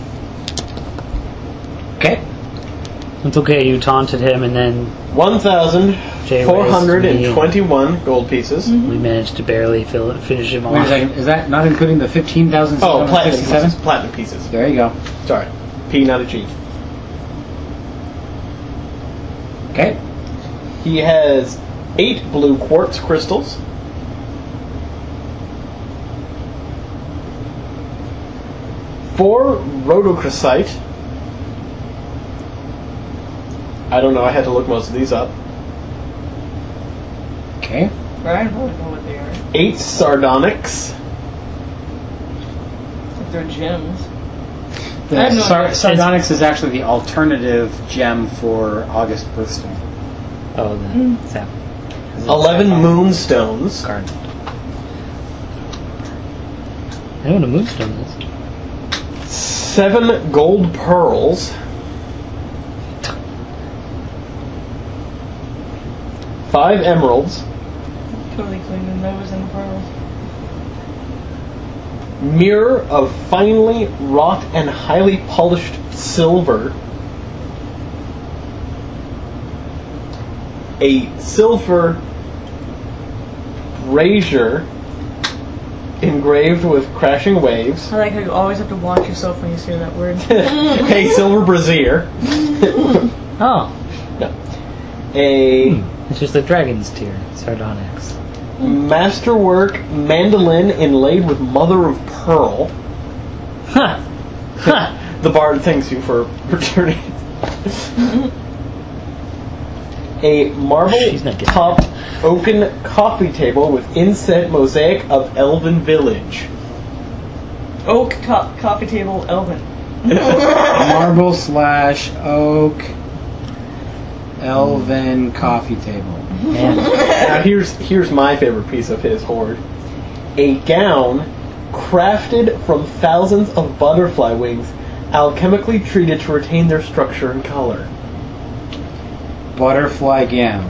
Okay. It's okay, you taunted him and then one thousand four hundred twenty-one gold pieces. we managed to barely fill it, finish him Wait a off. second, is that not including the fifteen thousand six Oh, hundred platinum sixty-seven? pieces. Platinum pieces. There you go. Sorry. P, not a G. Okay. He has eight blue quartz crystals. Four rhodochrosite. I don't know, I had to look most of these up. Okay. Right? I don't know what they are. Eight sardonyx. If they're gems. The I have no Sar- idea. Sardonyx is actually the alternative gem for August Birthstone. Oh, Mm. the sap. Eleven moonstones. Card. I know what a moonstone is. Seven gold pearls. Five emeralds. Totally clean the nose and the pearls. Mirror of finely wrought and highly polished silver. A silver brazier engraved with crashing waves. I like how you always have to watch yourself when you say that word. A silver brazier. Oh, No. A it's just the dragon's tear, Sardonyx. masterwork mandolin inlaid with mother of pearl. Huh! Huh! The bard thanks you for returning. A marble She's not getting topped oaken coffee table with inset mosaic of Elven Village. Oak co- coffee table, Elven. Marble slash oak elven coffee table. Now here's here's my favorite piece of his hoard. A gown crafted from thousands of butterfly wings, alchemically treated to retain their structure and color. Butterfly gown.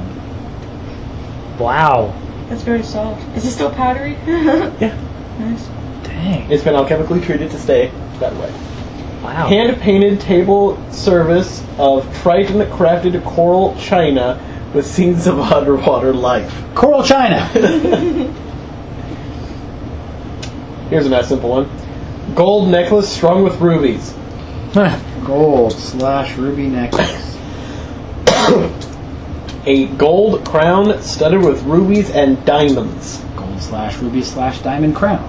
Wow. That's very soft. Is it still powdery? Yeah. Nice. Dang. It's been alchemically treated to stay that way. Wow. Hand-painted table service of Triton crafted coral china with scenes of underwater life. Coral China. Here's a nice simple one. Gold necklace strung with rubies. Gold slash ruby necklace. A gold crown studded with rubies and diamonds. Gold slash ruby slash diamond crown.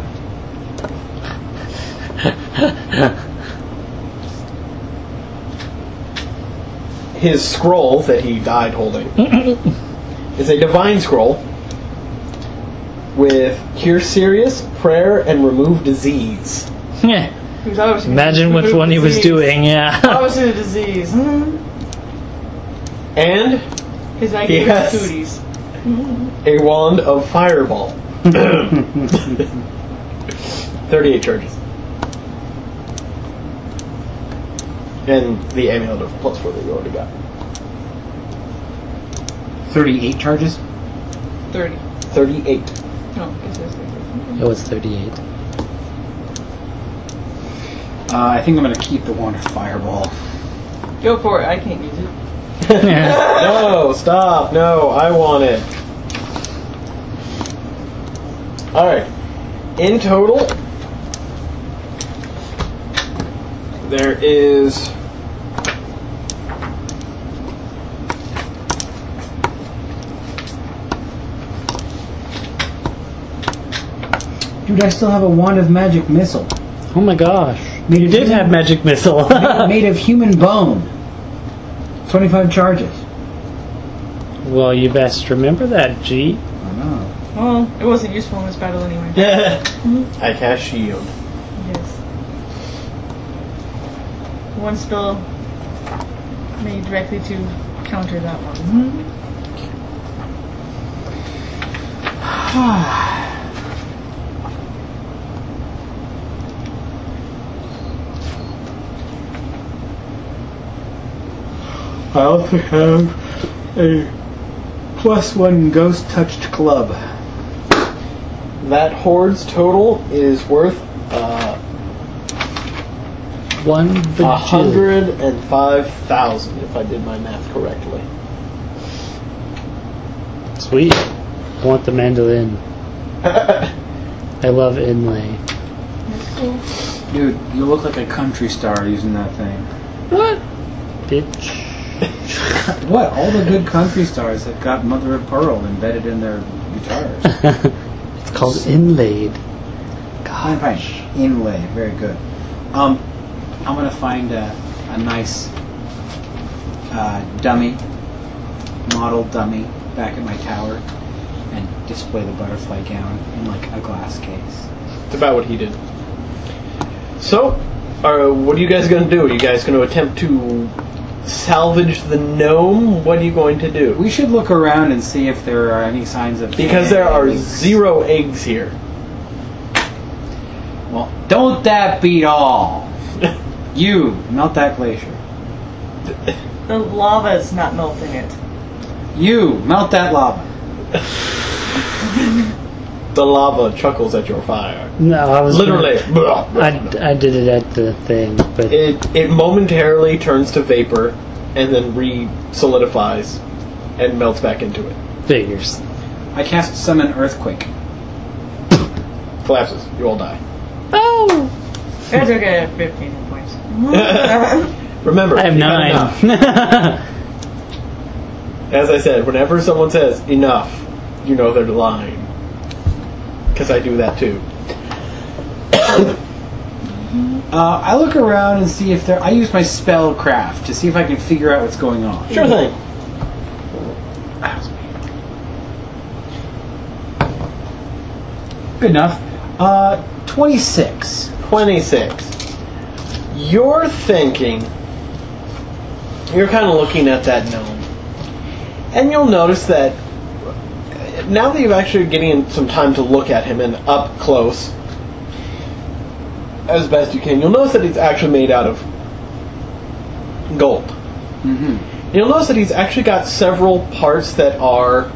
His scroll that he died holding is a divine scroll with cure serious, prayer, and remove disease. Yeah. Who's obviously Imagine which one he was disease. doing, yeah. Obviously the disease. And His he Nike has cooties. a wand of fireball. thirty-eight charges. And the amulet of plus four that you already got. thirty-eight charges? thirty. thirty-eight. No, it says thirty. It was thirty-eight. Uh, I think I'm going to keep the wand of fireball. Go for it. I can't use it. No, stop. No, I want it. Alright. In total, there is Dude, I still have a wand of magic missile. Oh my gosh. Made You of did human- have magic missile. made of human bone. twenty-five charges. Well, you best remember that, G. I know. Well, it wasn't useful in this battle anyway. I cast shield. Yes. One spell made directly to counter that one. I also have a plus one ghost touched club. That hoard's total is worth uh, One a bajillion. hundred and five thousand, if I did my math correctly. Sweet. I want the mandolin. I love inlay. That's cool. Dude, you look like a country star using that thing. What? Bitch. What? All the good country stars have got mother of pearl embedded in their guitars. It's called inlaid. Fine, fine. Inlay. Very good. Um, I'm going to find a, a nice uh, dummy, model dummy, back at my tower and display the butterfly gown in like a glass case. It's about what he did. So, uh, what are you guys going to do? Are you guys going to attempt to salvage the gnome? What are you going to do? We should look around and see if there are any signs of Because there are eggs. zero eggs here. Well, don't that beat all? You melt that glacier. The lava is not melting it. You melt that lava. The lava chuckles at your fire. No, I was Literally. Gonna, I, I did it at the thing, but It it momentarily turns to vapor and then re-solidifies and melts back into it. figures. I cast summon earthquake. Collapses. You all die. Oh! It's okay, fifteen hit points. Remember, I have you got nine. enough. As I said, whenever someone says enough, you know they're lying. Because I do that too. Uh, I look around and see if there. I use my spellcraft to see if I can figure out what's going on. Sure thing. Good enough. Uh, twenty-six. twenty-six. You're thinking, you're kind of looking at that gnome, and you'll notice that now that you've actually getting some time to look at him and up close, as best you can, you'll notice that he's actually made out of gold. Mm-hmm. You'll notice that he's actually got several parts that are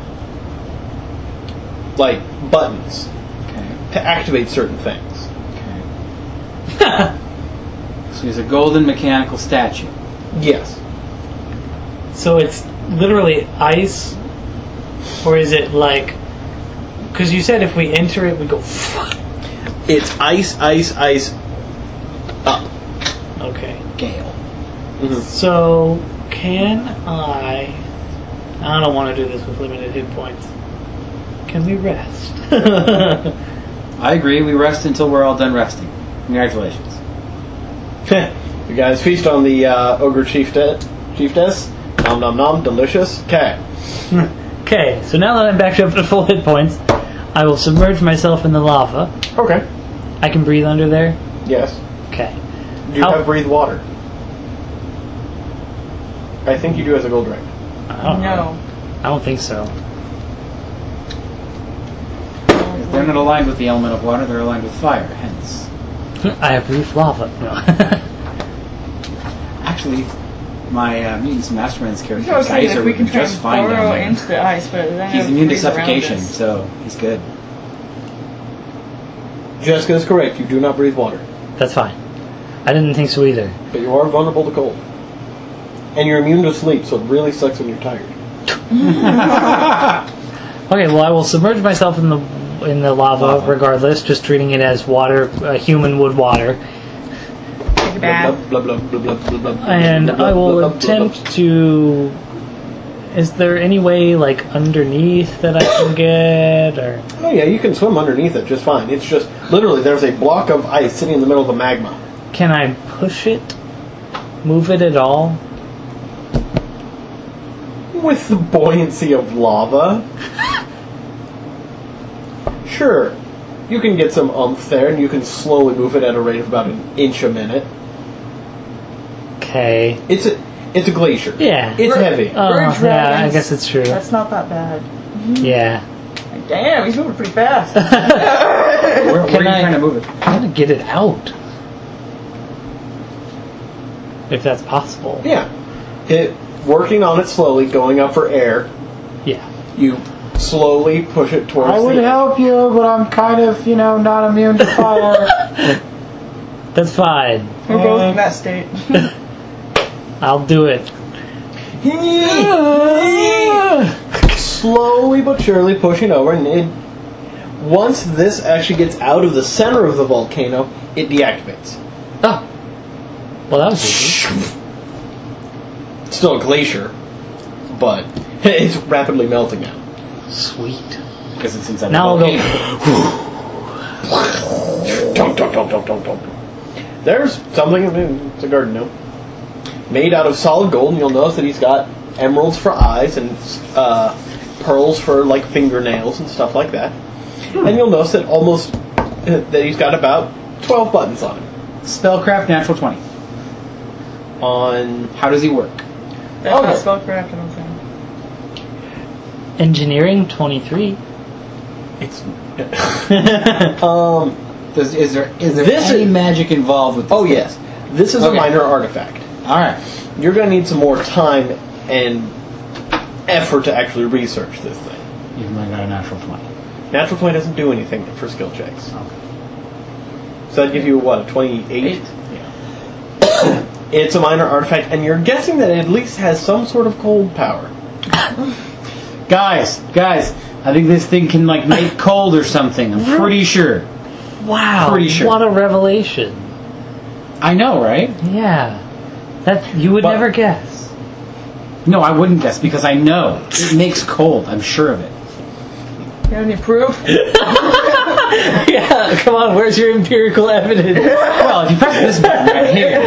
like buttons Okay. to activate certain things. Okay. So he's a golden mechanical statue. Yes. So it's literally ice, or is it like? Because you said if we enter it, we go. It's ice, ice, ice, up. Okay. Gale. Mm-hmm. So can I? I don't want to do this with limited hit points. Can we rest? I agree. We rest until we're all done resting. Congratulations. You guys feast on the uh, ogre chieftain, chiefess. Nom nom nom, delicious. Okay. Okay. So now that I'm back up to full hit points, I will submerge myself in the lava. Okay. I can breathe under there. Yes. Okay. Do you How- have breathe water? I think you do as a gold ring. I don't know. No. I don't think so. If they're not aligned with the element of water, they're aligned with fire. Hence, I have breathed lava. No. actually, my uh, Mutants Mastermind's character, I was thinking Geyser, if we would can be try just and fine down burrow there. into the ice, but then He's it immune to freeze around suffocation, us. so he's good. Jessica is correct. You do not breathe water, That's fine. I didn't think so either. but you are vulnerable to cold, and you're immune to sleep. So it really sucks when you're tired. Okay, well, I will submerge myself in the in the lava, Lava. regardless, just treating it as water, uh, human would water, Take a bath. Blah blah blah blah blah blah. blah, and blah, blah, I will blah, blah, attempt blah. to. Is there any way, like, underneath that I can get, or Oh yeah, you can swim underneath it just fine. It's just literally there's a block of ice sitting in the middle of the magma. can I push it, move it at all? With the buoyancy of lava? Sure. You can get some umph there, and you can slowly move it at a rate of about an inch a minute. Okay. It's a it's a glacier. Yeah. It's We're- heavy. Oh, Bird yeah, I dragons. guess it's true. That's not that bad. Yeah. Damn, he's moving pretty fast. Where, where Can are you I- trying to move it? I'm gonna get it out. If that's possible. Yeah. It working on it slowly, going up for air. Yeah. You slowly push it towards I would the help you, but I'm kind of, you know, not immune to fire. That's fine. We're both in that state. I'll do it. slowly but surely pushing over, and it, once this actually gets out of the center of the volcano, it deactivates. Oh. Well, that was easy. It's still a glacier, but it's rapidly melting now. Sweet. Because it's inside Now I'll the go. volcano. Dunk, dunk, dunk, dunk, dunk, dunk. There's something, it's a garden gnome, made out of solid gold, and you'll notice that he's got emeralds for eyes and uh, pearls for like fingernails and stuff like that. And you'll notice that almost that he's got about twelve buttons on him. Spellcraft natural twenty. On How does he work? That's Okay. not spellcraft, I don't think. Engineering twenty-three. it's um Does, is there is there This any is- magic involved with this? oh thing? yes, this is Okay. a minor artifact. All right. You're going to need some more time and effort to actually research this thing. Even though I got a natural twenty. Natural twenty doesn't do anything for skill checks. Okay. So that'd give you, what, a twenty-eight? Eight. It's a minor artifact, and you're guessing that it at least has some sort of cold power. Guys, guys, I think this thing can like make cold or something. I'm pretty sure. Wow. Pretty sure. What a revelation. I know, right? Yeah. That you would But- never guess. No, I wouldn't guess because I know it makes cold. I'm sure of it. You have any proof? Yeah, come on, where's your empirical evidence? Well, if you press this button right here.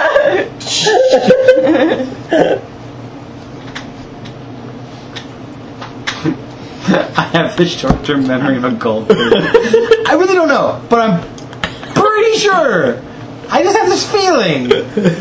I have the short-term memory of a goldfish. I really don't know, but I'm pretty sure. I just have this feeling.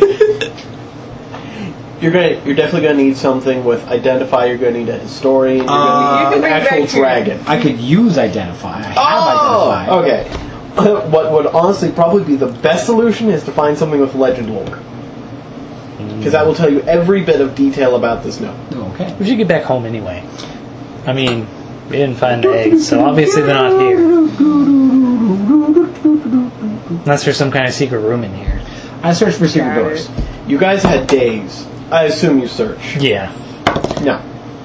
You're gonna, you're definitely gonna need something with identify. You're gonna need a historian. You're Uh, gonna You need can an bring actual back your- dragon. I could use identify. I have Oh, identify. okay. What would honestly probably be the best solution is to find something with legend lore, because that will tell you every bit of detail about this gnome. Okay. We should get back home anyway. I mean, we didn't find the eggs, so obviously they're not here. Unless there's some kind of secret room in here. I searched for secret Got doors. it. You guys had days. I assume you search. Yeah. No.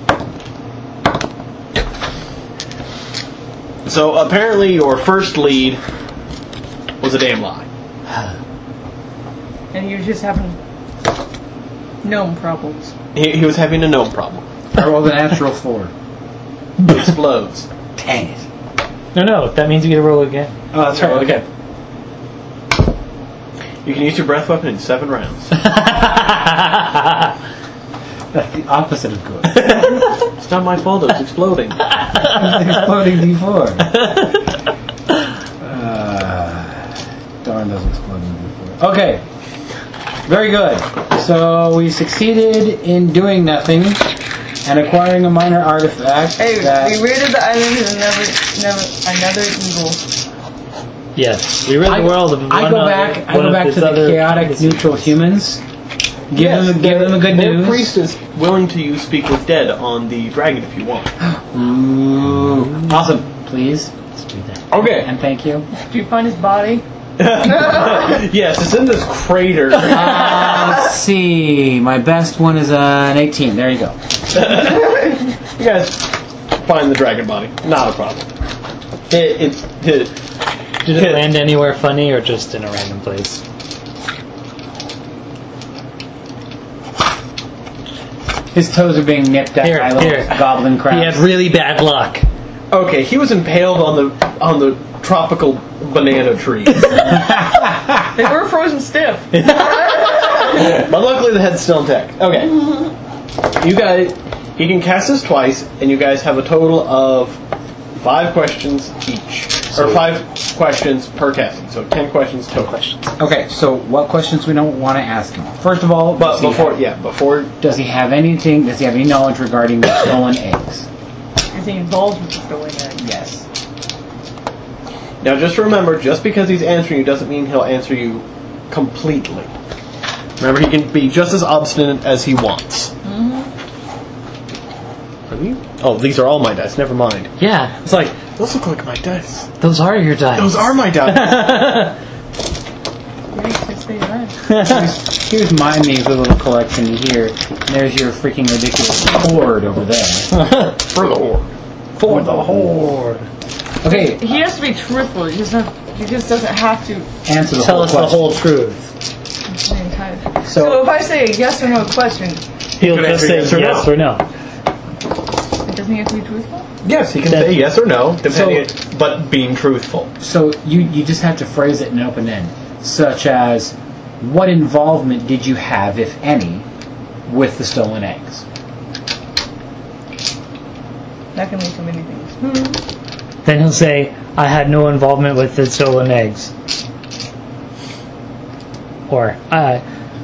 So apparently your first lead was a damn lie. And you just having gnome problems. He, he was having a gnome problem. I rolled a natural four. Explodes. Dang it. No, no, that means you get to roll again. Oh, that's right. Okay. You can use your breath weapon in seven rounds. That's the opposite of good. It's not my fault. It was exploding. Exploding D four. Uh, darn those exploding D four. Okay. Very good. So we succeeded in doing nothing and acquiring a minor artifact. Hey, that we raided the island and never, never, another evil. Yes, we rid I, the world of one I go other- back. I one go of back its to the other chaotic issues. neutral humans. Give Yes, them, give them a good their news. priest is willing to use Speak with Dead on the dragon if you want. Ooh, awesome! Please Let's do that. Okay. and thank you. Did you find his body? Yes, it's in this crater. Uh, let's see. My best one is uh, an eighteen. There you go. You guys find the dragon body. Not a problem. It, it, it, Did it land anywhere funny or just in a random place? His toes are being nipped at Here, by little here. goblin crabs. He had really bad luck. okay, he was impaled on the on the tropical banana tree. They were frozen stiff. But luckily the head's still intact. Okay. You guys, he can cast this twice, and you guys have a total of five questions each. Or five questions per casting, so ten questions total. Questions. Okay, so what questions we don't want to ask him? First of all, But does he before, have, yeah, before, does he have anything? Does he have any knowledge regarding the stolen eggs? Is he involved with the stolen egg? Yes. now just remember, just because he's answering you doesn't mean he'll answer you completely. Remember, he can be just as obstinate as he wants. Are you? Oh, these are all my dice. Never mind. Yeah, It's like, those look like my dice. those are your dice. Those are my dice. Yikes, it's the event. Here's, here's my measly little collection here. There's your freaking ridiculous hoard over there. For the horde. For the horde. Okay, He has to be truthful. He doesn't. He just doesn't have to. answer the Tell whole us question. the whole truth. say entire- So- So, if I say a yes or no question, He'll could just answer say yes or yes or no. doesn't he have to be truthful? Yes, he can Then- say yes or no, depending, but being truthful. So you you just have to phrase it in an open end, such as, what involvement did you have, if any, with the stolen eggs? That can mean so many things. Then he'll say, I had no involvement with the stolen eggs. Or, uh,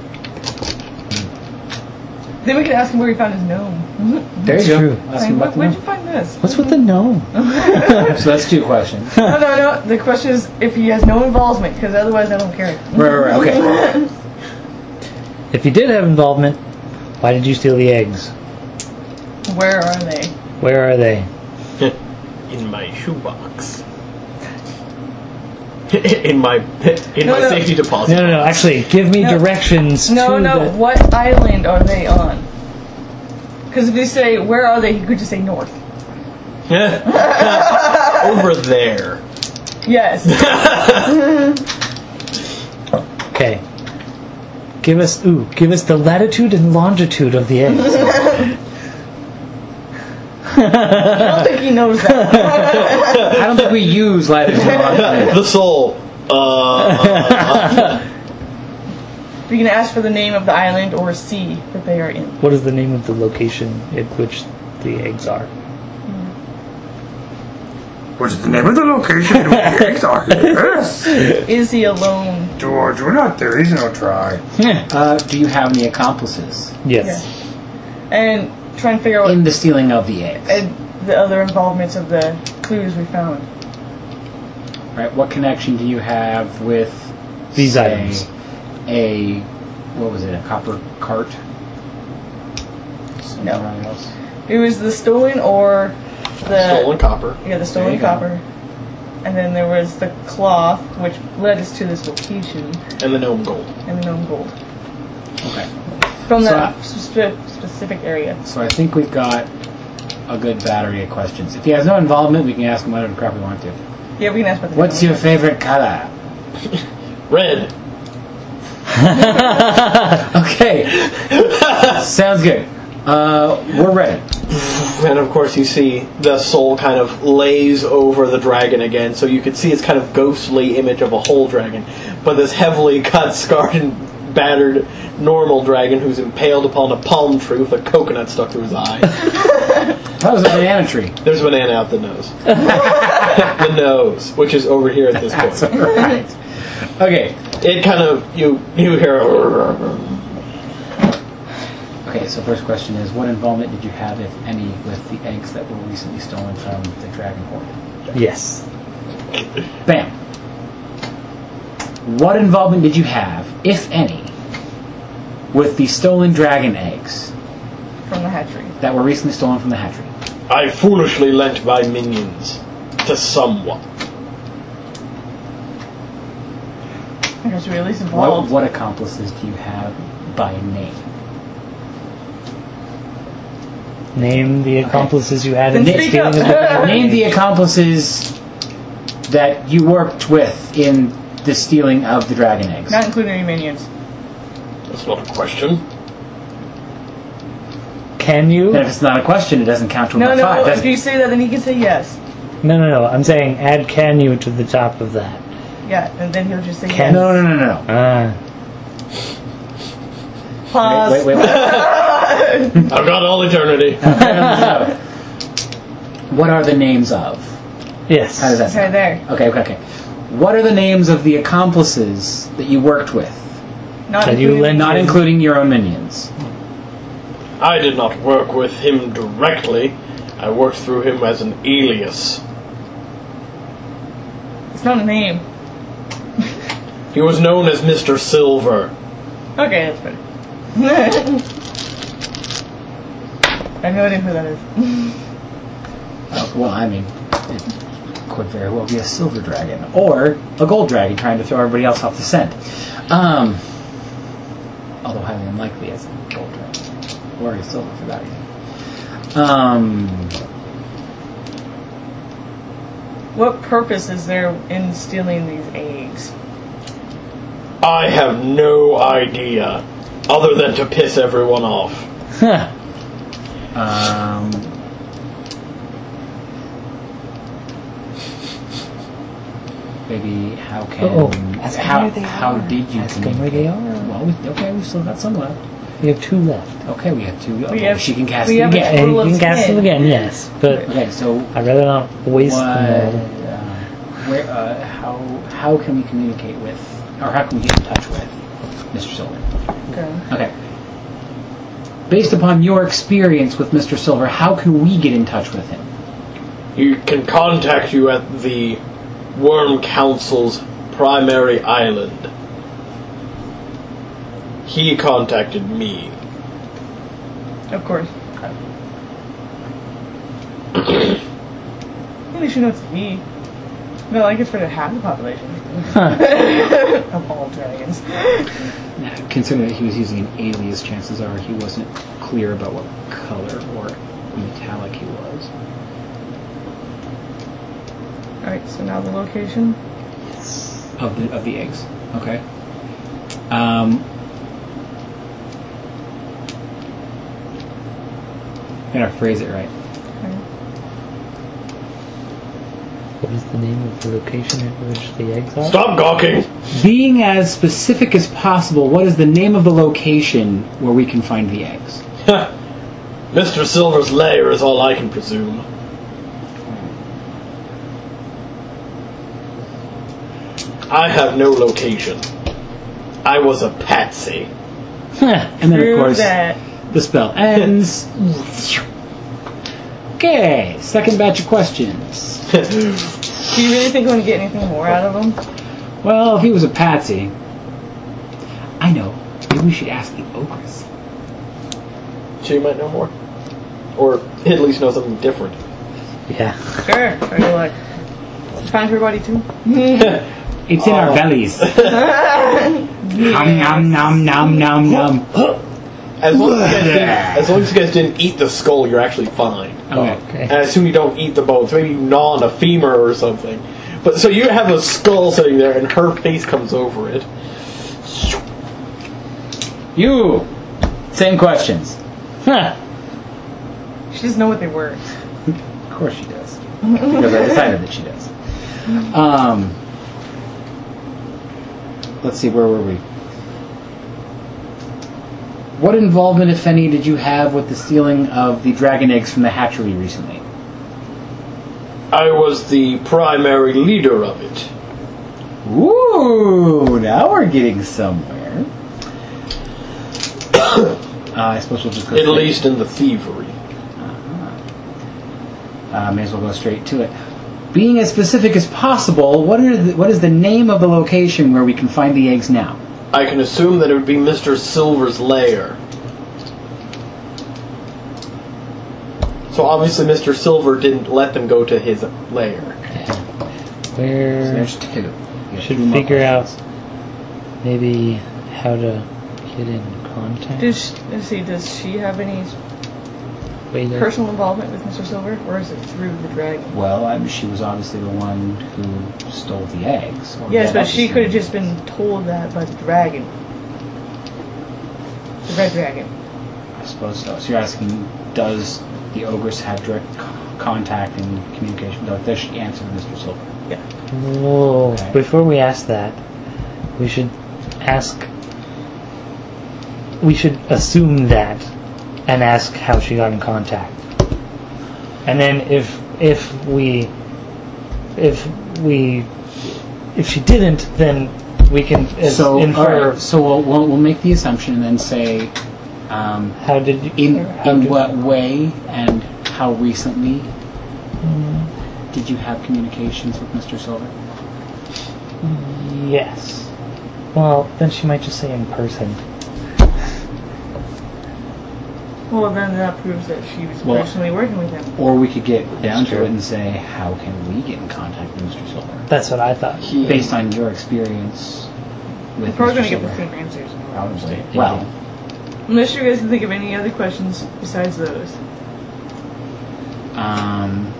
Then we can ask him where he found his gnome. There you go. True. Ask Like, him where, about the where'd you gnome. find this? what's with the gnome? So that's two questions. No, no, no. The question is if he has no involvement, because otherwise I don't care. Right, right, right. Okay. If you did have involvement, why did you steal the eggs? Where are they? Where are they? In my shoebox. in my in No, my no. safety deposit. No, no, no. Actually, give me No. directions No, to no. the... What island are they on? Because if you say where are they, he could just say north. Over there. Yes. Okay. Give us, ooh, give us the latitude and longitude of the eggs. I don't think he knows that. I don't think we use light as well. The soul. Uh, You can ask for the name of the island or sea that they are in. What is the name of the location at which the eggs are? What's the name of the location where the eggs are? Yes. Is he alone? Do, do not, there is no try. Uh, do you have any accomplices Yes. And try and figure out in the stealing of the eggs? uh, the other involvements of the clues we found. Right. What connection do you have with These say, items. A what was it? A copper cart? No. Somewhere else? It was the stolen or the stolen copper. Yeah, the There stolen you go. copper. And then there was the cloth, which led us to this location, And the gnome gold. and the gnome gold. Okay. From So that I- spe- specific area. So I think we've got a good battery of questions. If he has no involvement, we can ask him whatever crap we want to. Yeah, we can ask about the What's your favorite color? Red. Okay. Sounds good. Uh, we're ready. And of course you see the soul kind of lays over the dragon again, so you can see its kind of ghostly image of a whole dragon. But this heavily cut, scarred, and battered normal dragon who's impaled upon a palm tree with a coconut stuck through his eye. That was a banana tree. There's a banana out the nose. The nose, which is over here at this That's point. right. Okay. It kind of, you you hear Okay, so first question is, what involvement did you have, if any, with the eggs that were recently stolen from the Dragon Horde? Yes. Bam. What involvement did you have, if any, with the stolen dragon eggs From the hatchery. that were recently stolen from the hatchery? I foolishly lent my minions to someone. I guess we're at least What, involved. what accomplices do you have by name? Name the accomplices you had in Then the speak stealing up. of the Name the accomplices that you worked with in the stealing of the dragon eggs. Not including any minions. That's not a question. Can you? Then if it's not a question, it doesn't count to No, about five, no, does if it? you say that, then he can say yes. No, no, no. I'm saying add can you to the top of that. Yeah, and then he'll just say Can- yes. No, no, no, no, no. Ah. Pause. Wait, wait, wait. wait. I've got all eternity. What are the names of? Yes. How does that Okay, sound? there. Okay, okay, okay. What are the names of the accomplices that you worked with? Not Can you including lend- Not including your own minions. I did not work with him directly. I worked through him as an alias. It's not a name. He was known as Mister Silver. Okay, that's better. I have no idea who that is. Oh, well, I mean, it could very well be a silver dragon or a gold dragon trying to throw everybody else off the scent. Um, although highly unlikely as a gold dragon or a silver for that reason. Um, What purpose is there in stealing these eggs? I have no idea, other than to piss everyone off. um, maybe how can Oh, ask them how where they how are. did you Ask them where they communicate? are. Well, we, okay, we've still got some left. We have two left. Okay, we have two. We oh, have- she can cast we it have a again. And Total you of can cast ten. them again, yes. But Okay, so I'd rather not waste what, them all. uh, where, uh, how how can we communicate with, or how can we get in touch with Mister Silver? Okay. Okay. Based upon your experience with Mister Silver, how can we get in touch with him? He can contact you at the Worm Council's primary island. He contacted me. Of course. I think they should know it's me. No, I guess for the half the population. Of all dragons. Considering that he was using an alias, chances are he wasn't clear about what color or metallic he was. Alright, so now the location. Of the of the eggs. Okay. Um, I'm gonna phrase it right. Okay. What is the name of the location at which the eggs are? Stop gawking! Being as specific as possible, what is the name of the location where we can find the eggs? Mister Silver's lair is all I can presume. I have no location. I was a patsy. And then, of Prove course, that. the spell ends. Okay, second batch of questions. Do you really think we're going to get anything more out of them? Well, if he was a patsy, I know. Maybe we should ask the ogress. She might know more. Or at least know something different. Yeah. Sure. Try your luck. It's fine for everybody too. It's in our Oh. bellies. Nom nom nom nom nom nom. As long as, you guys didn't, as long as you guys didn't eat the skull, you're actually fine. Okay. Okay. And I assume you don't eat the bones. Maybe you gnaw on a femur or something. But so you have a skull sitting there, and her face comes over it. You. Same questions. Huh. She doesn't know what they were. Of course she does. Because I decided that she does. Um. Let's see, where were we? What involvement, if any, did you have with the stealing of the dragon eggs from the hatchery recently? I was the primary leader of it. Ooh, now we're getting somewhere. uh, I suppose we'll just go At straight- least in the thievery. Uh, may as well go straight to it. Being as specific as possible, what are the, what is the name of the location where we can find the eggs now? I can assume that it would be Mister Silver's lair. So obviously Mister Silver didn't let them go to his lair. So Where there's two. You got should two more figure out questions. maybe how to get in contact. Does she, let's see, does she have any Way to- personal involvement with Mister Silver? Or is it through the dragon? Well, I mean, she was obviously the one who stole the eggs. or Yes, that but was she the- could have just been told that by the dragon. The red dragon. I suppose so. So you're asking, does the ogress have direct c- contact and communication? No, does she answer Mister Silver? Whoa. Okay. Before we ask that, we should ask. We should assume that and ask how she got in contact. And then if if we if we if she didn't, then we can uh, So, infer alright, so we'll, we'll we'll make the assumption and then say, um, how did you, in how in did- what way and how recently did you have communications with Mister Silver? Yes. Well, then she might just say in person. Well, then that proves that she was Well- personally working with him. Or we could get down to true. it and say, how can we get in contact with Mister Silver? That's what I thought. Based on your experience We're with probably Mister going to get the Silver. same answers. Probably. Well, Unless you guys can think of any other questions besides those. um,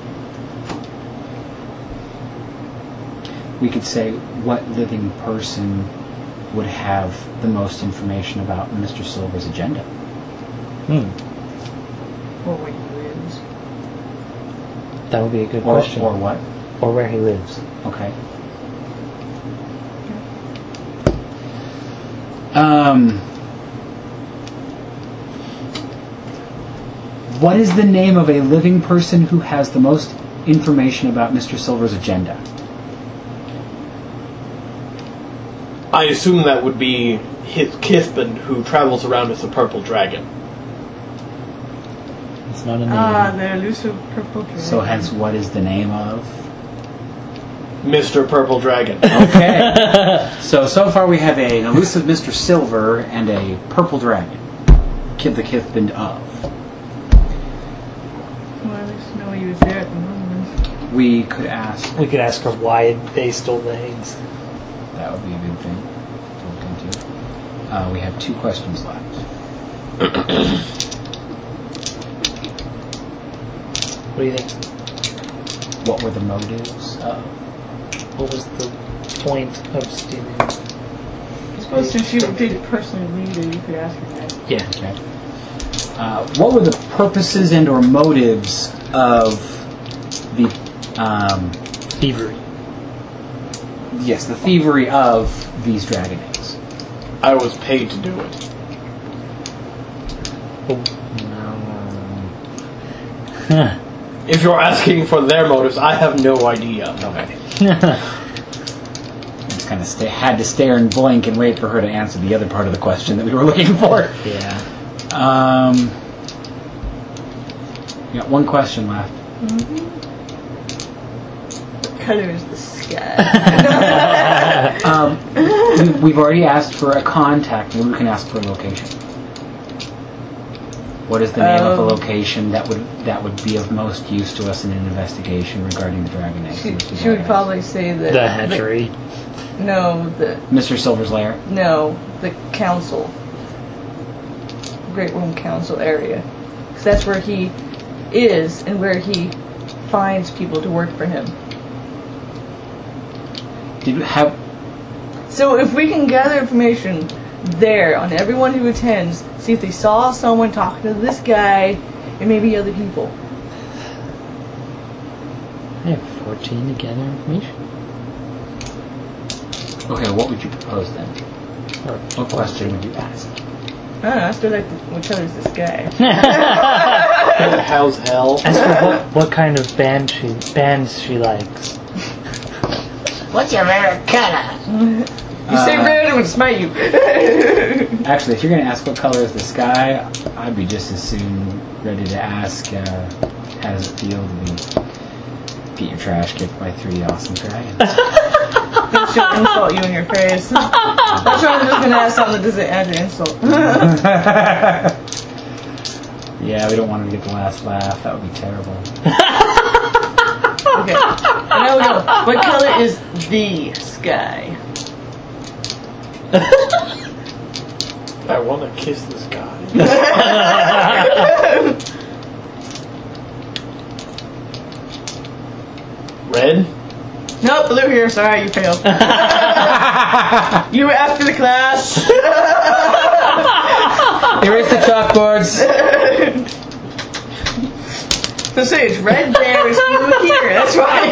we could say, what living person would have the most information about Mister Silver's agenda? Hmm. Or where he lives. That would be a good Or, question. or what? Or where he lives. Okay. Um, what is the name of a living person who has the most information about Mister Silver's agenda? I assume that would be his Kithbin, who travels around as a purple dragon. It's not a name. Ah, the elusive purple dragon. So hence, what is the name of? Mister Purple Dragon. Okay. so, so far we have a, an elusive Mister Silver and a purple dragon. Kid the Kithbin of. Well, at least know he was there at the moment. We could ask. we could ask her why they stole the eggs. That would be a good thing to look into. Uh, we have two questions left. What do you think? What were the motives of? What was the point of stealing? I suppose since you did personally lead her, you could ask her that. Yeah. Okay. Uh, what were the purposes and or motives of the um, thievery. Yes, the thievery of these dragon eggs. I was paid to do it. If you're asking for their motives, I have no idea. Okay. Just kind of sta- had to stare and blink and wait for her to answer the other part of the question that we were looking for. Yeah. Um, we got one question left. What color is the sky? Um, we, we've already asked for a contact. Maybe we can ask for a location. What is the name of a Um, location that would that would be of most use to us in an investigation regarding the dragon eggs? she, Mister she would Dragon probably say that. The hatchery. The, no, the Eggs? Mister Silver's lair. no, the council, Great Worm Council area, because that's where he is and where he finds people to work for him. Did we have? So if we can gather information there on everyone who attends, see if they saw someone talking to this guy and maybe other people. I have fourteen to gather information. Okay, what would you propose then? Or What question would you ask? I don't know, ask her like, what color is this guy? How's hell? Ask her what, what kind of band she bands she likes. What's your favorite color? You say Uh, red, I'm gonna smite you. Actually, if you're going to ask what color is the sky, I'd be just as soon ready to ask, uh, how does it feel to be get your trash kicked by three awesome dragons? She'll insult you in your face. That's why I'm just gonna ask something that doesn't add to insult. Yeah, we don't want her to get the last laugh. That would be terrible. Okay. And now we go. What color is the sky? I want to kiss this guy. Red? Nope, blue here. Sorry, you failed. You were after the class. Erase the chalkboards. So say it's red there, it's blue here. That's why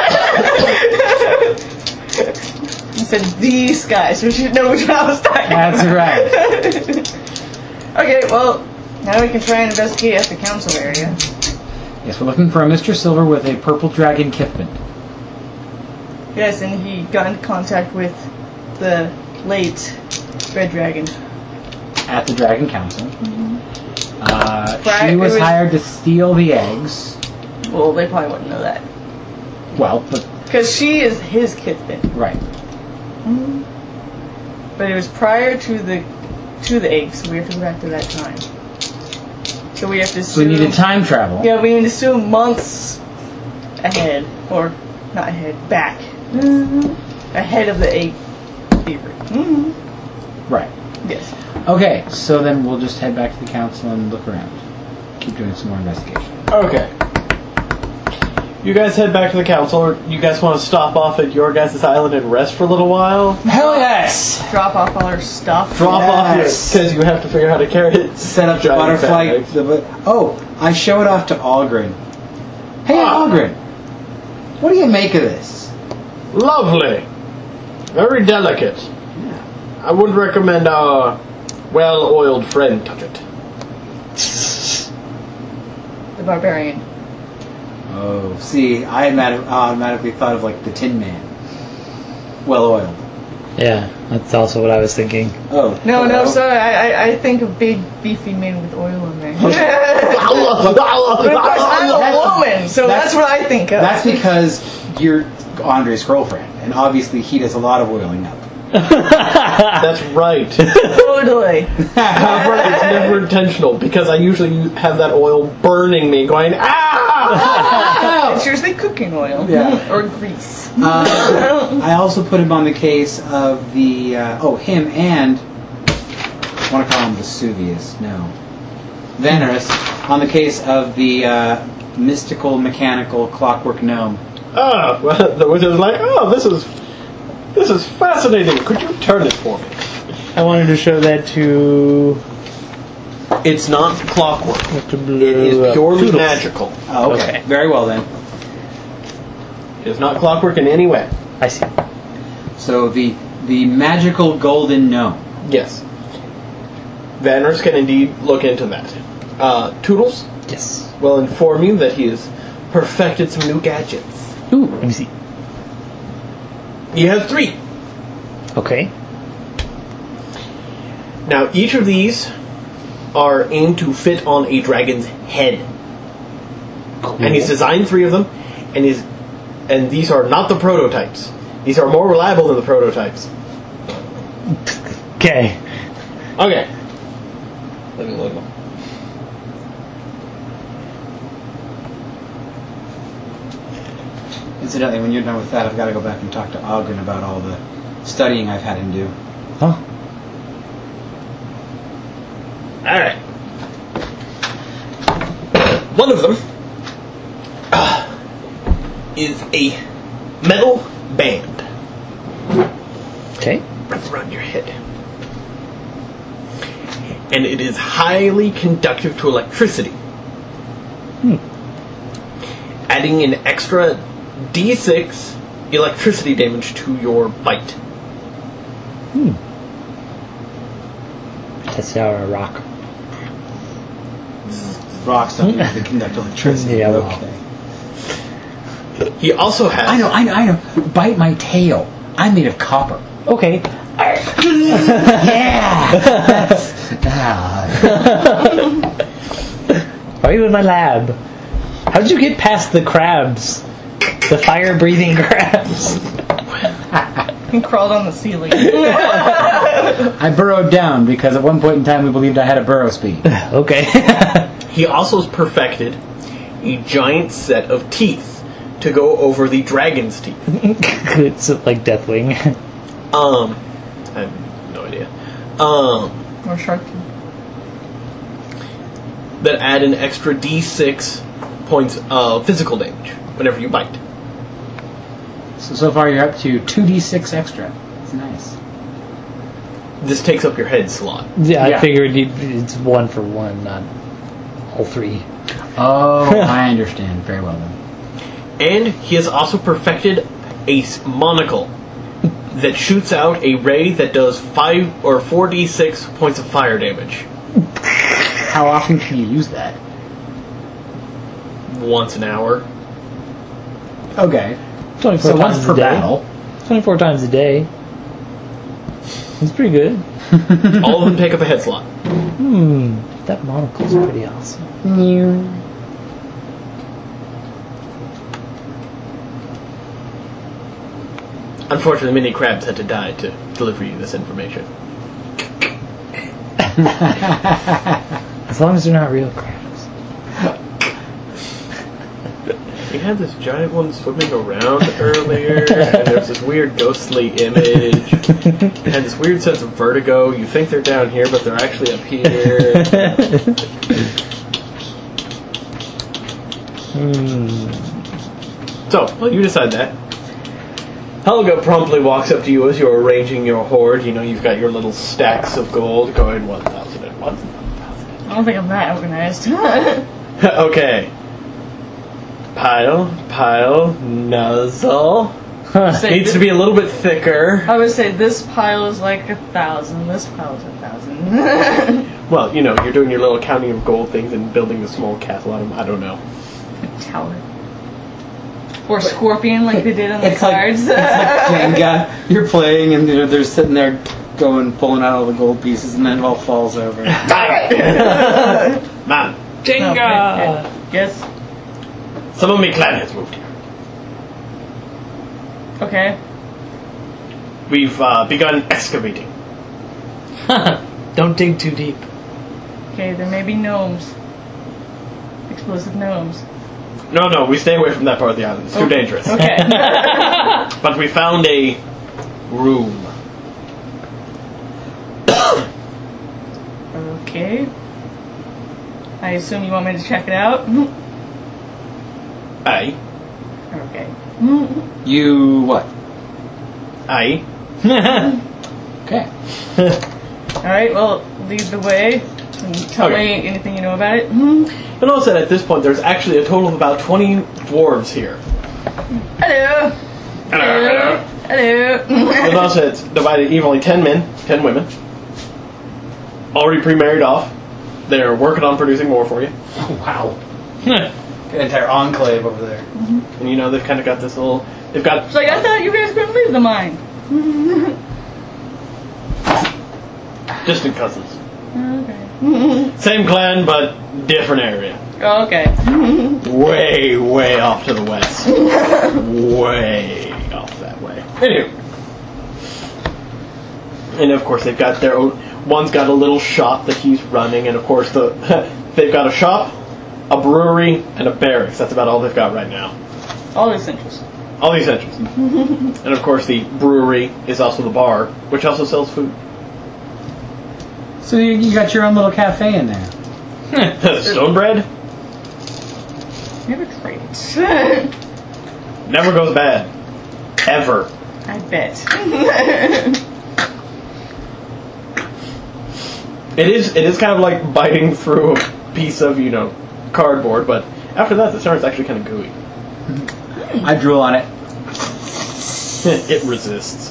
I said. I said the sky, so we should know which one I was talking about. That's right. Okay, well, now we can try and investigate at the council area. Yes, we're looking for a Mister Silver with a purple dragon kiffin. Yes, and he got into contact with the late Red Dragon. At the Dragon Council. Uh, Right, she was, it was- hired to steal the eggs. Well, they probably wouldn't know that. Well, but Because she is his kidfin. right. But it was prior to the to the eggs, so we have to go back to that time. So we have to So we assume... needed time travel. Yeah, we need to assume months ahead. Or, not ahead, back. Ahead of the egg fever. Right. Yes. Okay, so then we'll just head back to the council and look around. Keep doing some more investigation. Okay. You guys head back to the council, or you guys want to stop off at your guys' island and rest for a little while? Hell yes! Drop off all our stuff. Drop off Yes. because you have to figure out how to carry it. Set up the Giant butterfly. bags. The, bu- oh, I show it off to Algrid. Hey, Ah. Algrid. What do you make of this? Lovely. Very delicate. I wouldn't recommend our well-oiled friend touch it. The barbarian. Oh, see, I automatic- automatically thought of like the Tin Man. Well oiled. Yeah, that's also what I was thinking. Oh. No, no, hello? sorry. I, I, I think of big, beefy men with oil in there. But of course, I'm a woman, so That's- that's what I think of. That's because you're Andre's girlfriend, and obviously he does a lot of oiling up. That's right. Totally. However, it's never intentional because I usually have that oil burning me, going ah. It's usually cooking oil. Yeah. Or grease. Uh, I also put him on the case of the uh, oh him and I want to call him Vesuvius. No, Venerus on the case of the uh, mystical mechanical clockwork gnome. Ah, well, the wizard's like, oh, this is this is fascinating. Could you turn it for me? I wanted to show that to It's not clockwork. Mister It Blue. is uh, purely Toodles. magical. Oh, okay. Okay. Very well then. It is not clockwork in any way. I see. So the the magical golden gnome. Yes. Vanrus can indeed look into that. Uh, Toodles Yes. will inform you that he has perfected some new gadgets. Ooh, let me see. He has three. Okay. Now, each of these are aimed to fit on a dragon's head. Cool. And he's designed three of them, and he's, and these are not the prototypes. These are more reliable than the prototypes. Okay. Okay. Let me look them. Incidentally, when you're done with that, I've got to go back and talk to Ogren about all the studying I've had him do. Oh. Alright. One of them uh, is a metal band. Okay. Wrapped around your head. And it is highly conductive to electricity. Hmm. Adding an extra D six electricity damage to your bite. Hmm. Test out a rock. Rocks don't usually conduct electricity. Yeah, well. Okay. He also has... I know, I know, I know. Bite my tail. I'm made of copper. Okay. Yeah! That's- ah. Why are you in my lab? How did you get past the crabs? The fire-breathing crabs? He crawled on the ceiling. I burrowed down because at one point in time we believed I had a burrow speed. Okay. He also has perfected a giant set of teeth to go over the dragon's teeth. It's like Deathwing. Um, I have no idea. Um, Or shark teeth. that add an extra D six points of physical damage whenever you bite. So, so far you're up to two d six extra. That's nice. This takes up your head slot. Yeah, Yeah. I figured you'd, it's one for one, not all three. Oh, I understand. Very well then. And he has also perfected a s- monocle that shoots out a ray that does five or four d six points of fire damage How often can you use that? once an hour. Okay. twenty-four So times once a per day. battle. twenty-four times a day. It's pretty good. All of them take up a head slot. Hmm. That monocle's pretty awesome. Unfortunately, many crabs had to die to deliver you this information. As long as they're not real crabs. We had this giant one swimming around earlier, and there's this weird ghostly image. It had this weird sense of vertigo. You think they're down here, but they're actually up here. Hmm. So, well, you decide that. Helga promptly walks up to you as you're arranging your hoard. You know, you've got your little stacks of gold going one thousand and one thousand. I don't think I'm that organized. Okay. Pile, pile, nuzzle. Say Needs thi- to be a little bit thicker. I would say this pile is like a thousand, this pile is a thousand. Well, you know, you're doing your little counting of gold things and building a small castle out of them. I don't know. A tower. Or scorpion like they did on the It's like, cards. it's like Jenga. You're playing and they're, they're sitting there going, pulling out all the gold pieces and then it all falls over. Man. Jenga! Yes. Some of my clan has moved here. Okay. We've uh, begun excavating. Don't dig too deep. Okay, there may be gnomes. Explosive gnomes. No, no, we stay away from that part of the island. It's too Okay. dangerous. Okay. But we found a room. Okay. I assume you want me to check it out? Aye. Okay. You what? Aye. Okay. Alright, well, lead the way. And tell Okay. me anything you know about it. And also, at this point, there's actually a total of about twenty dwarves here. Hello. Hello, Hello. You'll notice it's divided evenly. Ten men, ten women. Already pre-married off. They're working on producing more for you. Wow. An entire enclave over there. And you know, they've kind of got this little... They've got... It's like, I thought you guys couldn't leave the mine. distant cousins. Okay. Same clan, but different area. Oh, okay. Way, way off to the west. Way off that way. Anyway. And of course they've got their own... One's got a little shop that he's running, and of course the they've got a shop, a brewery, and a barracks. That's about all they've got right now. All the essentials. All the essentials. And of course the brewery is also the bar, which also sells food. So you, you got your own little cafe in there. Stonebread? Never tried it. Never goes bad. Ever. I bet. It is it is kind of like biting through a piece of, you know, cardboard, but after that the star's actually kind of gooey. I drool on it. It resists.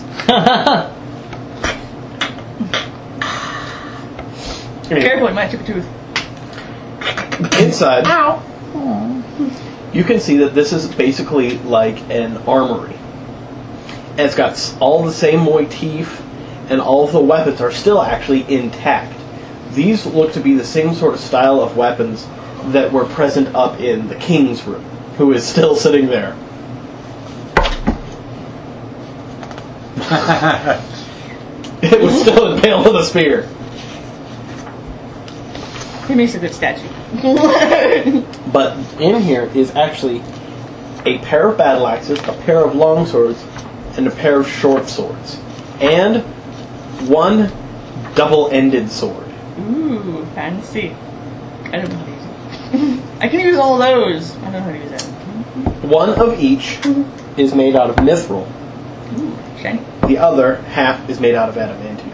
Careful, it might chip a tooth. Inside, Ow. you can see that this is basically like an armory. And it's got s- all the same motif, and all of the weapons are still actually intact. These look to be the same sort of style of weapons that were present up in the king's room, who is still sitting there. It was still impaled with a spear. He makes a good statue. But in here is actually a pair of battle axes, a pair of long swords, and a pair of short swords. And one double-ended sword. Ooh, fancy. I don't know how to use it. I can use all those. I don't know how to use that. One of each is made out of mithril. Ooh, shiny. The other half is made out of adamantium.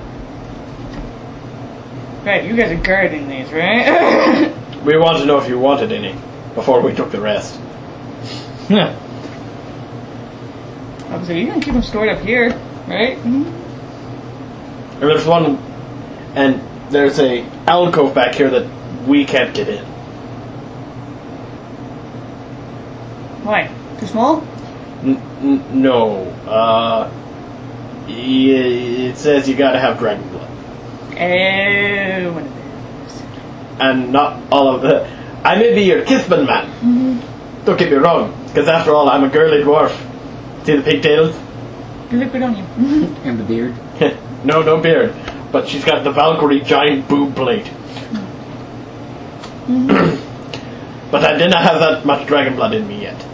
Right, you guys are guarding these, right? We wanted to know if you wanted any before we took the rest. Yeah. Obviously, you can keep them stored up here, right? And there's one, and there's a alcove back here that we can't get in. Why? Too small? N- n- no. Uh, y- it says you gotta have dragon blood. Oh, one of those. And not all of the... I may be your kinsman man. Mm-hmm. Don't get me wrong, because after all, I'm a girly dwarf. See the pigtails? You look good on you. And the beard. No, no beard. But she's got the Valkyrie giant boob plate. Mm-hmm. But I did not have that much dragon blood in me yet.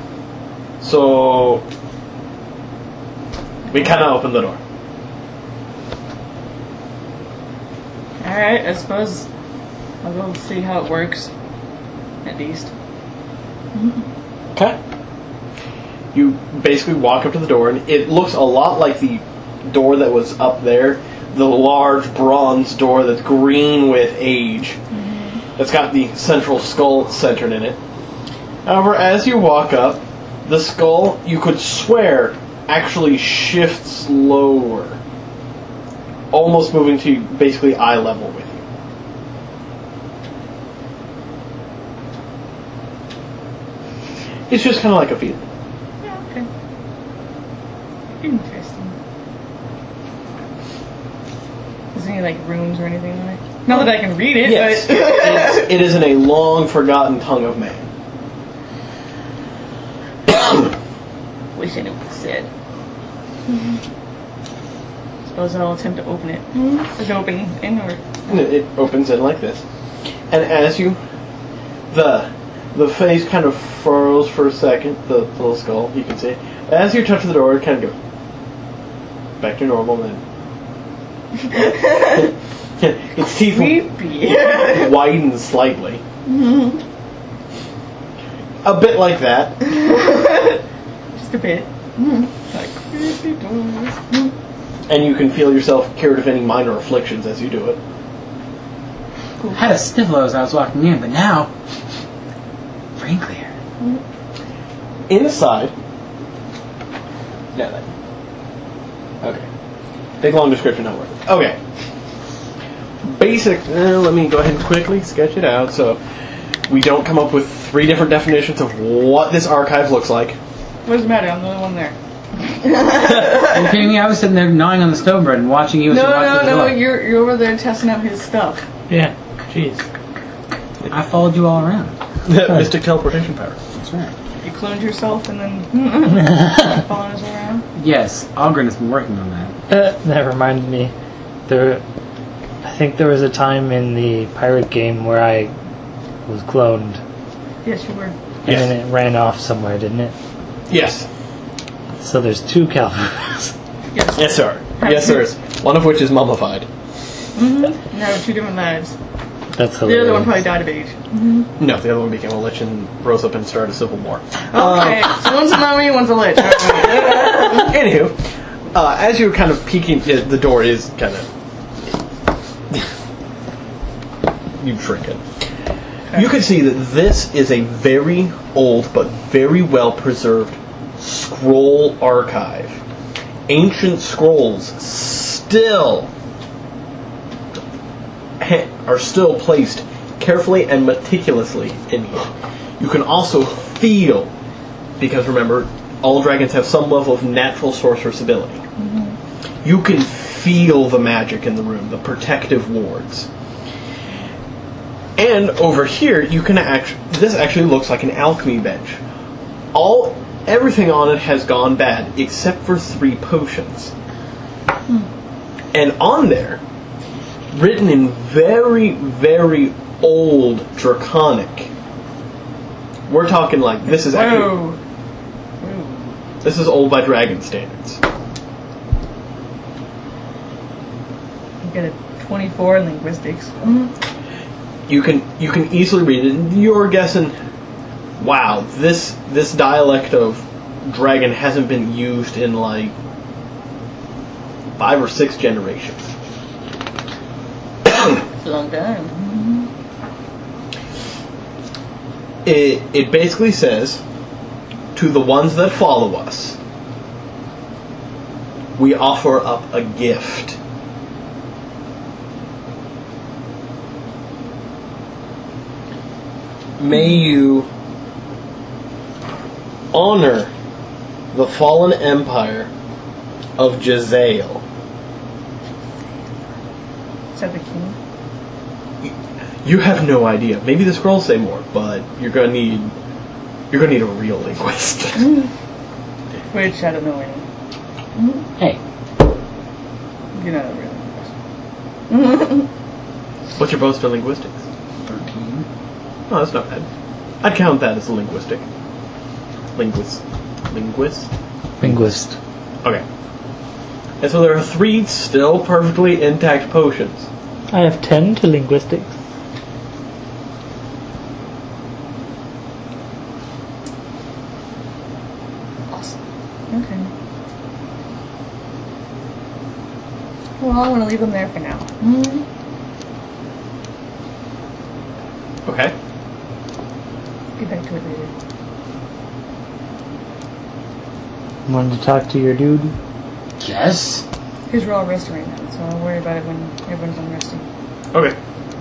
So... we cannot open the door. Alright, I suppose I'll go see how it works. At least. Okay. You basically walk up to the door, and it looks a lot like the door that was up there. The large bronze door that's green with age. Mm-hmm. It's got the central skull centered in it. However, as you walk up, the skull, you could swear, actually shifts lower. Almost moving to basically eye level with you. It's just kind of like a feeling. Yeah, okay. Interesting. Is there any, like, runes or anything on it? Not that I can read it, Yes, but... it's, it is in a long forgotten tongue of man. Wish I knew what it said. Suppose I'll attempt to open it. Does it open in or... And it, it opens in like this. And as you... The the face kind of furrows for a second, the little skull, you can see. As you touch the door, it kind of goes back to normal, then... its teeth Creepy. widen slightly. A bit like that. Just a bit. Like creepy doors. And you can feel yourself cured of any minor afflictions as you do it. I had a sniffle as I was walking in, but now, brain clear. Inside, Yeah, that. Okay. Big long description, not worth it. Okay. Basic. Uh, let me go ahead and quickly sketch it out so we don't come up with three different definitions of what this archive looks like. What does it matter? I'm the only one there. Are you kidding me? I was sitting there gnawing on the stone bread and watching you as No, you walked no, through the no. door. You're you're over there testing out his stuff. Yeah. Jeez. I followed you all around. Mystic teleportation power. That's right. You cloned yourself and then following us around. Yes, Algren has been working on that. Uh, that reminded me. There, I think there was a time in the pirate game where I was cloned, Yes, you were. and Yes. then it ran off somewhere, didn't it? Yes. So there's two Calvars. Yes. Yes, sir. Yes, sir. One of which is mummified. No, two different lives. That's The hilarious. other one probably died of age. No, the other one became a lich and rose up and started a civil war. Okay, so one's a mummy, one's a lich. Anywho, uh, as you're kind of peeking, uh, the door is kind of you shrink it. You can see that this is a very old but very well preserved scroll archive. Ancient scrolls still are still placed carefully and meticulously in here. You can also feel, because remember, all dragons have some level of natural sorceress ability. Mm-hmm. You can feel the magic in the room, the protective wards. And over here, you can actually, this actually looks like an alchemy bench. All, everything on it has gone bad, except for three potions. Hmm. And on there, written in very, very old Draconic. We're talking like, this is actually, Whoa. this is old by dragon standards. You get a twenty-four in linguistics. You can you can easily read it. And you're guessing, wow, this this dialect of dragon hasn't been used in like five or six generations. It's a long time. It it basically says, to the ones that follow us, we offer up a gift. May you honor the fallen empire of Jazael. Is that the king? You have no idea. Maybe the scrolls say more, but you're gonna need you're gonna need a real linguist. Which I don't know any. Hey, You're not a real linguist. What's your boast for linguistics? thirteen. Oh, that's not bad. I'd count that as a linguistic. Linguist. Linguist? Linguist. Okay. And so there are three still perfectly intact potions. I have ten to linguistics. Okay. Well, I'm going to leave them there for now. Okay. Get back to it later. Wanted to talk to your dude? Yes? Because we're all resting right now, so I'll worry about it when everyone's done resting. Okay.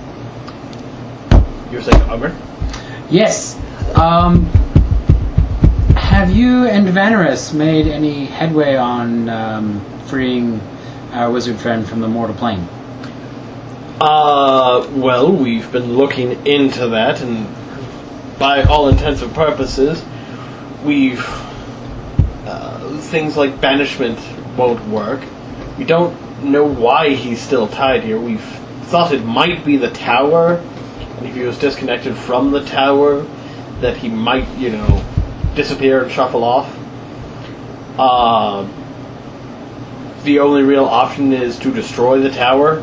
You were saying Augur? Yes. Um, have you and Vanaris made any headway on um, freeing our wizard friend from the mortal plane? Uh, well, we've been looking into that, and by all intents and purposes, we've... Uh, things like banishment won't work. We don't know why he's still tied here. We've thought it might be the tower, and if he was disconnected from the tower, that he might, you know, disappear and shuffle off. Uh, the only real option is to destroy the tower.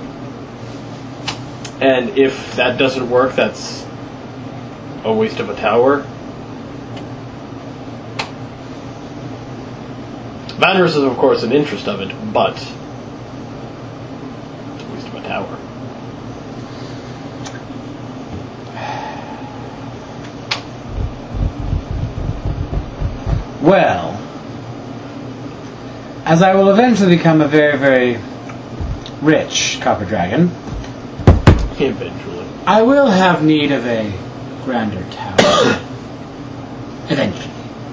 And if that doesn't work, that's a waste of a tower. Vanaris is, of course, an interest of it, but it's a waste of a tower. Well, as I will eventually become a very, very rich copper dragon, Eventually. I will have need of a grander tower. Eventually.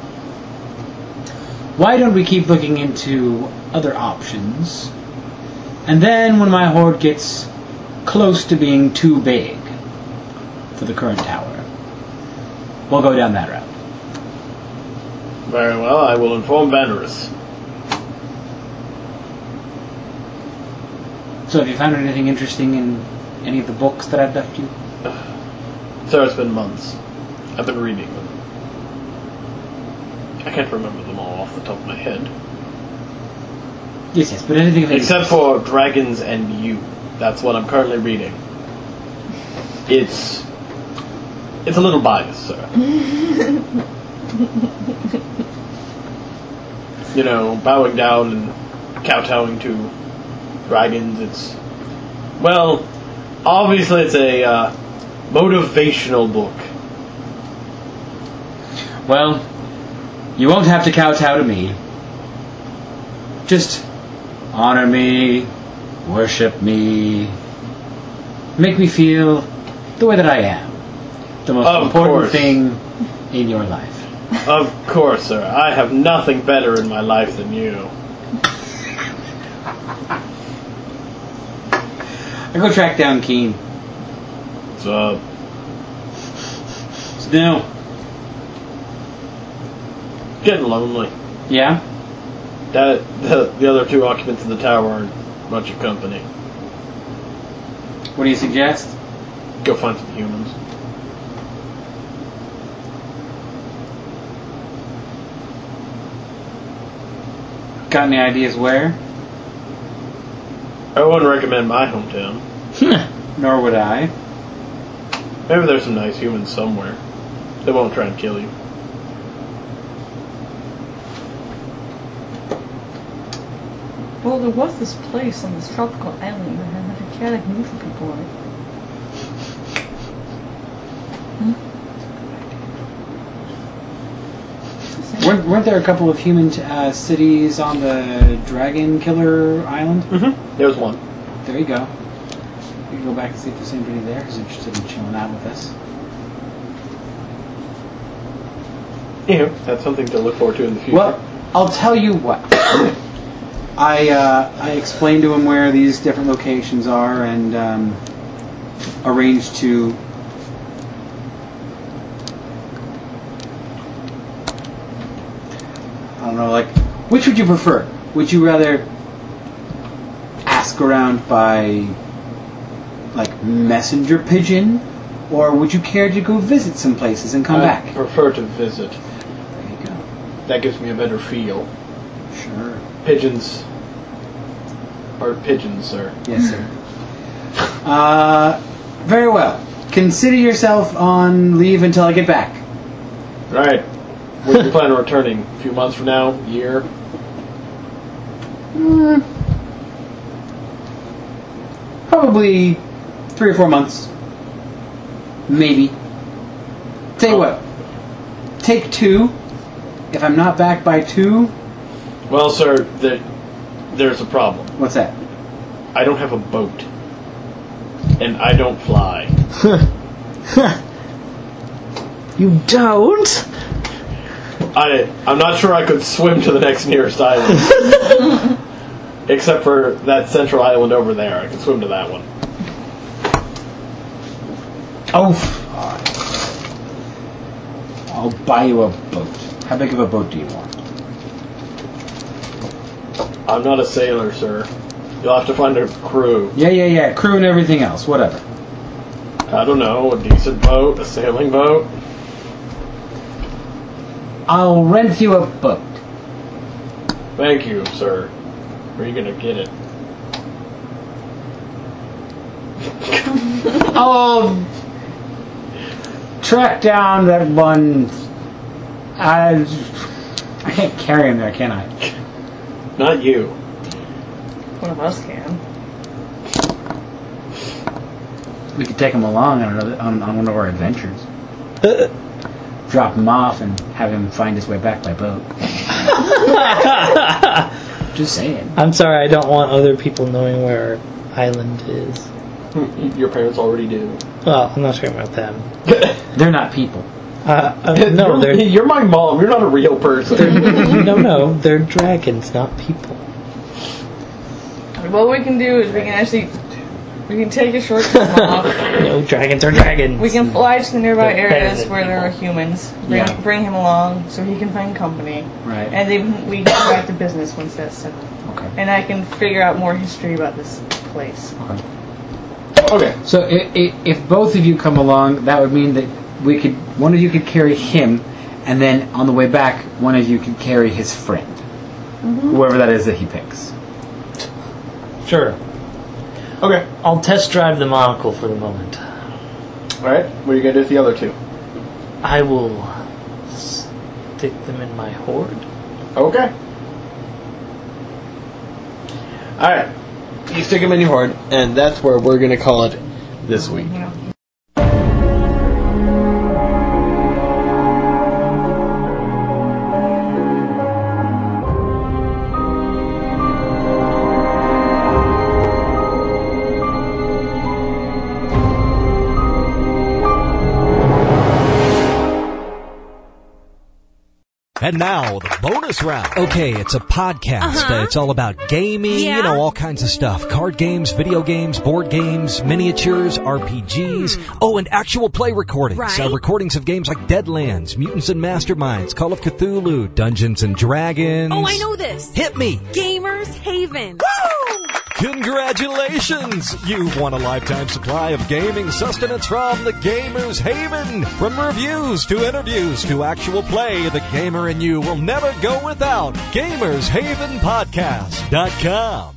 Why don't we keep looking into other options? And then when my horde gets close to being too big for the current tower, we'll go down that route. Very well, I will inform Vanderus. So have you found anything interesting in any of the books that I've left you? Sir, it's been months. I've been reading them. I can't remember them all off the top of my head. Yes, yes, but anything of interest. Except for Dragons and You. That's what I'm currently reading. It's... It's a little biased, sir. You know, bowing down and kowtowing to dragons, it's... Well, obviously it's a uh, motivational book. Well, you won't have to kowtow to me. Just honor me, worship me, make me feel the way that I am. The most Of important course. thing in your life. Of course, sir. I have nothing better in my life than you. I go track down Keen. What's up? Still. Getting lonely. Yeah? That the, the other two occupants of the tower aren't much of company. What do you suggest? Go find some humans. Got any ideas where? I wouldn't recommend my hometown. Nor would I. Maybe there's some nice humans somewhere. They won't try and kill you. Well, there was this place on this tropical island that had energetic neutral people on it. Hmm? Weren't, weren't there a couple of human uh, cities on the Dragon Killer Island? Mm-hmm. There's one. There you go. You can go back and see if there's anybody there who's interested in chilling out with us. Yeah, that's something to look forward to in the future. Well, I'll tell you what. I uh, I explained to him where these different locations are and um, arranged to I don't know, like, which would you prefer? Would you rather ask around by like messenger pigeon, or would you care to go visit some places and come I back? prefer to visit. There you go. That gives me a better feel. Sure. Pigeons are pigeons, sir. Yes, sir. Uh, very well. Consider yourself on leave until I get back. Right. When do you plan on returning? A few months from now? Year? Mm, probably three or four months. Maybe. Tell you Oh. what. Take two. If I'm not back by two, Well, sir, there, there's a problem. what's that? I don't have a boat. And I don't fly. You don't? I, I'm not sure I could swim to the next nearest island. Except for that central island over there. I can swim to that one. Oh, fine. I'll buy you a boat. How big of a boat do you want? I'm not a sailor, sir. You'll have to find a crew. Yeah, yeah, yeah. Crew and everything else. Whatever. I don't know, a decent boat, a sailing boat. I'll rent you a boat. Thank you, sir. Where are you gonna get it? I'll track down that one. I, I can't carry him there, can I? Not you. One of us can. We could take him along on, another, on, on one of our adventures. Drop him off and have him find his way back by boat. Just saying. I'm sorry, I don't want other people knowing where our island is. Your parents already do. Well, I'm not talking about them. They're not people. Uh, uh, no, you're, they're you're my mom. You're not a real person. no, no, they're dragons, not people. What we can do is we can actually we can take a short trip off. No, dragons are dragons. We can fly to the nearby They're better areas than where there are people. humans. Bring, Yeah. bring him along so he can find company. Right. And then we can go back to business once that's settled. Okay. And I can figure out more history about this place. Okay. Okay. So if, if, if both of you come along, that would mean that we could one of you could carry him, and then on the way back, one of you could carry his friend, Mm-hmm. whoever that is that he picks. Sure. Okay. I'll test drive the monocle for the moment. Alright. What are you going to do with the other two? I will stick them in my hoard. Okay. Alright. You stick them in your hoard, and that's where we're going to call it this week. You know. And now, the bonus round. Okay, it's a podcast, Uh-huh. but it's all about gaming, Yeah? you know, all kinds of stuff. Card games, video games, board games, miniatures, R P Gs. Oh, and actual play recordings. Right. Uh, recordings of games like Deadlands, Mutants and Masterminds, Call of Cthulhu, Dungeons and Dragons. Oh, I know this. Hit me! Gamers Haven. Congratulations! You've won a lifetime supply of gaming sustenance from the Gamer's Haven. From reviews to interviews to actual play, the gamer and you will never go without Gamers Haven Podcast dot com.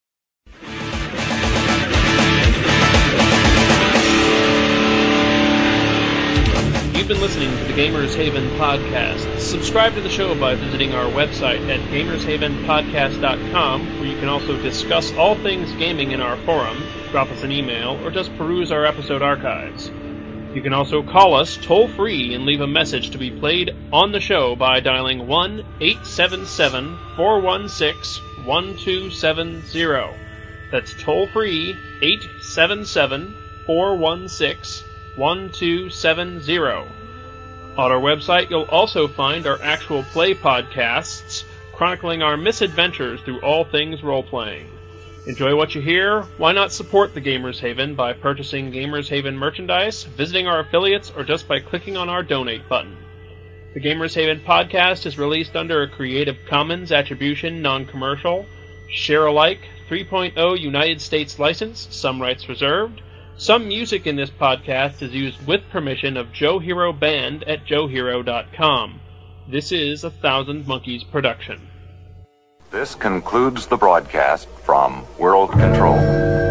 You've been listening to the Gamers Haven Podcast. Subscribe to the show by visiting our website at gamers haven podcast dot com, where you can also discuss all things gaming in our forum, drop us an email, or just peruse our episode archives. You can also call us toll-free and leave a message to be played on the show by dialing one eight seven seven, four one six, one two seven zero. That's toll-free, eight seven seven, four one six, one two seven zero. On our website, you'll also find our actual play podcasts, chronicling our misadventures through all things role-playing. Enjoy what you hear? Why not support the Gamers Haven by purchasing Gamers Haven merchandise, visiting our affiliates, or just by clicking on our donate button? The Gamers Haven podcast is released under a Creative Commons Attribution Non-Commercial, Share-alike three point oh United States license, some rights reserved. Some music in this podcast is used with permission of Joe Hero Band at joe hero dot com. This is a Thousand Monkeys production. This concludes the broadcast from World Control.